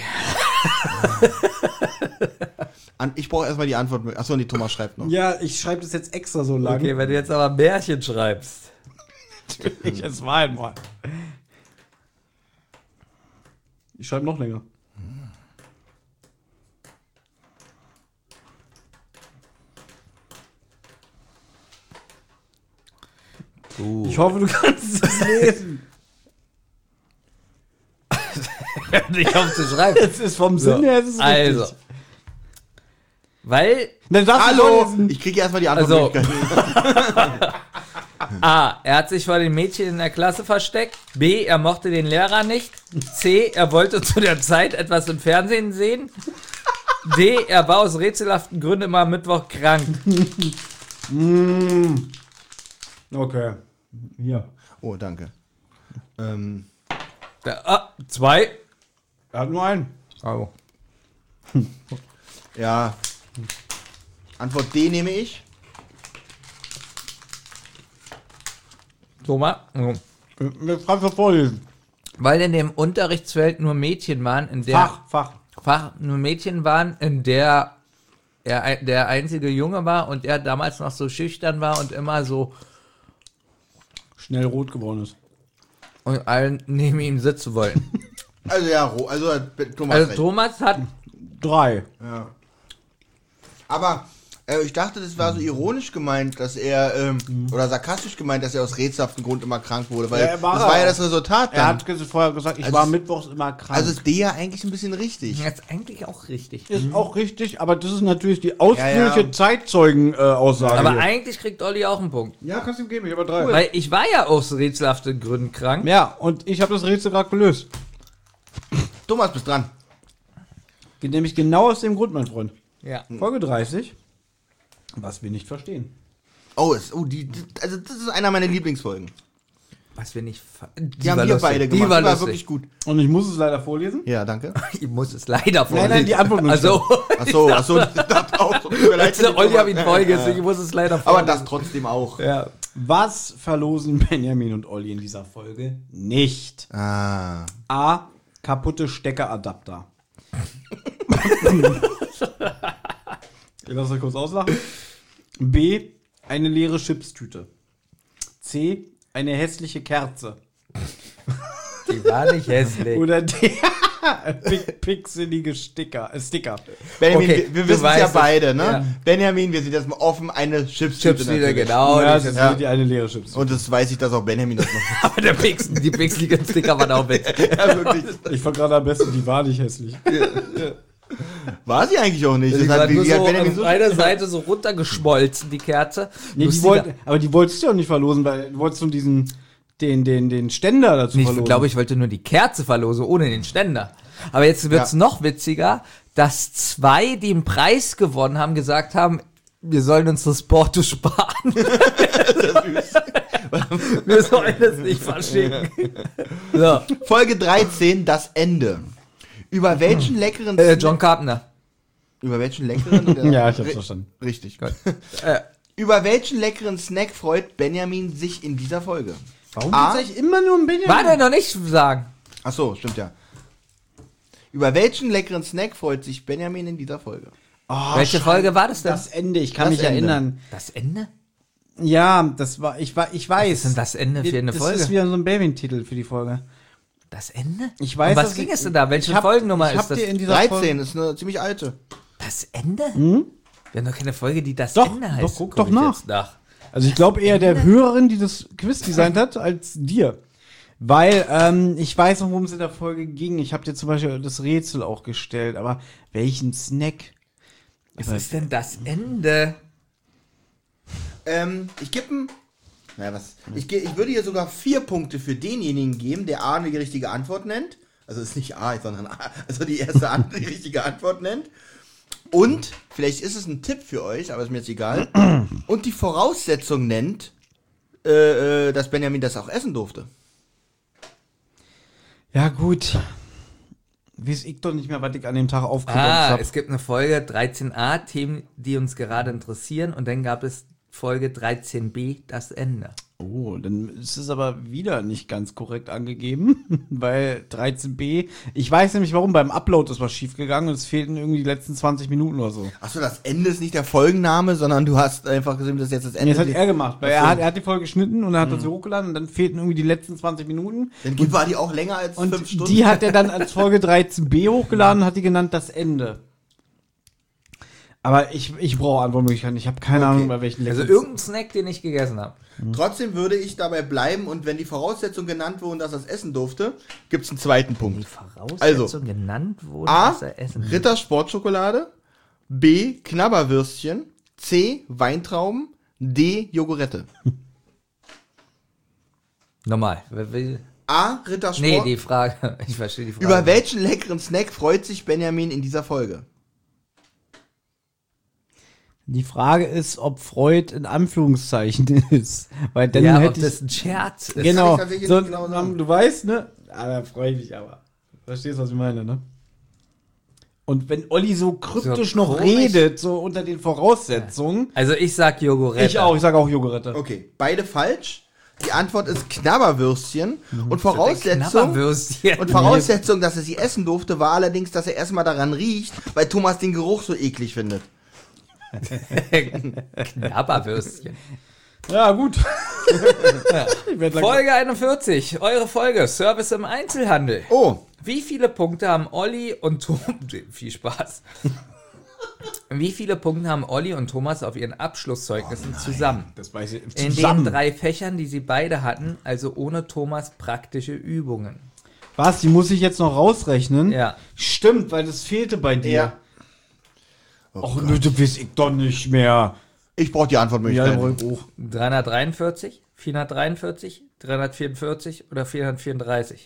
S3: An, ich brauche erstmal die Antwort. Achso, die Thomas schreibt noch.
S2: Ja, ich schreibe das jetzt extra so lang.
S4: Okay, wenn du jetzt aber Märchen schreibst.
S2: Ich, es war einmal. Ich schreibe noch länger.
S4: Uh.
S2: Ich hoffe, du kannst es lesen.
S4: Nicht aufzuschreiben.
S2: Es ist vom Sinn her, es ist
S4: Also.
S2: richtig.
S4: Weil
S2: Dann darfst du
S3: Hallo!
S2: vorlesen.
S3: Ich kriege erstmal die
S4: Also-
S3: Antwort.
S4: A. Er hat sich vor den Mädchen in der Klasse versteckt. B. Er mochte den Lehrer nicht. C. Er wollte zu der Zeit etwas im Fernsehen sehen. D. Er war aus rätselhaften Gründen immer am Mittwoch krank.
S2: Okay. Hier.
S3: Oh, danke. Ähm,
S4: Da, ah, zwei.
S2: Er hat nur einen.
S4: Oh.
S3: ja. Antwort D nehme ich.
S4: Thomas. Oh.
S2: Jetzt kannst du vorlesen.
S4: Weil in dem Unterrichtsfeld nur Mädchen waren, in der
S2: Fach, Fach.
S4: Fach nur Mädchen waren, in der er ein- der einzige Junge war und er damals noch so schüchtern war und immer so
S2: Schnell rot geworden ist.
S4: und allen neben ihm sitzen wollten.
S3: Also ja, Ro- also hat Thomas
S4: Also
S3: recht.
S4: Thomas hat
S2: Drei.
S3: Ja. Aber äh, ich dachte, das war so ironisch gemeint, dass er, ähm, oder sarkastisch gemeint, dass er aus rätselhaften Grund immer krank wurde, weil
S2: Ja, er war
S3: das war ja
S2: auch.
S3: das Resultat dann.
S2: Er hat ge- vorher gesagt, ich
S3: Also
S2: war
S3: es-
S2: mittwochs immer krank.
S3: also ist D ja eigentlich ein bisschen richtig.
S4: das ist eigentlich auch richtig.
S2: ist auch richtig, aber das ist natürlich die ausführliche
S3: Ja, ja.
S2: Zeitzeugen-Aussage.
S4: Aber
S2: hier.
S4: eigentlich kriegt Olli auch einen Punkt.
S2: Ja, kannst du ihm geben, ich habe drei.
S4: Weil ich war ja aus rätselhaften Gründen krank.
S2: Ja, und ich habe das Rätsel gerade gelöst.
S3: Thomas, bist dran.
S2: Geht nämlich genau aus dem Grund, mein Freund.
S4: Ja.
S2: Folge dreißig. Was wir nicht verstehen.
S3: Oh, ist, oh die, die, also das ist einer meiner Lieblingsfolgen.
S4: Was wir nicht. ver-
S3: Die, haben
S4: war
S3: wir
S4: lustig.
S3: beide
S4: Die
S3: gemacht.
S4: war
S3: Die war
S4: lustig.
S3: wirklich gut.
S2: Und ich muss es leider vorlesen.
S3: Ja, danke.
S4: Ich muss es leider vorlesen.
S2: nein, die Antwort muss
S4: Also,
S3: Achso, achso, ich dachte auch. Tut mir leid,
S4: also Olli hat ihn
S3: Ja,
S4: vorgelesen,
S3: ja, ja.
S4: ich muss es leider
S3: Aber
S4: vorlesen.
S3: das trotzdem auch.
S4: Ja.
S2: Was verlosen Benjamin und Olli in dieser Folge nicht?
S3: Ah.
S2: A. Kaputte Steckeradapter. Ich lasse euch kurz auslachen. B. Eine leere Chipstüte. C. Eine hässliche Kerze.
S4: Die war nicht hässlich.
S2: Oder D. Pix- Pixelige Sticker. Äh, Sticker.
S3: Benjamin,
S4: Okay,
S3: wir, wir
S4: du
S3: wissen es ja
S4: weißt es.
S3: beide, ne?
S4: Ja.
S3: Benjamin, wir sind jetzt mal offen, eine Chips
S4: Chips wieder, genau.
S2: ja,
S4: die
S2: das
S4: sind-
S2: ist die eine leere Chips.
S3: Und das weiß ich, dass auch Benjamin das noch
S4: Aber der Pix, die pixeligen Sticker waren auch witzig.
S3: ja, wirklich.
S2: Ich fand gerade am besten, die war nicht hässlich.
S3: War sie eigentlich auch nicht.
S4: Die
S3: Das hat,
S4: war
S3: wie,
S4: nur
S3: wie hat
S4: so
S3: Benjamin
S4: auf
S3: so
S4: einer Seite so runtergeschmolzen, die Kerze.
S2: Nee, die
S4: Lustiger-
S2: wollt, aber die wolltest du ja auch nicht verlosen, weil du wolltest nur diesen, den, den, den Ständer dazu
S4: Nee,
S2: verlosen.
S4: ich glaube, ich wollte nur die Kerze verlosen, ohne den Ständer. Aber jetzt wird's
S3: Ja.
S4: noch witziger, dass zwei, die einen Preis gewonnen haben, gesagt haben, wir sollen uns das Porto sparen. Wir sollen es nicht verschicken. So.
S3: Folge dreizehn, das Ende. Über welchen leckeren
S4: Äh, John Carpenter.
S3: Über welchen leckeren?
S2: Ja, ich hab's
S3: Ri-
S2: verstanden.
S3: Richtig.
S4: Äh,
S3: Über welchen leckeren Snack freut Benjamin sich in dieser Folge?
S2: Warum
S3: A.
S2: geht's eigentlich immer nur um Benjamin?
S4: war der noch nicht sagen?
S3: Ach so, stimmt ja. Über welchen leckeren Snack freut sich Benjamin in dieser Folge?
S2: Oh,
S4: Welche Folge war das denn?
S2: Das Ende, ich kann
S3: Das
S2: mich
S3: Ende.
S2: erinnern.
S4: Das Ende?
S2: Ja, das war, ich war, ich weiß.
S4: Was ist denn das Ende für eine
S2: das
S4: Folge?
S2: Das ist wieder so ein Benjamin-Titel für die Folge.
S4: Das Ende?
S2: Ich weiß,
S4: Um was
S2: dass
S4: ging
S2: ich-
S4: es denn da? Welche
S2: ich hab-
S4: Folgennummer
S2: ich hab
S4: ist das?
S2: dir in dieser
S3: dreizehn
S2: Folge-
S3: ist eine ziemlich alte.
S4: Das Ende?
S2: Hm?
S4: Wir haben doch keine Folge, die das
S2: Doch,
S4: Ende
S2: doch,
S4: heißt.
S2: guck
S4: Guck
S2: doch
S4: ich
S2: nach.
S4: jetzt nach.
S2: Also ich glaube eher der Hörerin, die das Quiz designt hat, als dir. Weil ähm, ich weiß noch, worum es in der Folge ging. Ich habe dir zum Beispiel das Rätsel auch gestellt. Aber welchen Snack?
S4: Was ist denn das Ende?
S3: Ähm, ich gebe ein. Naja, was? Ich, ge- ich würde hier sogar vier Punkte für denjenigen geben, der A die richtige Antwort nennt. Also es ist nicht A, sondern A. Also die erste An die richtige Antwort nennt. Und, vielleicht ist es ein Tipp für euch, aber ist mir jetzt egal. Und die Voraussetzung nennt, äh, äh, dass Benjamin das auch essen durfte.
S2: Ja gut. Weiß ich doch nicht mehr, was ich an dem Tag aufgenommen
S4: Ah,
S2: habe.
S4: es gibt eine Folge dreizehn a, Themen, die uns gerade interessieren. Und dann gab es Folge dreizehn b, das Ende.
S2: Oh, dann ist es aber wieder nicht ganz korrekt angegeben, weil dreizehn b, ich weiß nämlich warum, beim Upload ist was schief gegangen und es fehlten irgendwie die letzten zwanzig Minuten oder so.
S3: Achso, das Ende ist nicht der Folgenname, sondern du hast einfach gesehen, das ist jetzt das
S2: Nee,
S3: Ende.
S2: das hat er gemacht, weil
S3: Ach so.
S2: er hat, er hat die Folge geschnitten und dann hat er sie hochgeladen und dann fehlten irgendwie die letzten zwanzig Minuten.
S3: Dann war die auch länger als
S2: Und
S3: fünf Stunden.
S2: die hat er dann als Folge dreizehn b hochgeladen und hat die genannt das Ende. Aber ich, ich brauche Antwortmöglichkeiten. Ich habe keine
S3: Okay.
S2: Ahnung, bei welchen
S4: Also
S2: Leckeren-
S4: irgendein Snack, den ich gegessen habe.
S3: Trotzdem würde ich dabei bleiben und wenn die Voraussetzungen genannt wurden, dass er es essen durfte, gibt es einen zweiten
S4: Die
S3: Punkt.
S4: Voraussetzung
S3: Also,
S4: genannt wurde,
S3: A.
S4: dass er essen
S3: Ritter Sportschokolade, B. Knabberwürstchen, C. Weintrauben, D. Jogurette.
S4: Nochmal. Wer will?
S3: A. Ritter
S4: Nee,
S3: Sport.
S4: die Frage. Ich verstehe die Frage.
S3: Über welchen leckeren Snack freut sich Benjamin in dieser Folge?
S2: Die Frage ist, ob Freud in Anführungszeichen ist. Weil dann
S4: Ja, ob
S2: hätte ich.
S4: das ein Scherz ist.
S2: Genau.
S3: kann ich tatsächlich
S2: So,
S3: nicht genau sagen.
S2: du weißt, ne? Ah, da freue ich mich aber. Verstehst, was ich meine, ne? Und wenn Olli so kryptisch
S4: So
S2: noch
S4: komisch.
S2: redet, so unter den Voraussetzungen.
S4: Also ich sag Jogurette.
S2: Ich auch, ich sage auch Jogurette.
S3: Okay, beide falsch. Die Antwort ist Knabberwürstchen. Und
S4: Ein
S3: Voraussetzung,
S4: Knabberwürstchen.
S3: und Voraussetzung, dass er sie essen durfte, war allerdings, dass er erstmal daran riecht, weil Thomas den Geruch so eklig findet.
S4: Knabberwürstchen.
S2: Ja, gut. Ich werd langsam-
S4: Folge einundvierzig, eure Folge, Service im Einzelhandel.
S3: Oh,
S4: Wie viele Punkte haben Olli und Thomas, viel Spaß. Wie viele Punkte haben Olli und Thomas auf ihren Abschlusszeugnissen zusammen?
S2: Das weiß ich.
S4: In
S2: Zusammen.
S4: den drei Fächern, die sie beide hatten, also ohne Thomas praktische Übungen.
S2: Was, die muss ich jetzt noch rausrechnen?
S4: Ja.
S2: Stimmt, weil das fehlte bei dir.
S3: Ja.
S2: Och, nö, das weiß ich doch nicht mehr.
S3: ich brauche die
S2: Ja,
S3: Antwortmöglichkeit.
S2: ruhig hoch.
S4: dreihundertdreiundvierzig, vierhundertdreiundvierzig, dreihundertvierundvierzig oder vierhundertvierunddreißig?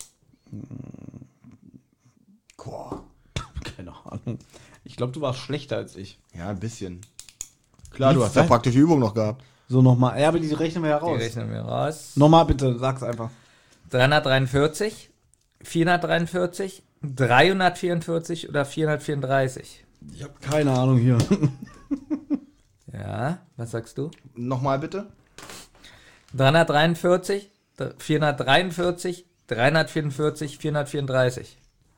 S3: Boah.
S2: Keine Ahnung. Ich glaube, du warst schlechter als ich.
S3: Ja, ein bisschen. Klar,
S2: Wie
S3: du hast ja
S2: viel?
S3: praktische Übung noch gehabt.
S2: So, nochmal. Ja, aber die rechnen wir ja
S4: Die
S2: raus.
S4: rechnen wir raus.
S2: Nochmal bitte, sag's einfach.
S4: dreihundertdreiundvierzig, vierhundertdreiundvierzig, dreihundertvierundvierzig oder vierhundertvierunddreißig?
S2: Ich habe keine Ahnung hier.
S4: Ja, was sagst du?
S3: Nochmal bitte.
S4: dreihundertdreiundvierzig, vierhundertdreiundvierzig, dreihundertvierundvierzig, vierhundertvierunddreißig.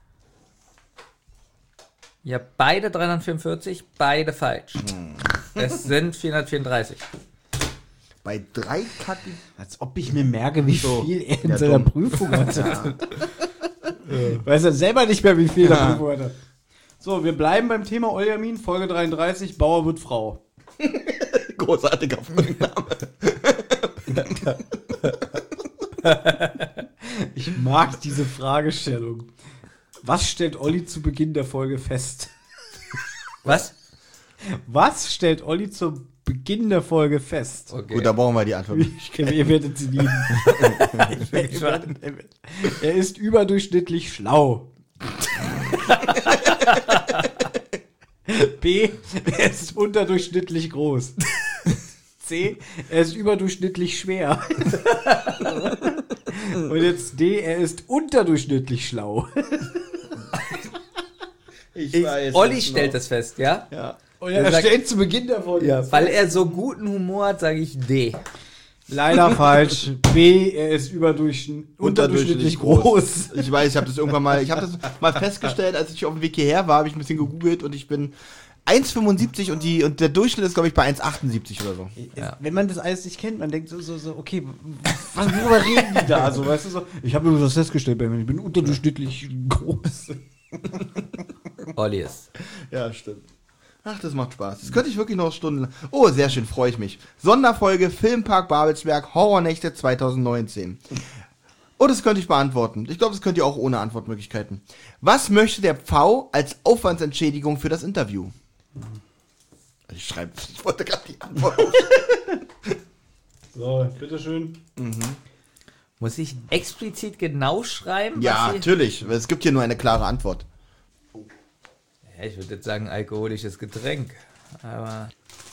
S4: Ja, beide dreihundertvierundvierzig, beide falsch. Es sind vierhundertvierunddreißig.
S3: Bei drei Kategorien.
S2: Als ob ich mir merke, wie viel er in
S3: Ja,
S2: seiner
S3: dumm.
S2: Prüfung hatte. Weiß er selber nicht mehr, wie viel
S3: Ja.
S2: er wurde. So, wir bleiben beim Thema Oljamin, Folge dreiunddreißig, Bauer wird Frau.
S3: Großartiger Folgenname.
S2: Ich mag diese Fragestellung. Was stellt Olli zu Beginn der Folge fest?
S4: Was?
S2: Was stellt Olli zu Beginn der Folge fest?
S4: Okay.
S3: Gut, da brauchen wir die Antwort.
S2: Ich, ihr werdet sie lieben.
S4: bin gespannt.
S2: Er ist überdurchschnittlich schlau. B. Er ist unterdurchschnittlich groß. C. Er ist überdurchschnittlich schwer. Und jetzt D. Er ist unterdurchschnittlich schlau.
S3: Ich,
S4: Ich,
S3: weiß
S4: Olli
S3: es
S4: stellt
S3: noch.
S4: das fest, ja?
S3: Ja.
S2: Und er
S4: sagt-
S2: stellt zu Beginn der Folge.
S4: Ja, weil er so guten Humor hat, sage ich D.
S2: Leider falsch. B. Er ist überdurchschn- unterdurchschnittlich groß.
S3: Ich weiß, ich habe das irgendwann mal, ich habe das mal festgestellt, als ich auf dem Weg hierher war, habe ich ein bisschen gegoogelt und ich bin eins Komma fünfundsiebzig und die und der Durchschnitt ist, glaube ich, bei eins Komma achtundsiebzig oder so.
S4: Ja.
S2: Wenn man das alles nicht kennt, man denkt so, so, so okay, was, worüber reden die da? So, weißt du, so, ich habe übrigens was festgestellt bei mir, ich bin unterdurchschnittlich groß.
S4: Olli ist.
S3: Ja, stimmt. Ach, das macht Spaß. Das könnte ich wirklich noch Stunden. Oh, sehr schön, freue ich mich. Sonderfolge Filmpark Babelsberg Horrornächte zwanzig neunzehn. Oh, das könnte ich beantworten. Ich glaube, das könnt ihr auch ohne Antwortmöglichkeiten. Was möchte der Pfau als Aufwandsentschädigung für das Interview? Ich schreibe, ich wollte gerade die Antwort aufschreiben.
S2: So, bitteschön.
S4: Muss ich explizit genau schreiben?
S3: Ja,
S4: was hier-
S3: natürlich. weil Es gibt hier nur eine klare Antwort.
S4: Ja, ich würde jetzt sagen alkoholisches Getränk. Aber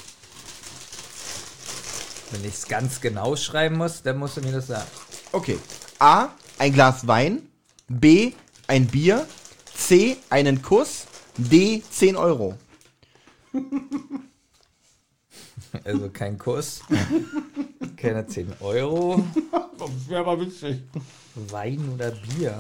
S4: wenn ich es ganz genau schreiben muss, dann musst du mir das sagen.
S3: Okay. A. Ein Glas Wein. B. Ein Bier. C. Einen Kuss. D. zehn Euro.
S4: Also kein Kuss, keine zehn Euro,
S2: Das wäre aber witzig.
S4: Wein oder Bier?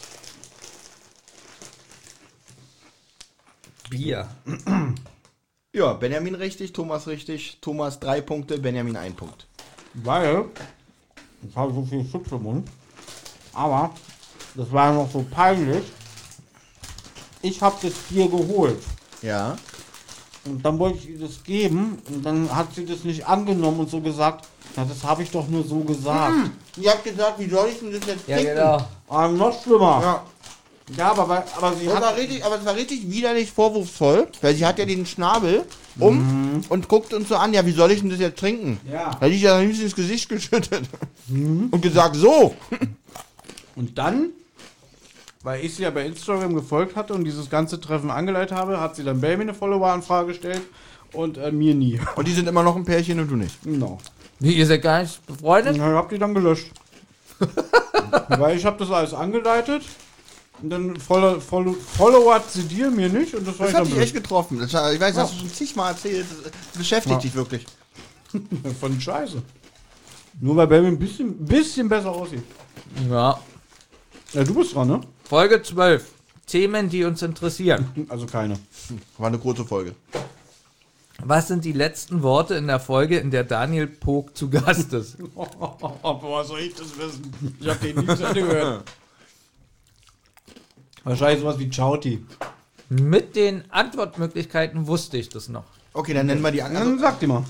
S4: Bier.
S3: Ja, Benjamin richtig, Thomas richtig. Thomas drei Punkte, Benjamin ein Punkt.
S2: Weil, ich habe so viel Chips im Mund, aber das war noch so peinlich. Ich habe das Bier geholt.
S3: Ja.
S2: Und dann wollte ich ihr das geben und dann hat sie das nicht angenommen und so gesagt, na, das habe ich doch nur so gesagt.
S3: Ihr habt gesagt, wie soll ich denn das jetzt
S4: Ja, genau.
S2: Ah, noch schlimmer.
S3: Ja.
S2: Ja, aber, weil, aber sie
S3: Das
S2: hat...
S3: war richtig, aber es war richtig widerlich vorwurfsvoll, weil sie hat ja den Schnabel um und guckt uns so an, ja, wie soll ich denn das jetzt trinken?
S2: Ja.
S3: Da hätte ich ja am liebsten ins Gesicht geschüttet und gesagt, so.
S2: Und dann, weil ich sie ja bei Instagram gefolgt hatte und dieses ganze Treffen angeleitet habe, hat sie dann Baby eine Follower-Anfrage gestellt und äh, mir nie.
S3: Und die sind immer noch ein Pärchen und du nicht.
S2: Genau.
S4: Wie, ihr seid gar nicht befreundet?
S2: Und ich hab die dann gelöscht. Weil ich habe das alles angeleitet und dann follow, follow, followert sie dir, mir nicht und das war
S3: Das
S2: ich
S3: hat
S2: dann
S3: dich echt getroffen. Das, war- ich weiß, das hast du schon zigmal erzählt. Das, das beschäftigt
S2: Ja.
S3: dich wirklich.
S2: blöd. Von Scheiße. Nur weil Baby ein bisschen, bisschen besser aussieht.
S4: Ja.
S2: Ja, du bist dran, ne?
S4: Folge zwölf. Themen, die uns interessieren.
S2: Also keine.
S3: War eine große Folge.
S4: Was sind die letzten Worte in der Folge, in der Daniel Pog zu Gast ist?
S2: Woher soll ich das wissen? Ich hab den nie zu Ende gehört. Wahrscheinlich sowas wie Chauti.
S4: Mit den Antwortmöglichkeiten wusste ich das noch.
S3: Okay, dann nennen wir die anderen.
S2: Dann sag die mal.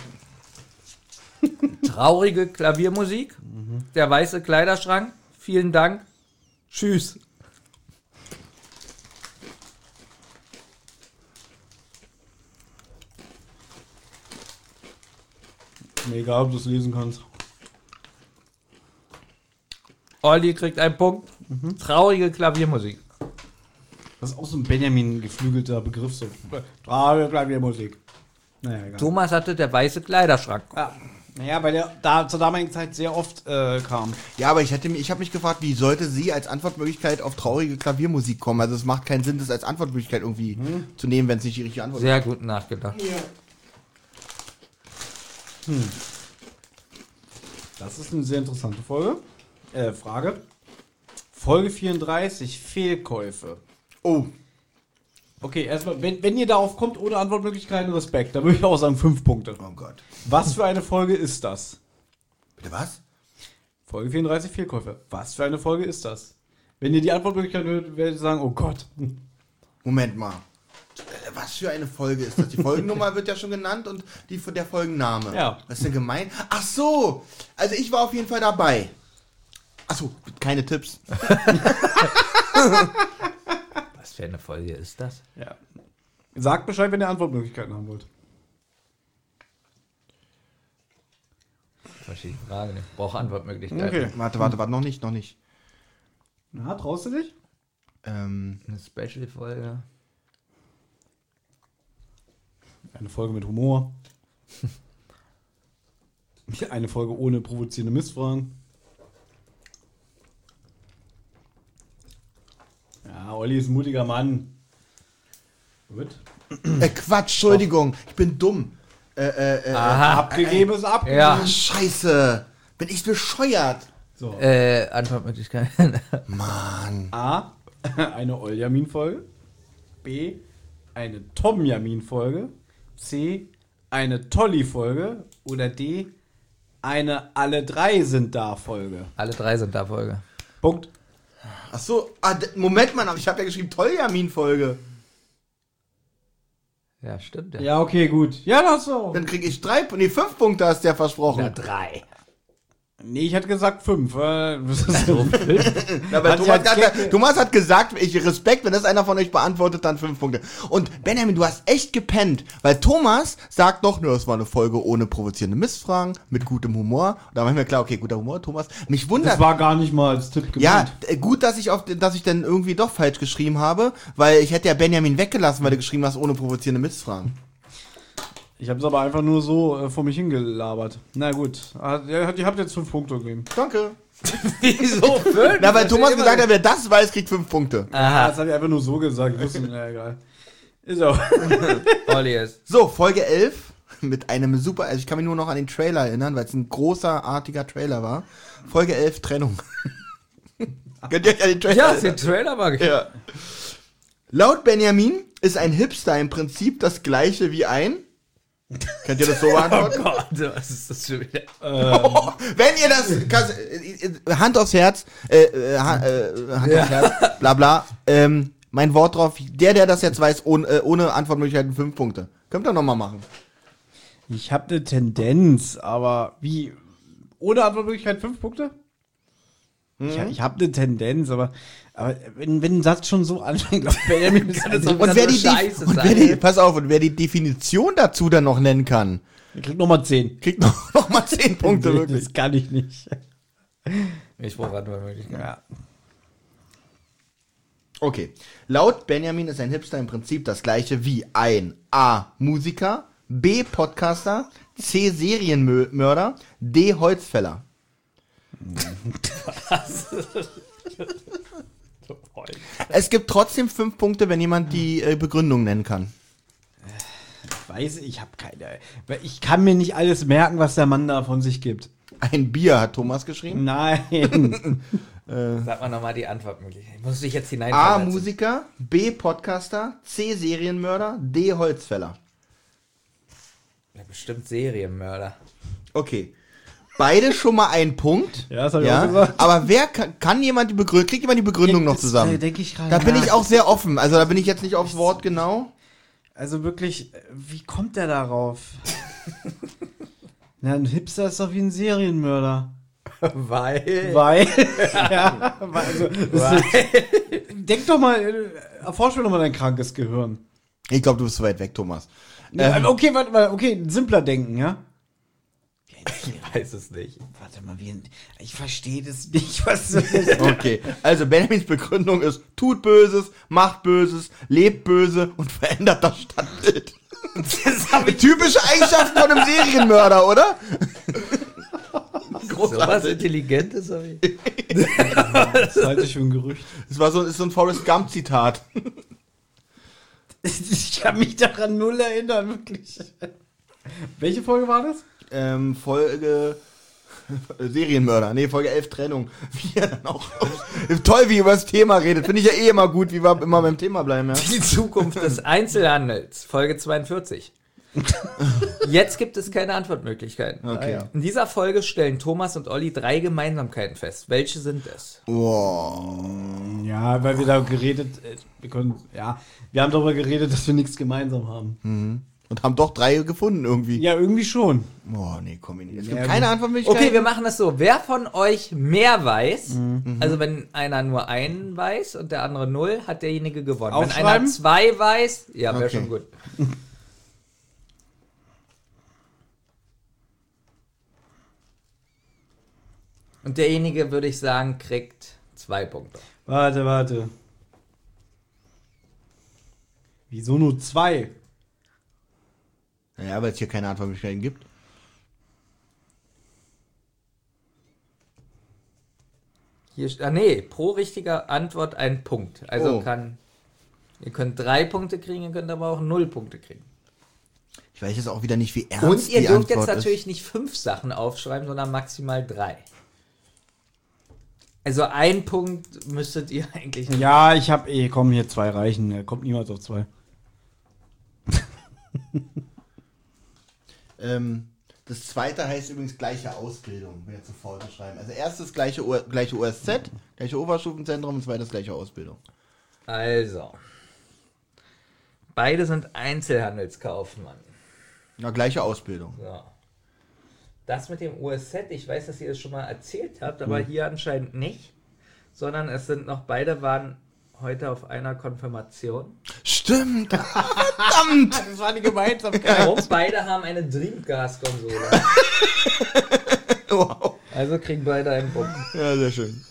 S4: Traurige Klaviermusik, der weiße Kleiderschrank, vielen Dank, tschüss.
S2: Mir egal, ob du es lesen kannst.
S4: Olli kriegt einen Punkt. Traurige Klaviermusik.
S2: Das ist auch so ein Benjamin-geflügelter Begriff. So. Trage Klaviermusik. Naja, egal.
S4: Thomas hatte der weiße Kleiderschrank.
S2: Ja. Naja, weil der da zur damaligen Zeit sehr oft äh, kam.
S3: Ja, aber ich hätte mich, ich habe mich gefragt, wie sollte sie als Antwortmöglichkeit auf traurige Klaviermusik kommen? Also es macht keinen Sinn, das als Antwortmöglichkeit irgendwie zu nehmen, wenn es nicht die richtige Antwort ist.
S4: Sehr gut nachgedacht.
S2: Das ist eine sehr interessante Folge. Äh, Frage. Folge vierunddreißig, Fehlkäufe.
S3: Oh,
S2: Okay, erstmal, wenn, wenn ihr darauf kommt ohne Antwortmöglichkeiten, Respekt. Da würde ich auch sagen fünf Punkte.
S3: oh Gott.
S2: Was für eine Folge ist das?
S3: Bitte was?
S2: Folge vierunddreißig, Fehlkäufe. Was für eine Folge ist das? Wenn ihr die Antwortmöglichkeit hört, werdet ihr sagen, oh Gott.
S3: Moment mal. Äh, Was für eine Folge ist das? Die Folgennummer wird ja schon genannt und die der Folgenname.
S2: Ja.
S3: Was ist denn gemein? Ach so. Also ich war auf jeden Fall dabei. Ach so, keine Tipps.
S4: Was für eine Folge ist das?
S2: Ja. Sagt Bescheid, wenn ihr Antwortmöglichkeiten haben wollt.
S4: Ich verstehe die Frage nicht. Ich brauche Antwortmöglichkeiten.
S2: Okay.
S3: Warte, warte, warte, noch nicht, noch nicht.
S2: Na, traust du dich?
S3: Ähm,
S4: Eine Special-Folge.
S2: Eine Folge mit Humor. Eine Folge ohne provozierende Missfragen. Ja, Olli ist ein mutiger Mann. Gut.
S3: äh, Quatsch, Entschuldigung, ich bin dumm. Äh, äh, äh,
S4: Aha.
S2: Abgegeben ist abgegeben.
S4: Ja.
S3: äh, Scheiße. Bin ich bescheuert.
S2: So.
S4: Äh, Antwortmöglichkeiten.
S3: Mann.
S2: A. Eine Oljamin-Folge. B. Eine Tomjamin-Folge. C. Eine Tolli-Folge. Oder D. Eine Alle drei sind da Folge.
S4: Alle drei sind da Folge.
S2: Punkt.
S3: Ach so, ah, d- Moment mal, aber ich habe ja geschrieben Toljamin-Folge.
S4: Ja, stimmt. Ja,
S2: Ja, okay, gut. Ja, das so.
S3: Dann kriege ich drei, nee, fünf Punkte hast du ja versprochen.
S4: ja drei.
S2: Nee, ich hatte gesagt fünf. Äh,
S3: Ja, weil
S2: Hat
S3: Thomas,
S2: sie als
S3: hat,
S2: Gag-
S3: Thomas hat gesagt, ich Respekt, wenn das einer von euch beantwortet, dann fünf Punkte. Und Benjamin, du hast echt gepennt, weil Thomas sagt noch, nur das war eine Folge ohne provozierende Missfragen, mit gutem Humor. Und da war mir klar, okay, guter Humor, Thomas. Mich wundert,
S2: das war gar nicht mal als Tipp gemeint.
S3: ja, äh, gut, dass ich auf, dass ich dann irgendwie doch falsch geschrieben habe, weil ich hätte ja Benjamin weggelassen, weil du geschrieben hast, ohne provozierende Missfragen.
S2: Ich habe es aber einfach nur so äh, vor mich hingelabert. Na gut. Ah, ja, ihr habt jetzt fünf Punkte gegeben.
S3: Danke.
S4: Wieso fünf?
S3: Na, weil Thomas gesagt hat, wer das weiß, kriegt fünf Punkte.
S2: Ah,
S4: Aha,
S2: das habe ich einfach nur so gesagt. Ich wusste, na egal. Ist auch.
S4: Olli ist.
S3: So, Folge elf mit einem super, also ich kann mich nur noch an den Trailer erinnern, weil es ein großartiger Trailer war. Folge elf, Trennung. Könnt ihr euch an den Trailer
S4: Ja,
S3: erinnern?
S4: den Trailer war ich.
S3: Ja. Laut Benjamin ist ein Hipster im Prinzip das gleiche wie ein... Könnt ihr das so
S4: Oh
S3: beantworten?
S4: Gott, was ist das schon wieder?
S3: Oh, wenn ihr das... Kas- äh, Hand aufs Herz, äh, äh, Ha- äh, Hand aufs Herz, bla bla, ähm, mein Wort drauf, der, der das jetzt weiß, ohne, äh, ohne Antwortmöglichkeiten, fünf Punkte. Könnt ihr nochmal machen.
S2: Ich habe eine Tendenz, aber wie? Ohne Antwortmöglichkeit fünf Punkte? Ich, ich habe eine Tendenz, aber, aber wenn, wenn ein Satz schon so anfängt, auf Benjamin kann es
S4: doch
S3: Und wer,
S4: so
S3: die,
S4: scheiße
S3: Def- und
S4: sein.
S3: wer die, pass auf, und wer die Definition dazu dann noch nennen kann,
S2: Ich krieg nochmal zehn.
S3: kriegt noch, noch mal zehn Punkte, wirklich.
S2: Das kann ich nicht.
S4: Ich brauche Antwortmöglichkeiten.
S2: Ja.
S3: Okay. Laut Benjamin ist ein Hipster im Prinzip das gleiche wie ein A. Musiker, B. Podcaster, C. Serienmörder, D. Holzfäller. Es gibt trotzdem fünf Punkte, wenn jemand die äh, Begründung nennen kann.
S2: Ich weiß, ich habe keine. Weil ich kann mir nicht alles merken, was der Mann da von sich gibt.
S3: Ein Bier, hat Thomas geschrieben.
S2: Nein.
S4: Sag mal nochmal die Antwortmöglichkeit. Ich muss dich jetzt
S3: A.
S4: hineinversetzen.
S3: Musiker, B. Podcaster, C. Serienmörder, D. Holzfäller.
S4: Ja, bestimmt Serienmörder.
S3: Okay. Beide schon mal einen Punkt.
S2: Ja, das hab ich auch gesagt.
S3: Aber wer kann, kann jemand die Begründung, kriegt jemand die Begründung noch
S2: Das,
S3: zusammen?
S2: äh, denke ich gerade
S3: Da bin
S2: nach.
S3: ich auch sehr offen. Also da bin ich jetzt nicht aufs Wort genau.
S2: Also wirklich, äh, wie kommt der darauf? Na, ein Hipster ist doch wie ein Serienmörder.
S4: Weil.
S2: Weil, ja, weil, also, das ist, denk doch mal, äh, erforsch mir doch mal dein krankes Gehirn.
S3: Ich glaube, du bist zu weit weg, Thomas.
S2: Ja,
S3: Ähm,
S2: okay, warte mal, okay, simpler denken, ja?
S4: Ich weiß es nicht.
S2: Warte mal, wie ein, ich verstehe das nicht, was du das
S3: Okay, also Benjamins Begründung ist, tut Böses, macht Böses, lebt böse und verändert das Stadtbild.
S2: Das hab ich
S3: Typische Eigenschaften von einem Serienmörder, oder?
S4: So was Intelligentes habe ich.
S2: das halte ich für ein Gerücht.
S3: Das war so, ist so ein Forrest Gump-Zitat.
S2: Ich kann mich daran null erinnern, wirklich. Welche Folge war das?
S3: Ähm, Folge Serienmörder. Nee, Folge elf Trennung. Wie er dann auch. Toll, wie ihr über das Thema redet. Finde ich ja eh immer gut, wie wir immer beim Thema bleiben, ja.
S4: Die Zukunft des Einzelhandels. Folge zweiundvierzig. Jetzt gibt es keine Antwortmöglichkeiten.
S3: Okay.
S4: In dieser Folge stellen Thomas und Olli drei Gemeinsamkeiten fest. Welche sind es?
S3: Wow.
S2: Ja, weil wir da geredet, äh, wir können, ja, wir haben darüber geredet, dass wir nichts gemeinsam haben.
S3: Und haben doch drei gefunden irgendwie.
S2: Ja, irgendwie schon.
S3: Oh, nee, komm nicht. Es
S2: Ja,
S3: gibt keine
S2: gut.
S3: Antwortmöglichkeit.
S4: Okay, wir machen das so. Wer von euch mehr weiß, also wenn einer nur einen weiß und der andere null, hat derjenige gewonnen. Wenn einer
S2: Aufschreiben?
S4: zwei weiß, ja, wäre
S3: Okay.
S4: schon gut. Und derjenige, würde ich sagen, kriegt zwei Punkte.
S2: Warte, warte. Wieso nur zwei?
S3: Ja, weil es hier keine Antwortmöglichkeiten gibt.
S4: Hier, st- ah nee, pro richtiger Antwort ein Punkt. Also
S3: Oh.
S4: kann, ihr könnt drei Punkte kriegen, ihr könnt aber auch null Punkte kriegen.
S3: Ich weiß jetzt auch wieder nicht, wie ernst
S4: Und ihr
S3: die
S4: dürft jetzt
S3: Antwort
S4: natürlich
S3: ist.
S4: nicht fünf Sachen aufschreiben, sondern maximal drei. Also ein Punkt müsstet ihr eigentlich nicht.
S2: Ja, ich hab eh, komm, hier zwei reichen. Er kommt niemals auf zwei.
S3: Ähm, das zweite heißt übrigens gleiche Ausbildung, wenn ihr zu faul zu schreiben. Also erstes gleiche, O- gleiche O S Z, gleiche Oberstufenzentrum und zweites gleiche Ausbildung.
S4: Also. Beide sind Einzelhandelskaufmann.
S3: Na, gleiche Ausbildung.
S4: So. Das mit dem O S Z, ich weiß, dass ihr das schon mal erzählt habt, aber hier anscheinend nicht. Sondern es sind noch, beide waren heute auf einer Konfirmation.
S3: Stimmt! Verdammt!
S2: Das war die Gemeinsamkeit.
S4: Und beide haben eine Dreamcast-Konsole.
S3: Wow.
S4: Also kriegen beide einen Punkt.
S3: Ja, sehr schön.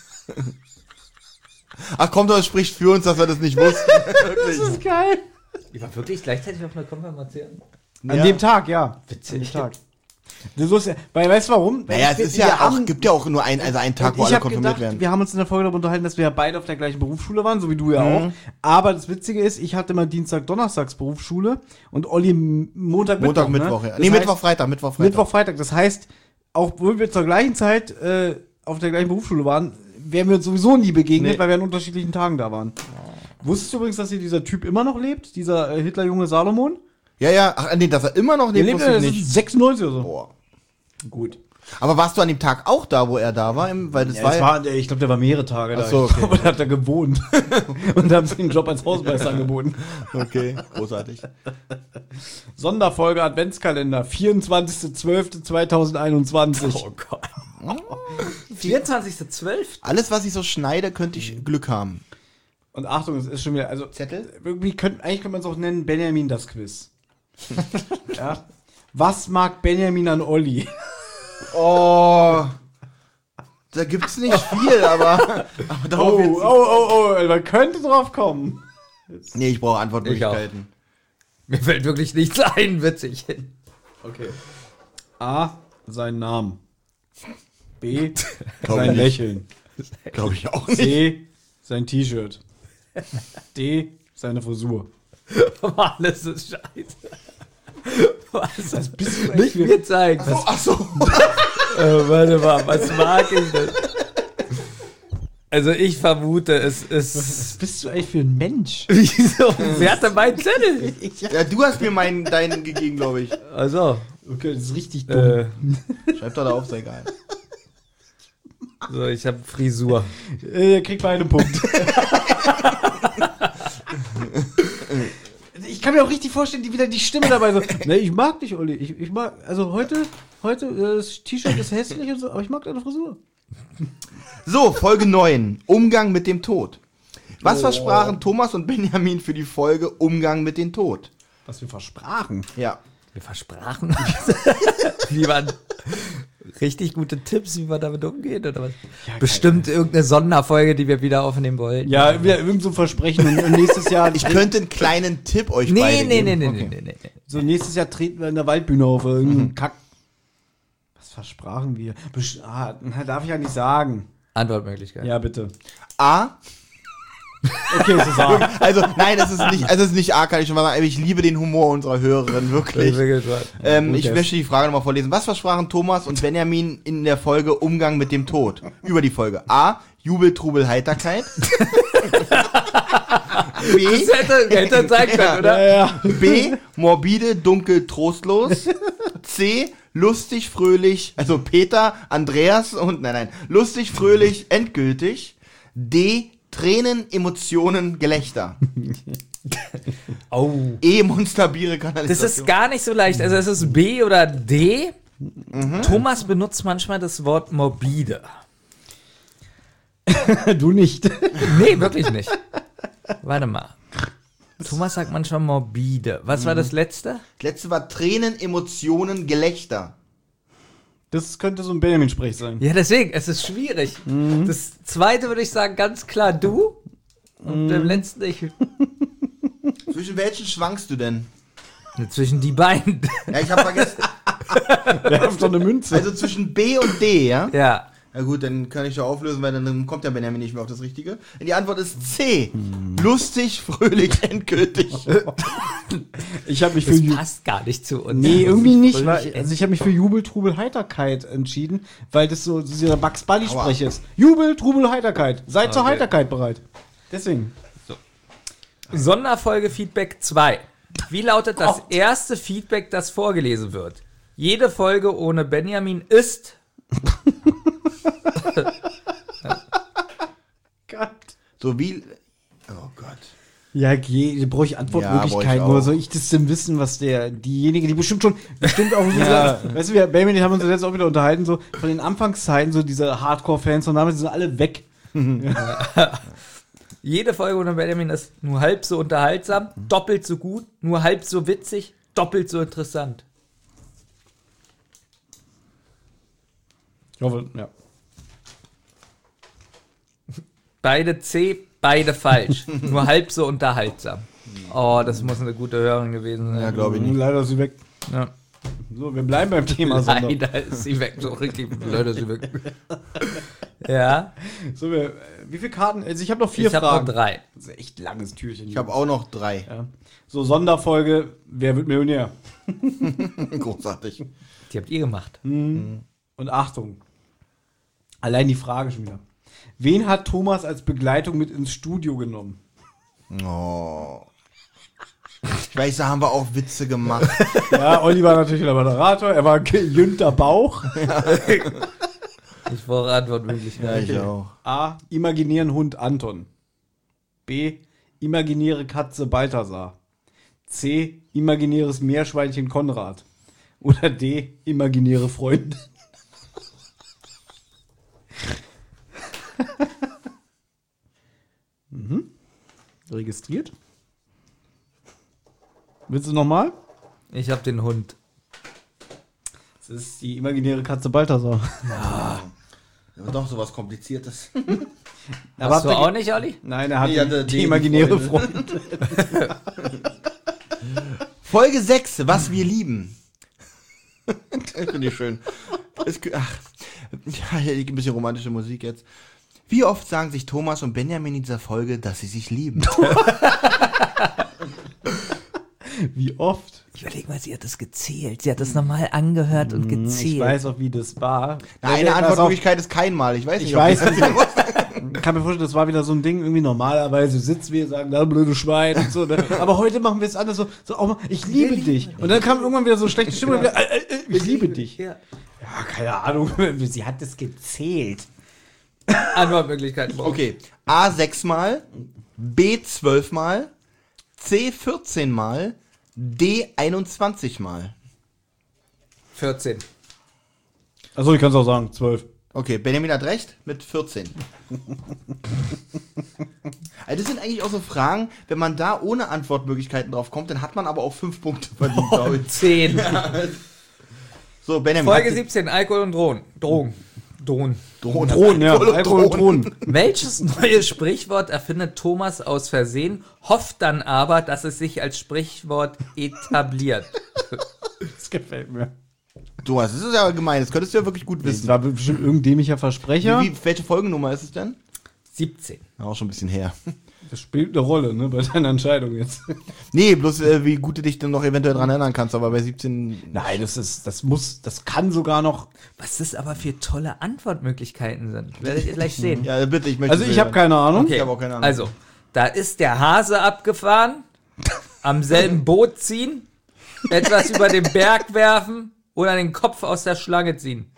S3: Ach komm doch, es spricht für uns, dass wir das nicht wussten.
S2: Das ist geil.
S4: Ich war wirklich gleichzeitig auf einer Konfirmation.
S2: An
S3: Ja.
S2: dem Tag, ja.
S4: Witzig.
S2: An dem Tag. Das ist, weil, weißt du warum?
S3: Naja, es
S2: Wir-
S3: ist
S2: wir
S3: ja auch,
S2: haben-
S3: gibt ja auch nur ein, also einen Tag, wo
S2: ich
S3: alle
S2: hab
S3: konfirmiert
S2: gedacht,
S3: werden.
S2: wir haben uns in der Folge darüber unterhalten, dass wir ja beide auf der gleichen Berufsschule waren, so wie du ja
S3: Mhm.
S2: auch. Aber das Witzige ist, ich hatte mal Dienstag, Donnerstags Berufsschule und Olli M- Montag,
S3: Montag,
S2: Mittwoch.
S3: Mittwoch,
S2: ne?
S3: ja.
S2: Das
S3: Nee,
S2: heißt,
S3: Mittwoch, Freitag, Mittwoch, Freitag.
S2: Mittwoch, Freitag. Das heißt, auch wo wir zur gleichen Zeit äh, auf der gleichen Berufsschule waren, wären wir uns sowieso nie begegnet,
S3: Nee.
S2: weil wir an unterschiedlichen Tagen da waren. Wusstest du übrigens, dass hier dieser Typ immer noch lebt? Dieser äh, Hitlerjunge Salomon?
S3: Ja, ja, ach nee, dass er immer noch
S2: Der
S3: lebt,
S2: lebt
S3: wusste
S2: ja,
S3: ich
S2: das
S3: nicht.
S2: ist sechsundneunzig oder so.
S3: Boah.
S2: Gut.
S3: Aber warst du an dem Tag auch da, wo er da war? Im, weil das
S2: Ja,
S3: war,
S2: es
S3: ja-
S2: war, ich glaube, der war mehrere Tage da.
S3: Ach so,
S2: Ich
S3: okay.
S2: glaube, da hat er gewohnt. Und da haben sie den Job als Hausmeister angeboten.
S3: Okay, großartig.
S2: Sonderfolge Adventskalender, vierundzwanzigster zwölfter zweitausendeinundzwanzig.
S4: Oh Gott. vierundzwanzigster zwölfter
S3: Alles, was ich so schneide, könnte ich Glück haben.
S2: Und Achtung, es ist schon wieder, also
S3: Zettel?
S2: irgendwie könnte, eigentlich könnte man es auch nennen, Benjamin das Quiz. Ja. Was mag Benjamin an Olli?
S3: Oh. Da gibt's nicht viel, aber, aber darauf
S2: Oh,
S3: jetzt.
S2: oh, oh, oh, man könnte drauf kommen.
S3: Nee, ich brauche Antwortmöglichkeiten.
S4: Mir fällt wirklich nichts ein, witzig.
S2: Okay. A, sein Name. B,
S3: Glaub
S2: sein
S3: ich nicht.
S2: Lächeln.
S3: Glaube ich auch nicht.
S2: C, sein T-Shirt. D, seine Frisur.
S4: Mann, das ist scheiße. Was?
S2: Was bist du
S4: Nicht mir zeigen.
S3: Oh, ach so.
S4: Äh, warte mal, was mag ich denn? Also ich vermute, es ist...
S2: Was bist du eigentlich für ein Mensch?
S4: Wieso? Wer hat denn meinen Zettel?
S3: Ja, du hast mir meinen, deinen gegeben, glaube ich.
S4: Also,
S2: Okay, das ist richtig dumm.
S4: äh,
S3: Schreib doch da auf, sei egal.
S4: so, ich habe Frisur.
S2: Äh, er kriegt beide Punkte. Ich kann mir auch richtig vorstellen, die wieder die Stimme dabei so. Ne, ich mag dich, Olli. Ich, ich mag, also heute, heute, äh, das T-Shirt ist hässlich und so, aber ich mag deine Frisur.
S3: So, Folge neun. Umgang mit dem Tod. Was versprachen Thomas und Benjamin für die Folge Umgang mit dem Tod?
S2: Was wir versprachen.
S3: Ja.
S4: Wir versprachen. Wie man richtig gute Tipps, wie man damit umgeht, oder was?
S2: Ja,
S4: Bestimmt irgendeine Sonderfolge, die wir wieder aufnehmen wollen.
S2: Ja, wieder irgend so ein Versprechen und, und nächstes Jahr.
S3: Ich könnte einen kleinen Tipp euch
S4: Nee,
S3: beide
S4: nee, nee,
S3: geben.
S4: nee,
S3: Okay.
S4: nee, nee, nee.
S2: So, nächstes Jahr treten wir in der Waldbühne auf oder irgendeinen Kack. Was versprachen wir? Besch ah, na, darf ich ja nicht sagen.
S4: Antwortmöglichkeit.
S2: Ja, bitte.
S3: A.
S2: Okay, es ist A.
S3: Also, nein, das ist nicht, also es ist nicht A, kann ich schon mal sagen, aber ich liebe den Humor unserer Hörerin, wirklich. Ähm,
S2: Gut,
S3: ich
S2: der
S3: möchte die Frage nochmal vorlesen. Was versprachen Thomas und Benjamin in der Folge Umgang mit dem Tod? Über die Folge. A. Jubel, Trubel, Heiterkeit. B,
S4: Das hätte, hätte sein können, oder?
S2: Ja, ja.
S3: B, morbide, dunkel, trostlos. C, lustig, fröhlich, also Peter, Andreas und, nein, nein, lustig, fröhlich, endgültig. D, Tränen, Emotionen, Gelächter.
S4: Oh.
S3: E, Monsterbiere,
S4: Das
S3: Kanalisation.
S4: ist gar nicht so leicht. Also es ist B oder D. Thomas benutzt manchmal das Wort morbide.
S2: Du nicht.
S4: Nee, wirklich nicht. Warte mal. Thomas sagt manchmal morbide. Was war das letzte?
S3: Das letzte war Tränen, Emotionen, Gelächter.
S2: Das könnte so ein Benjamin-Sprech sein.
S4: Ja, deswegen, es ist schwierig. Das zweite würde ich sagen, ganz klar du. Und beim letzten ich.
S3: Zwischen welchen schwankst du denn?
S4: Zwischen die beiden.
S3: Ja, ich habe vergessen.
S2: Der hat doch eine Münze.
S3: Also zwischen B und D, ja?
S4: Ja.
S3: Na gut, dann kann ich doch auflösen, weil dann kommt ja Benjamin nicht mehr auf das Richtige. Und die Antwort ist C. Lustig, fröhlich, endgültig.
S2: Ich habe mich für
S4: Das
S2: Ju
S4: passt gar nicht zu uns.
S2: Nee, irgendwie nicht.
S4: Fröhlich,
S2: Weil, also ich habe mich für Jubel, Trubel, Heiterkeit entschieden, weil das so dieser Bugs Bunny Sprech ist. Jubel, Trubel, Heiterkeit. Seid zur
S4: Okay.
S2: Heiterkeit bereit. Deswegen.
S4: Sonderfolge Feedback zwei. Wie lautet das erste Feedback, das vorgelesen wird? Jede Folge ohne Benjamin ist...
S2: Gott.
S3: So wie. Oh Gott.
S2: Ja, je, brauche ich Antwortmöglichkeiten.
S3: Ja, brauch ich
S2: Woher
S3: auch.
S2: soll ich das denn wissen, was der, diejenige, die bestimmt schon, bestimmt auch so, weißt du, wir, Benjamin, haben uns jetzt auch wieder unterhalten, so, von den Anfangszeiten, so diese Hardcore-Fans von damals, die sind alle weg.
S4: Jede Folge ohne Benjamin ist nur halb so unterhaltsam, doppelt so gut, nur halb so witzig, doppelt so interessant.
S2: Ich hoffe, ja.
S4: Beide C, beide falsch. Nur halb so unterhaltsam. Oh, das muss eine gute Hörerin gewesen sein.
S3: Ja, glaube ich nicht.
S2: Leider ist sie weg.
S4: Ja.
S2: So, wir bleiben beim Thema Sonder.
S4: Leider ist sie weg. So richtig, leider ist sie weg. Ja,
S2: So, wir, wie viele Karten? Also ich habe noch vier
S4: ich habe
S2: Fragen.
S4: noch drei.
S2: Das ist echt langes Türchen.
S3: Ich habe auch noch drei.
S2: Ja. So, Sonderfolge, wer wird Millionär?
S3: Großartig.
S4: Die habt ihr gemacht.
S2: Und Achtung, allein die Frage schon wieder. Wen hat Thomas als Begleitung mit ins Studio genommen?
S3: Oh. Ich weiß, da haben wir auch Witze gemacht.
S2: Ja, Olli war natürlich der Moderator, er war Günther Bauch.
S4: Ich brauche Antwortmöglichkeiten.
S3: Ja, ich auch.
S2: A, imaginären Hund Anton. B, imaginäre Katze Balthasar. C, imaginäres Meerschweinchen Konrad. Oder D, imaginäre Freundin. mhm. Registriert. Willst du nochmal?
S4: Ich habe den Hund.
S2: Das ist die imaginäre Katze Balthasar.
S3: Ja, doch sowas Kompliziertes.
S2: Aber
S4: Hast du
S2: habt ihr
S4: auch
S2: ge-
S4: nicht, Olli?
S2: Nein, er hat
S3: Nee,
S2: die,
S3: er hatte
S2: die
S3: die
S2: imaginäre
S3: Freundin.
S2: Freundin.
S3: Folge sechs, was wir lieben. Das finde ich schön. Es, ach, ja, hier liegt ein bisschen romantische Musik jetzt. Wie oft sagen sich Thomas und Benjamin in dieser Folge, dass sie sich lieben?
S2: Wie oft?
S4: Ich überlege mal, sie hat das gezählt. Sie hat das nochmal angehört und gezählt.
S2: Ich weiß auch, wie das war.
S3: Na, eine
S2: Pass auf,
S3: Antwortmöglichkeit ist kein Mal. Ich weiß nicht,
S2: Ich
S3: ob
S2: weiß,
S3: das-
S2: ich kann mir vorstellen, das war wieder so ein Ding, irgendwie normalerweise sitzen wir, sagen, da blöde Schwein und so, ne? Aber heute machen wir es anders, so, so auch mal, ich liebe dich. Und dann kam irgendwann wieder so schlechte Stimmung, und wieder, äh, äh, äh, ich liebe dich.
S4: Ja.
S2: Ja, keine Ahnung, sie hat das gezählt.
S4: Antwortmöglichkeiten.
S3: Okay. A sechs Mal, B zwölf Mal, C vierzehn Mal, D einundzwanzig Mal.
S4: vierzehn.
S2: Achso, ich kann es auch sagen, zwölf.
S3: Okay, Benjamin hat recht mit vierzehn. Also das sind eigentlich auch so Fragen, wenn man da ohne Antwortmöglichkeiten drauf kommt, dann hat man aber auch fünf Punkte verdient, glaube ich.
S4: zehn.
S3: So, Benjamin.
S4: Folge
S3: hat-
S4: siebzehn, Alkohol und Drohnen. Drogen. Drohnen.
S3: Drohnen.
S2: Drohnen, ja,
S3: Alkohol und
S2: Alkohol und
S3: Drohnen.
S2: Drohnen.
S4: Welches neue Sprichwort erfindet Thomas aus Versehen, hofft dann aber, dass es sich als Sprichwort etabliert?
S2: Das gefällt mir.
S3: Thomas, das ist ja gemein, das könntest du ja wirklich gut
S2: Das
S3: wissen.
S2: war bestimmt irgendein dämlicher Versprecher.
S3: Wie, wie, welche Folgennummer ist es denn?
S4: siebzehn.
S3: Ja, auch schon ein bisschen her.
S2: Das spielt eine Rolle, ne, bei deiner Entscheidung jetzt.
S3: Nee, bloß äh, wie gut du dich dann noch eventuell dran erinnern kannst, aber bei siebzehn...
S2: Nein, das ist, das muss, das kann sogar noch.
S4: Was das aber für tolle Antwortmöglichkeiten sind. Werdet ihr gleich sehen.
S3: Ja, bitte, ich möchte...
S2: Also ich habe keine Ahnung.
S3: Ich habe auch keine Ahnung.
S4: Also, Da ist der Hase abgefahren, am selben Boot ziehen, etwas über den Berg werfen oder den Kopf aus der Schlange ziehen.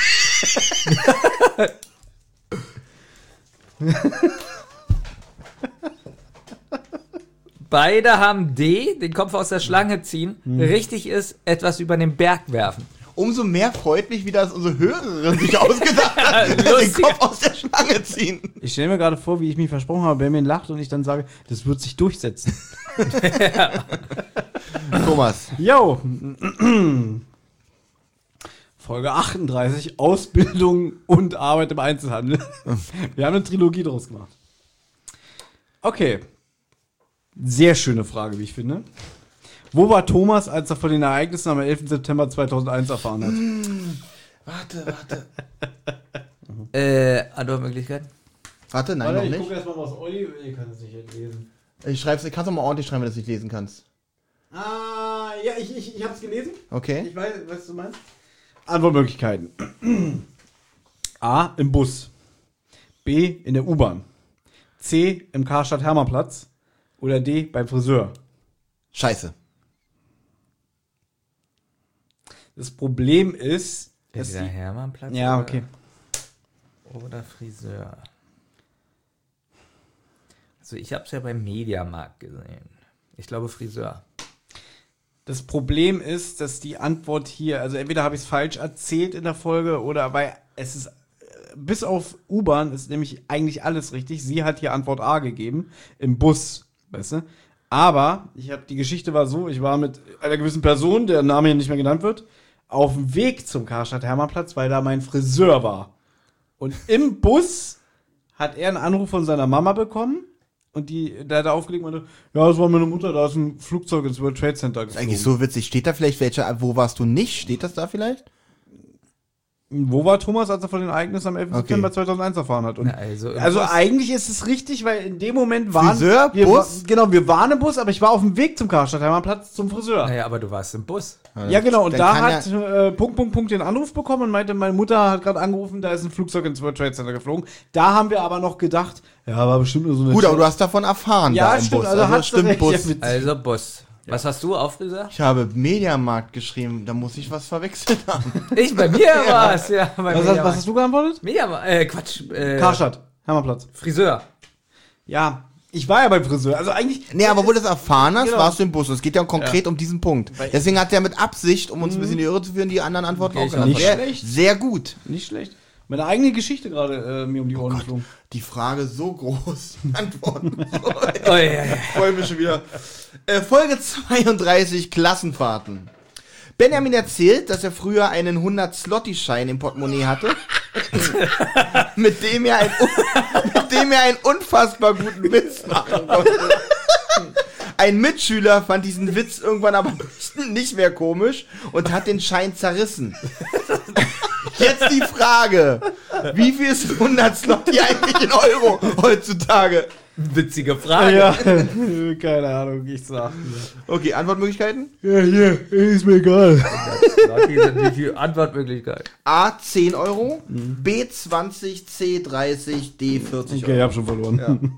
S4: Beide haben D, den Kopf aus der Schlange ziehen. Hm. Richtig ist, etwas über den Berg werfen.
S3: Umso mehr freut mich, wie das unsere Hörerin sich ausgedacht hat, den Kopf aus der Schlange ziehen.
S2: Ich stelle mir gerade vor, wie ich mich versprochen habe, Benjamin lacht und ich dann sage, das wird sich durchsetzen.
S3: Thomas.
S2: Yo. Folge achtunddreißig, Ausbildung und Arbeit im Einzelhandel. Wir haben eine Trilogie draus gemacht. Okay. Sehr schöne Frage, wie ich finde. Wo war Thomas, als er von den Ereignissen am elften September zweitausendeins erfahren hat?
S3: Hm, warte, warte.
S4: Äh, Antwortmöglichkeiten?
S3: Warte, nein,
S2: Warte,
S3: noch
S2: ich
S3: nicht.
S2: gucke erstmal, was Olli... Ich kann es nicht lesen.
S3: Ich schreib's, kannst du mal ordentlich schreiben, wenn du es nicht lesen kannst.
S2: Ah, ja, ich, ich, ich habe es gelesen.
S3: Okay.
S2: Ich weiß, was du meinst. Antwortmöglichkeiten. A, im Bus. B, in der U-Bahn. C, im Karstadt-Hermannplatz. Oder D, beim Friseur.
S3: Scheiße.
S2: Das Problem ist... dass
S4: Der
S2: die-
S4: Hermannplatz?
S2: Ja,
S4: oder-
S2: okay.
S4: Oder Friseur. Also ich habe es ja beim Mediamarkt gesehen. Ich glaube Friseur.
S2: Das Problem ist, dass die Antwort hier, also entweder habe ich es falsch erzählt in der Folge oder weil es ist, äh, bis auf U-Bahn ist nämlich eigentlich alles richtig. Sie hat hier Antwort A gegeben, im Bus, weißt du. Aber ich habe die Geschichte war so, ich war mit einer gewissen Person, der Name hier nicht mehr genannt wird, auf dem Weg zum Karstadt-Hermannplatz, weil da mein Friseur war. Und im Bus hat er einen Anruf von seiner Mama bekommen. Und die, da hat er aufgelegt und meinte, ja, das war meine Mutter, da ist ein Flugzeug ins World Trade Center
S3: Das ist
S2: geflogen.
S3: eigentlich so witzig. Steht da vielleicht welche, wo warst du nicht? Steht das da vielleicht?
S2: Wo war Thomas, als er von den Ereignissen am elften
S3: Okay.
S2: September zweitauseins erfahren hat? Und
S4: Na, also im
S2: also
S4: Bus.
S2: eigentlich ist es richtig, weil in dem Moment waren
S3: Friseur,
S2: wir,
S3: Bus?
S2: Wa genau, wir waren im Bus, aber ich war auf dem Weg zum Karstadt-Hermannplatz zum Friseur.
S4: Naja, aber du warst im Bus.
S2: Ja, genau, und
S3: Dann
S2: da
S3: kann
S2: hat äh, Punkt, Punkt, Punkt den Anruf bekommen und meinte, meine Mutter hat gerade angerufen, da ist ein Flugzeug ins World Trade Center geflogen. Da haben wir aber noch gedacht, ja, war bestimmt nur so eine...
S3: Gut, aber du hast davon erfahren
S2: Ja,
S3: da im
S2: stimmt,
S3: Bus.
S2: also hat's
S3: stimmt
S2: recht,
S3: Bus.
S2: ja, mit-
S4: Also Bus. Was hast du auf Friseur?
S3: Ich habe Mediamarkt geschrieben, da muss ich was verwechselt haben.
S4: Ich, bei mir war es, ja. Bei
S2: Was, hast,
S4: Mediamarkt.
S2: was hast du geantwortet?
S4: Mediamarkt, äh, Quatsch. Äh,
S2: Karstadt, Hermannplatz.
S4: Friseur.
S2: Ja, ich war ja beim Friseur, also eigentlich...
S3: Nee, aber wo du das erfahren hast,
S2: Genau.
S3: warst du im Bus. Es geht ja konkret um diesen Punkt.
S2: Weil-
S3: Deswegen hat er mit Absicht, um uns ein bisschen in die Irre zu führen, die anderen Antworten
S4: Okay,
S3: auch
S4: ich
S3: genannt.
S2: nicht
S3: Sehr,
S2: schlecht.
S3: sehr gut.
S2: Nicht schlecht. Meine eigene Geschichte gerade äh, mir um die Ohren geflogen.
S3: Die Frage so groß. Antworten.
S4: Oh, ja, ja.
S3: Ich freue mich schon wieder. Äh, Folge zweiunddreißig, Klassenfahrten. Benjamin erzählt, dass er früher einen hundert-Slotti-Schein im Portemonnaie hatte, mit dem er, ein, mit dem er einen unfassbar guten Witz machen konnte. Ein Mitschüler fand diesen Witz irgendwann aber nicht mehr komisch und hat den Schein zerrissen. Jetzt die Frage, wie viel ist hundert Slotti eigentlich in Euro heutzutage?
S4: Witzige Frage.
S2: Ja, keine Ahnung, ich sag.
S3: Okay, Antwortmöglichkeiten?
S2: Ja, hier, ist mir egal.
S4: Okay, dann wie viel Antwortmöglichkeit?
S3: A zehn Euro, B zwanzig, C dreißig, D vierzig
S2: Okay, ich
S3: Euro.
S2: hab schon verloren.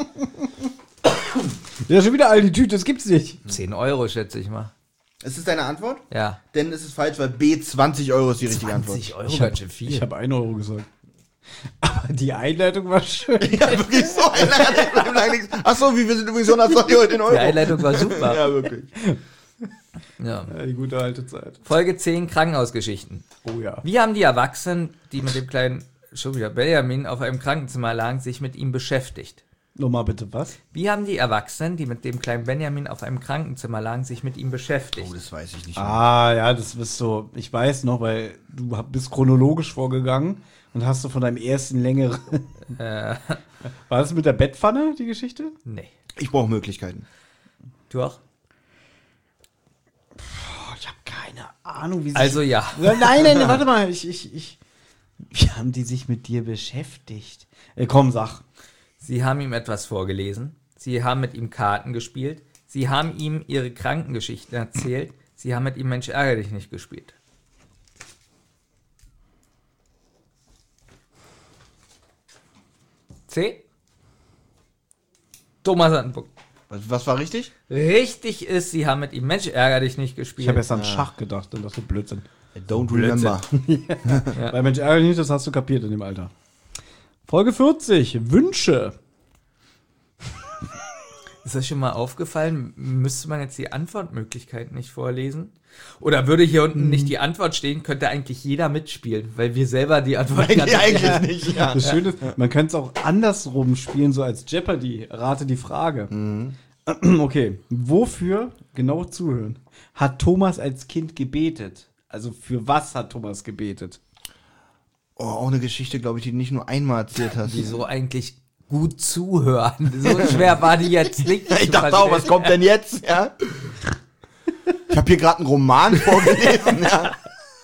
S2: Ja, schon wieder all die Tüte, das gibt's nicht.
S4: zehn Euro, schätze ich mal.
S3: Ist das deine Antwort?
S4: Ja.
S3: Denn es ist falsch, weil B zwanzig Euro ist die richtige Antwort.
S4: zwanzig Euro,
S2: Ich hab,
S4: ganz schön viel.
S2: ich hab ein Euro gesagt. Aber die Einleitung war schön.
S3: Ja, wirklich so. Achso, wie wir sind übrigens hundert Slotti heute in Euro.
S4: Die Einleitung war super.
S3: Ja, wirklich.
S4: Ja.
S2: Ja, die gute alte Zeit.
S4: Folge zehn, Krankenhausgeschichten.
S2: Oh ja.
S4: Wie haben die Erwachsenen, die mit dem kleinen, schon wieder Benjamin, auf einem Krankenzimmer lagen, sich mit ihm beschäftigt?
S2: Nochmal bitte, was?
S4: Wie haben die Erwachsenen, die mit dem kleinen Benjamin auf einem Krankenzimmer lagen, sich mit ihm beschäftigt?
S3: Oh, das weiß ich nicht.
S2: Ah, ja, das bist so, ich weiß noch, weil du hab- bist chronologisch vorgegangen und hast du von deinem ersten längeren...
S4: Äh,
S2: War das mit der Bettpfanne, die Geschichte?
S4: nee.
S3: Ich brauche Möglichkeiten.
S4: Du auch?
S2: Oh, ich habe keine Ahnung, wie sie...
S4: Also ja.
S2: Ja, Nein, nein, warte mal, ich, ich, ich... Wie haben die sich mit dir beschäftigt? Äh, komm, sag.
S4: Sie haben ihm etwas vorgelesen. Sie haben mit ihm Karten gespielt. Sie haben ihm ihre Krankengeschichten erzählt. Sie haben mit ihm Mensch ärgere dich nicht gespielt. C? Thomas hat einen Punkt.
S3: Was, was war richtig?
S4: Richtig ist, sie haben mit ihm Mensch, ärger dich nicht gespielt.
S2: Ich habe erst an Schach gedacht und dachte, Blödsinn.
S3: I don't remember.
S2: Ja. Weil Mensch, ärger dich nicht, das hast du kapiert in dem Alter. Folge vierzig, Wünsche.
S4: Ist das schon mal aufgefallen? Müsste man jetzt die Antwortmöglichkeiten nicht vorlesen? Oder würde hier unten nicht die Antwort stehen, könnte eigentlich jeder mitspielen, weil wir selber die Antwort
S3: Nee, eigentlich nicht, ja.
S2: Das Schöne ist, man könnte es auch andersrum spielen, so als Jeopardy. Rate die Frage. Okay, wofür, genau zuhören, hat Thomas als Kind gebetet? Also für was hat Thomas gebetet?
S3: Oh, auch eine Geschichte, glaube ich, die du nicht nur einmal erzählt hast.
S4: Wieso eigentlich gut zuhören? So schwer war die jetzt nicht.
S3: Ich
S4: zu
S3: dachte auch, was
S4: verstehen.
S3: kommt denn jetzt? Ja? Ich habe hier gerade einen Roman vorgelesen. Ja.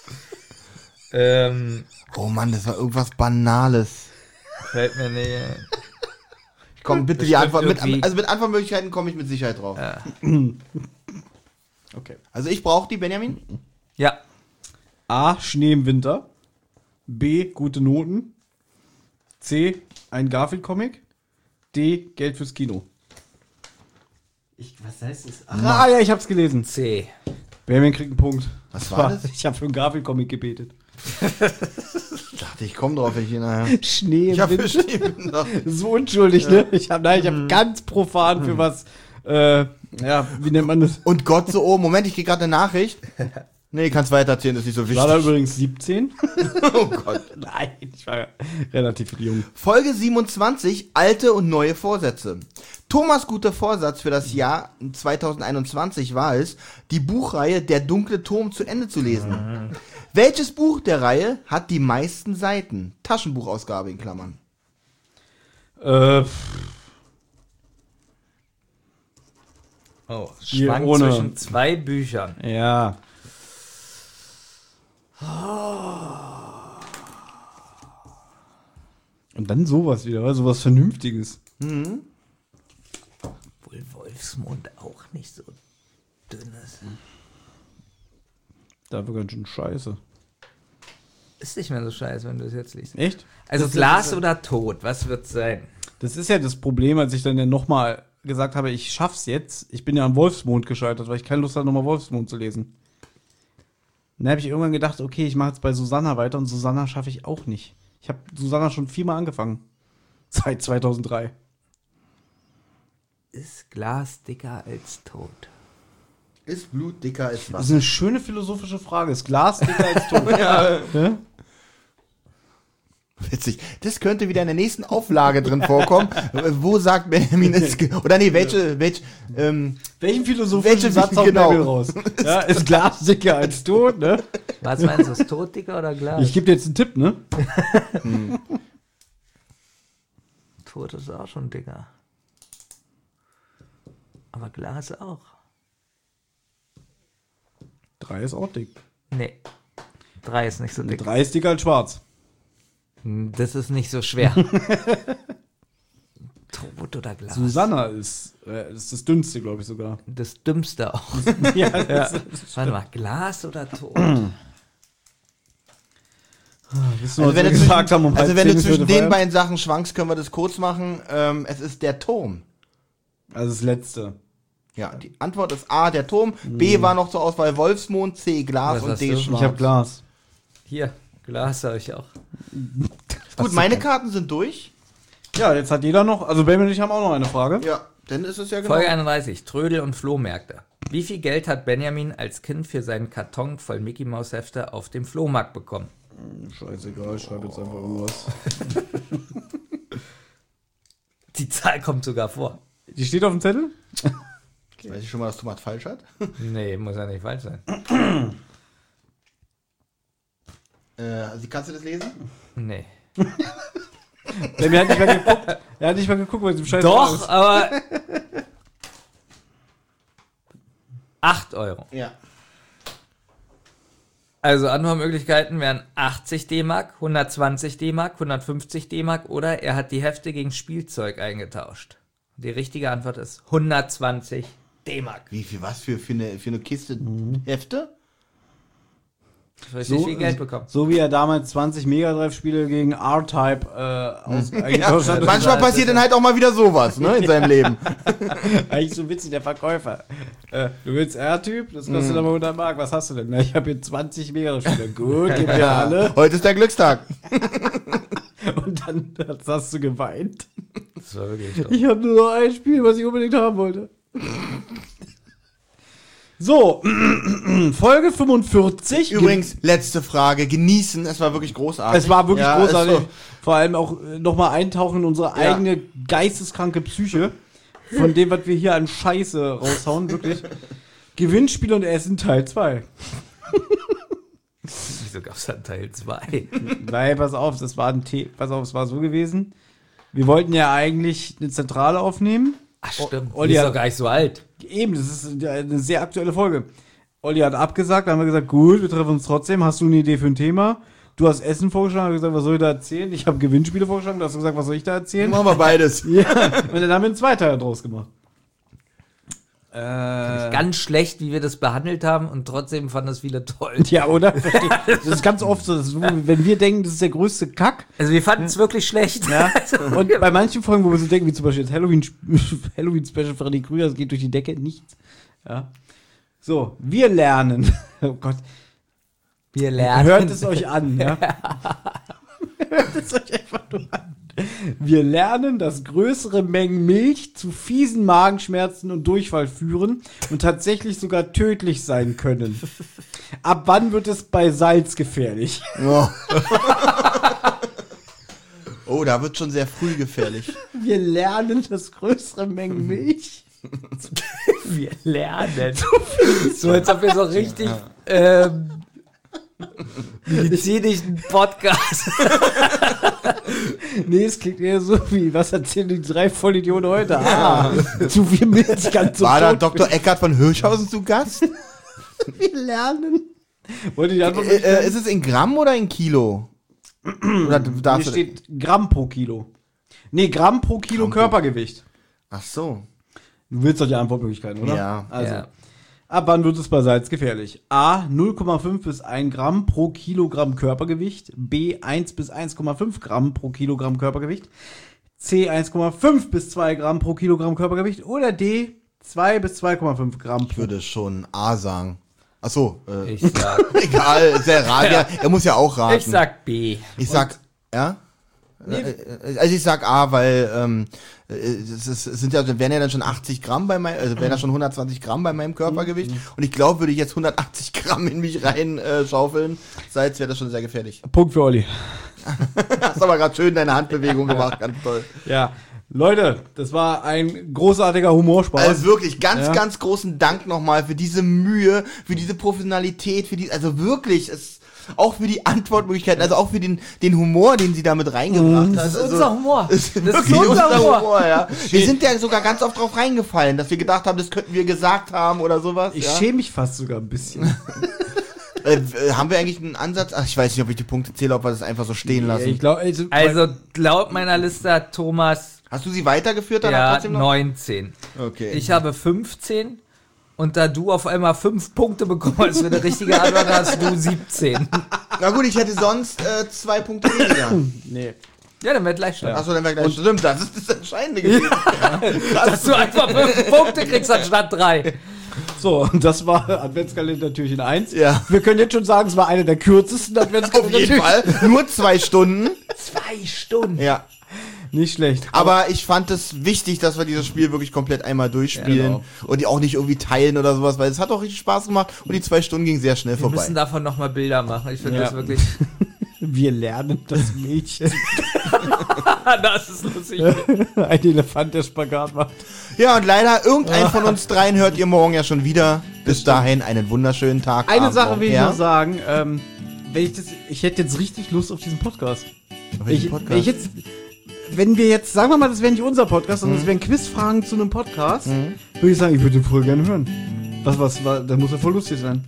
S4: Ähm,
S3: Oh Mann, das war irgendwas Banales.
S4: fällt mir nicht ein.
S3: Ich komme bitte die
S4: Bestimmt
S3: Antwort mit,
S4: irgendwie-
S3: also mit Antwortmöglichkeiten komme ich mit Sicherheit drauf.
S4: Ja.
S2: Okay.
S3: Also ich brauche die, Benjamin.
S4: Ja,
S2: A, Schnee im Winter. B, gute Noten. C, ein Garfield-Comic. D, Geld fürs Kino. Ich, was heißt das? Ach, ah, ja, ich hab's gelesen.
S4: C.
S2: Benjamin kriegt einen Punkt.
S3: Was war das?
S2: Ich habe für einen Garfield-Comic gebetet.
S3: Ich dachte, ich komme drauf, wenn ich hier nachher.
S2: Schnee im
S3: Ich habe
S2: Winter.
S3: bestimmt noch.
S2: So unschuldig, ne? Ich habe nein, ich habe ganz profan für was, äh, ja, wie nennt man das?
S3: Und Gott so, oh, Moment, ich krieg gerade eine Nachricht. Nee, kannst weiter erzählen, das ist nicht so
S2: Ich war da
S3: wichtig.
S2: übrigens siebzehn.
S3: Oh Gott.
S2: Nein, ich war relativ jung.
S3: Folge siebenundzwanzig, alte und neue Vorsätze. Thomas' guter Vorsatz für das Jahr zwanzig einundzwanzig war es, die Buchreihe Der dunkle Turm zu Ende zu lesen. Welches Buch der Reihe hat die meisten Seiten? Taschenbuchausgabe in Klammern.
S2: Äh,
S4: Oh,
S2: Hier
S4: schwank
S2: ohne-
S4: zwischen zwei Büchern.
S2: ja. Und dann sowas wieder, weil sowas Vernünftiges.
S4: Wohl Wolfsmund auch nicht so dünn ist.
S2: Dafür ganz schön scheiße.
S4: Ist nicht mehr so scheiße, wenn du es jetzt liest.
S2: Echt?
S4: Also
S2: Das ist-
S4: Glas oder Tod, was wird's sein?
S2: Das ist ja das Problem, als ich dann ja nochmal gesagt habe, ich schaff's jetzt. Ich bin ja am Wolfsmond gescheitert, weil ich keine Lust hatte, nochmal Wolfsmond zu lesen. Dann habe ich irgendwann gedacht, okay, ich mache jetzt bei Susanna weiter und Susanna schaffe ich auch nicht. Ich habe Susanna schon viermal angefangen. Seit zweitausenddrei.
S4: Ist Glas dicker als Tod?
S3: Ist Blut dicker als
S2: Das ist
S3: Wasser?
S2: eine schöne philosophische Frage. Ist Glas dicker als Ton? ja. Ja?
S3: Witzig. Das könnte wieder in der nächsten Auflage drin vorkommen. Wo sagt Benjamin es? ge- Oder nee, welche, welche, ähm,
S2: Welchen philosophischen
S3: Welche-
S2: Satz haut
S3: genau.
S2: Bibel raus? Ja, ist Glas dicker als Ton, ne?
S4: Was meinst du, ist Tod dicker oder Glas?
S2: Ich gebe dir jetzt einen Tipp, ne?
S4: Tod ist auch schon dicker. Aber Glas auch.
S2: Drei ist auch dick.
S4: Nee. Drei ist nicht so dick.
S2: Drei ist dicker als schwarz.
S4: Das ist nicht so schwer. Tod oder Glas?
S2: Susanna ist, äh, ist das dünnste, glaube ich sogar.
S4: Das Dümmste auch.
S2: ja, das ist,
S4: Warte mal, Glas oder Tod?
S2: wissen
S3: also wenn, du
S2: wir gesagt haben, um
S3: zwischen, also
S2: halb
S3: wenn
S2: zehn
S3: du
S2: ist
S3: zwischen
S2: heute
S3: den
S2: Feierabend.
S3: beiden Sachen schwankst, können wir das kurz machen. Ähm, es ist der Turm.
S2: Also das letzte.
S3: Ja, die Antwort ist A, der Turm. B war noch zur Auswahl Wolfsmond, C, Glas
S4: Was
S3: und
S4: hast
S3: D,
S4: du?
S3: Schwarz.
S2: Ich habe Glas.
S4: Hier, Glas habe ich auch.
S3: Gut, meine Karten sind durch.
S2: Ja, jetzt hat jeder noch, also Ben und ich haben auch noch eine Frage.
S3: Ja, dann ist es ja genau.
S4: Folge einunddreißig, Trödel und Flohmärkte. Wie viel Geld hat Benjamin als Kind für seinen Karton voll Mickey Maus Hefte auf dem Flohmarkt bekommen?
S2: Scheißegal, ich schreibe jetzt einfach irgendwas.
S4: Die Zahl kommt sogar vor.
S2: Die steht auf dem Zettel?
S3: Weiß ich schon mal, dass Thomas falsch hat?
S4: Nee, muss ja nicht falsch sein.
S3: Äh, also kannst du das lesen?
S4: Nee.
S2: Ben, er hat nicht mehr geguckt. Er hat nicht mehr geguckt, weil es im Scheiß
S4: Doch, aber acht Euro.
S3: Ja.
S4: Also Antwortmöglichkeiten wären achtzig D-Mark, hundertzwanzig D-Mark, hundertfünfzig D-Mark oder er hat die Hefte gegen Spielzeug eingetauscht. Die richtige Antwort ist hundertzwanzig D-Mark.
S3: Wie viel, was für, für, eine, für eine Kiste Hefte?
S4: Richtig viel Geld bekommen.
S2: So wie er damals zwanzig Mega Drive-Spiele gegen R-Type äh, aus eingetauscht hat.
S3: Manchmal passiert dann halt auch mal wieder sowas, ne, in seinem Leben.
S2: Eigentlich so witzig, der Verkäufer. Äh, du willst R-Typ? Das kostet aber hundert Mark. Was hast du denn? Na, ich habe hier zwanzig Mega Drive-Spiele. Gut, gib mir alle.
S3: Heute ist der Glückstag.
S2: Und dann hast du geweint.
S4: Das war wirklich dumm.
S2: Ich habe nur noch ein Spiel, was ich unbedingt haben wollte. So, Folge fünfundvierzig.
S3: Übrigens, letzte Frage. Genießen, es war wirklich großartig.
S2: Es war wirklich
S3: Ja,
S2: großartig.
S3: ist so.
S2: Vor allem auch nochmal eintauchen in unsere
S3: Ja.
S2: eigene geisteskranke Psyche. Von dem, was wir hier an Scheiße raushauen, wirklich. Gewinnspiel und Essen Teil zwei.
S4: Wieso gab es dann Teil zwei?
S2: Weil, pass auf, das war ein The pass auf, es war so gewesen. Wir wollten ja eigentlich eine Zentrale aufnehmen.
S4: Ach stimmt,
S2: Olli
S4: die ist
S2: hat-
S4: doch gar nicht so alt.
S2: Eben, das ist eine sehr aktuelle Folge. Olli hat abgesagt, dann haben wir gesagt, gut, wir treffen uns trotzdem. Hast du eine Idee für ein Thema? Du hast Essen vorgeschlagen, habe gesagt, was soll ich da erzählen? Ich habe Gewinnspiele vorgeschlagen, du hast gesagt, was soll ich da erzählen?
S3: Machen wir beides.
S2: Ja, und dann haben wir einen Zweiteiler draus gemacht. Äh,
S4: Ganz schlecht, wie wir das behandelt haben und trotzdem fanden das viele toll.
S2: ja, oder? Das ist ganz oft so, dass, wenn wir denken, das ist der größte Kack.
S4: Also wir fanden es wirklich schlecht.
S2: Ja. Und bei manchen Folgen, wo wir so denken, wie zum Beispiel jetzt Halloween, Halloween Special Freddy Krüger, das geht durch die Decke, nichts. Ja. So, wir lernen. Oh Gott.
S4: Wir lernen.
S2: Hört es euch an, ja? Hört es euch einfach nur an. Wir lernen, dass größere Mengen Milch zu fiesen Magenschmerzen und Durchfall führen und tatsächlich sogar tödlich sein können. Ab wann wird es bei Salz gefährlich?
S3: Oh. Oh, da wird schon sehr früh gefährlich.
S2: Wir lernen, dass größere Mengen Milch.
S4: Wir lernen. So, als ob wir so richtig ähm, medizinischen Podcast.
S2: Nee, es klingt eher so wie, was erzählen die drei Vollidioten heute? Ah, zu viel Milch kann zum
S3: War da
S2: Tod
S3: Doktor Eckart von Hirschhausen zu Gast?
S2: führen. Wir lernen. Wollt ihr die Antwort
S3: Äh, äh, ist es in Gramm oder in Kilo? Oder
S2: Hier
S3: darfst du
S2: steht Gramm pro Kilo. Nee, Gramm pro Kilo
S3: Gramm pro-
S2: Körpergewicht.
S3: Ach so.
S2: Du willst doch die Antwortmöglichkeiten, oder?
S3: Ja.
S2: Also,
S4: Ja.
S2: ab wann wird es bei Salz gefährlich? A, null Komma fünf bis ein Gramm pro Kilogramm Körpergewicht. B, eins bis eins Komma fünf Gramm pro Kilogramm Körpergewicht. C, eins Komma fünf bis zwei Gramm pro Kilogramm Körpergewicht. Oder D, zwei bis zwei Komma fünf Gramm
S3: Ich
S2: pro.
S3: würde schon A sagen. Ach so. Äh,
S4: Ich sag,
S3: egal, ist der Rat. Ja, er muss ja auch raten.
S4: ich sag B.
S3: Ich sag, ja? Äh, Also ich sag A, weil ähm, äh, es, ist, es sind ja, wären ja dann schon achtzig Gramm bei meinem, also wären ja schon hundertzwanzig Gramm bei meinem Körpergewicht. Und ich glaube, würde ich jetzt hundertachtzig Gramm in mich rein äh, schaufeln, Salz wäre das schon sehr gefährlich.
S2: Punkt für Olli.
S3: Hast aber gerade schön deine Handbewegung gemacht, ganz toll.
S2: Ja. Leute, das war ein großartiger Humorspaß.
S3: Also wirklich, ganz,
S2: Ja.
S3: ganz großen Dank nochmal für diese Mühe, für diese Professionalität, für die, also wirklich, es, auch für die Antwortmöglichkeiten, also auch für den, den Humor, den sie damit reingebracht hat.
S4: Das ist
S3: also,
S4: unser Humor.
S3: Das ist
S4: Das
S3: wirklich
S4: ist unser
S3: unser
S4: Humor.
S3: Humor, ja. Wir sind ja sogar ganz oft drauf reingefallen, dass wir gedacht haben, das könnten wir gesagt haben oder sowas.
S2: ich
S3: ja.
S2: schäme mich fast sogar ein bisschen.
S3: Äh, äh, haben wir eigentlich einen Ansatz? Ach, ich weiß nicht, ob ich die Punkte zähle, ob wir das einfach so stehen lassen.
S2: ich glaube, also,
S4: Also laut meiner Liste hat Thomas
S3: Hast du sie weitergeführt dann
S4: ja,
S3: trotzdem noch?
S4: neunzehn.
S3: Okay.
S4: Ich habe fünfzehn. Und da du auf einmal fünf Punkte bekommen hast für eine richtige Antwort, hast du siebzehn.
S3: Na gut, ich hätte sonst äh, zwei Punkte weniger.
S2: nee.
S4: Ja, dann wird gleich schon.
S3: Achso, dann wäre gleich. Stimmt, das ist das Entscheidende gewesen.
S4: Dass du einfach fünf Punkte kriegst anstatt drei.
S2: So, und das war Adventskalender-Türchen eins.
S3: Ja.
S2: Wir können jetzt schon sagen, es war einer der kürzesten
S3: Auf jeden
S2: Adventskalender-Türchen.
S3: Fall. Nur zwei Stunden.
S4: Zwei Stunden.
S3: Ja.
S2: Nicht schlecht.
S3: Aber ich fand es wichtig, dass wir dieses Spiel wirklich komplett einmal durchspielen.
S2: Genau.
S3: Und die auch nicht irgendwie teilen oder sowas, weil es hat auch richtig Spaß gemacht und die zwei Stunden gingen sehr schnell
S4: Wir
S3: vorbei.
S4: müssen davon nochmal Bilder machen. Ich finde
S2: Ja.
S4: das wirklich.
S2: Wir lernen das Mädchen.
S4: Das ist lustig.
S2: Ein Elefant, der Spagat macht.
S3: Ja, und leider, irgendein von uns dreien hört ihr morgen ja schon wieder. Bis dahin einen wunderschönen Tag.
S2: Eine
S3: Abend
S2: Sache
S3: noch.
S2: will ich
S3: ja?
S2: noch sagen. Ähm, wenn ich, das, ich hätte jetzt richtig Lust auf diesen Podcast.
S3: Auf welchen
S2: Ich,
S3: Podcast?
S2: wenn, ich jetzt, wenn wir jetzt, sagen wir mal, das wäre nicht unser Podcast, sondern es wären Quizfragen zu einem Podcast,
S3: Mhm.
S2: würde ich sagen, ich würde den voll gerne hören. Was, was, was, das muss ja voll lustig sein.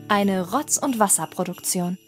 S1: Eine Rotz- und Wasserproduktion.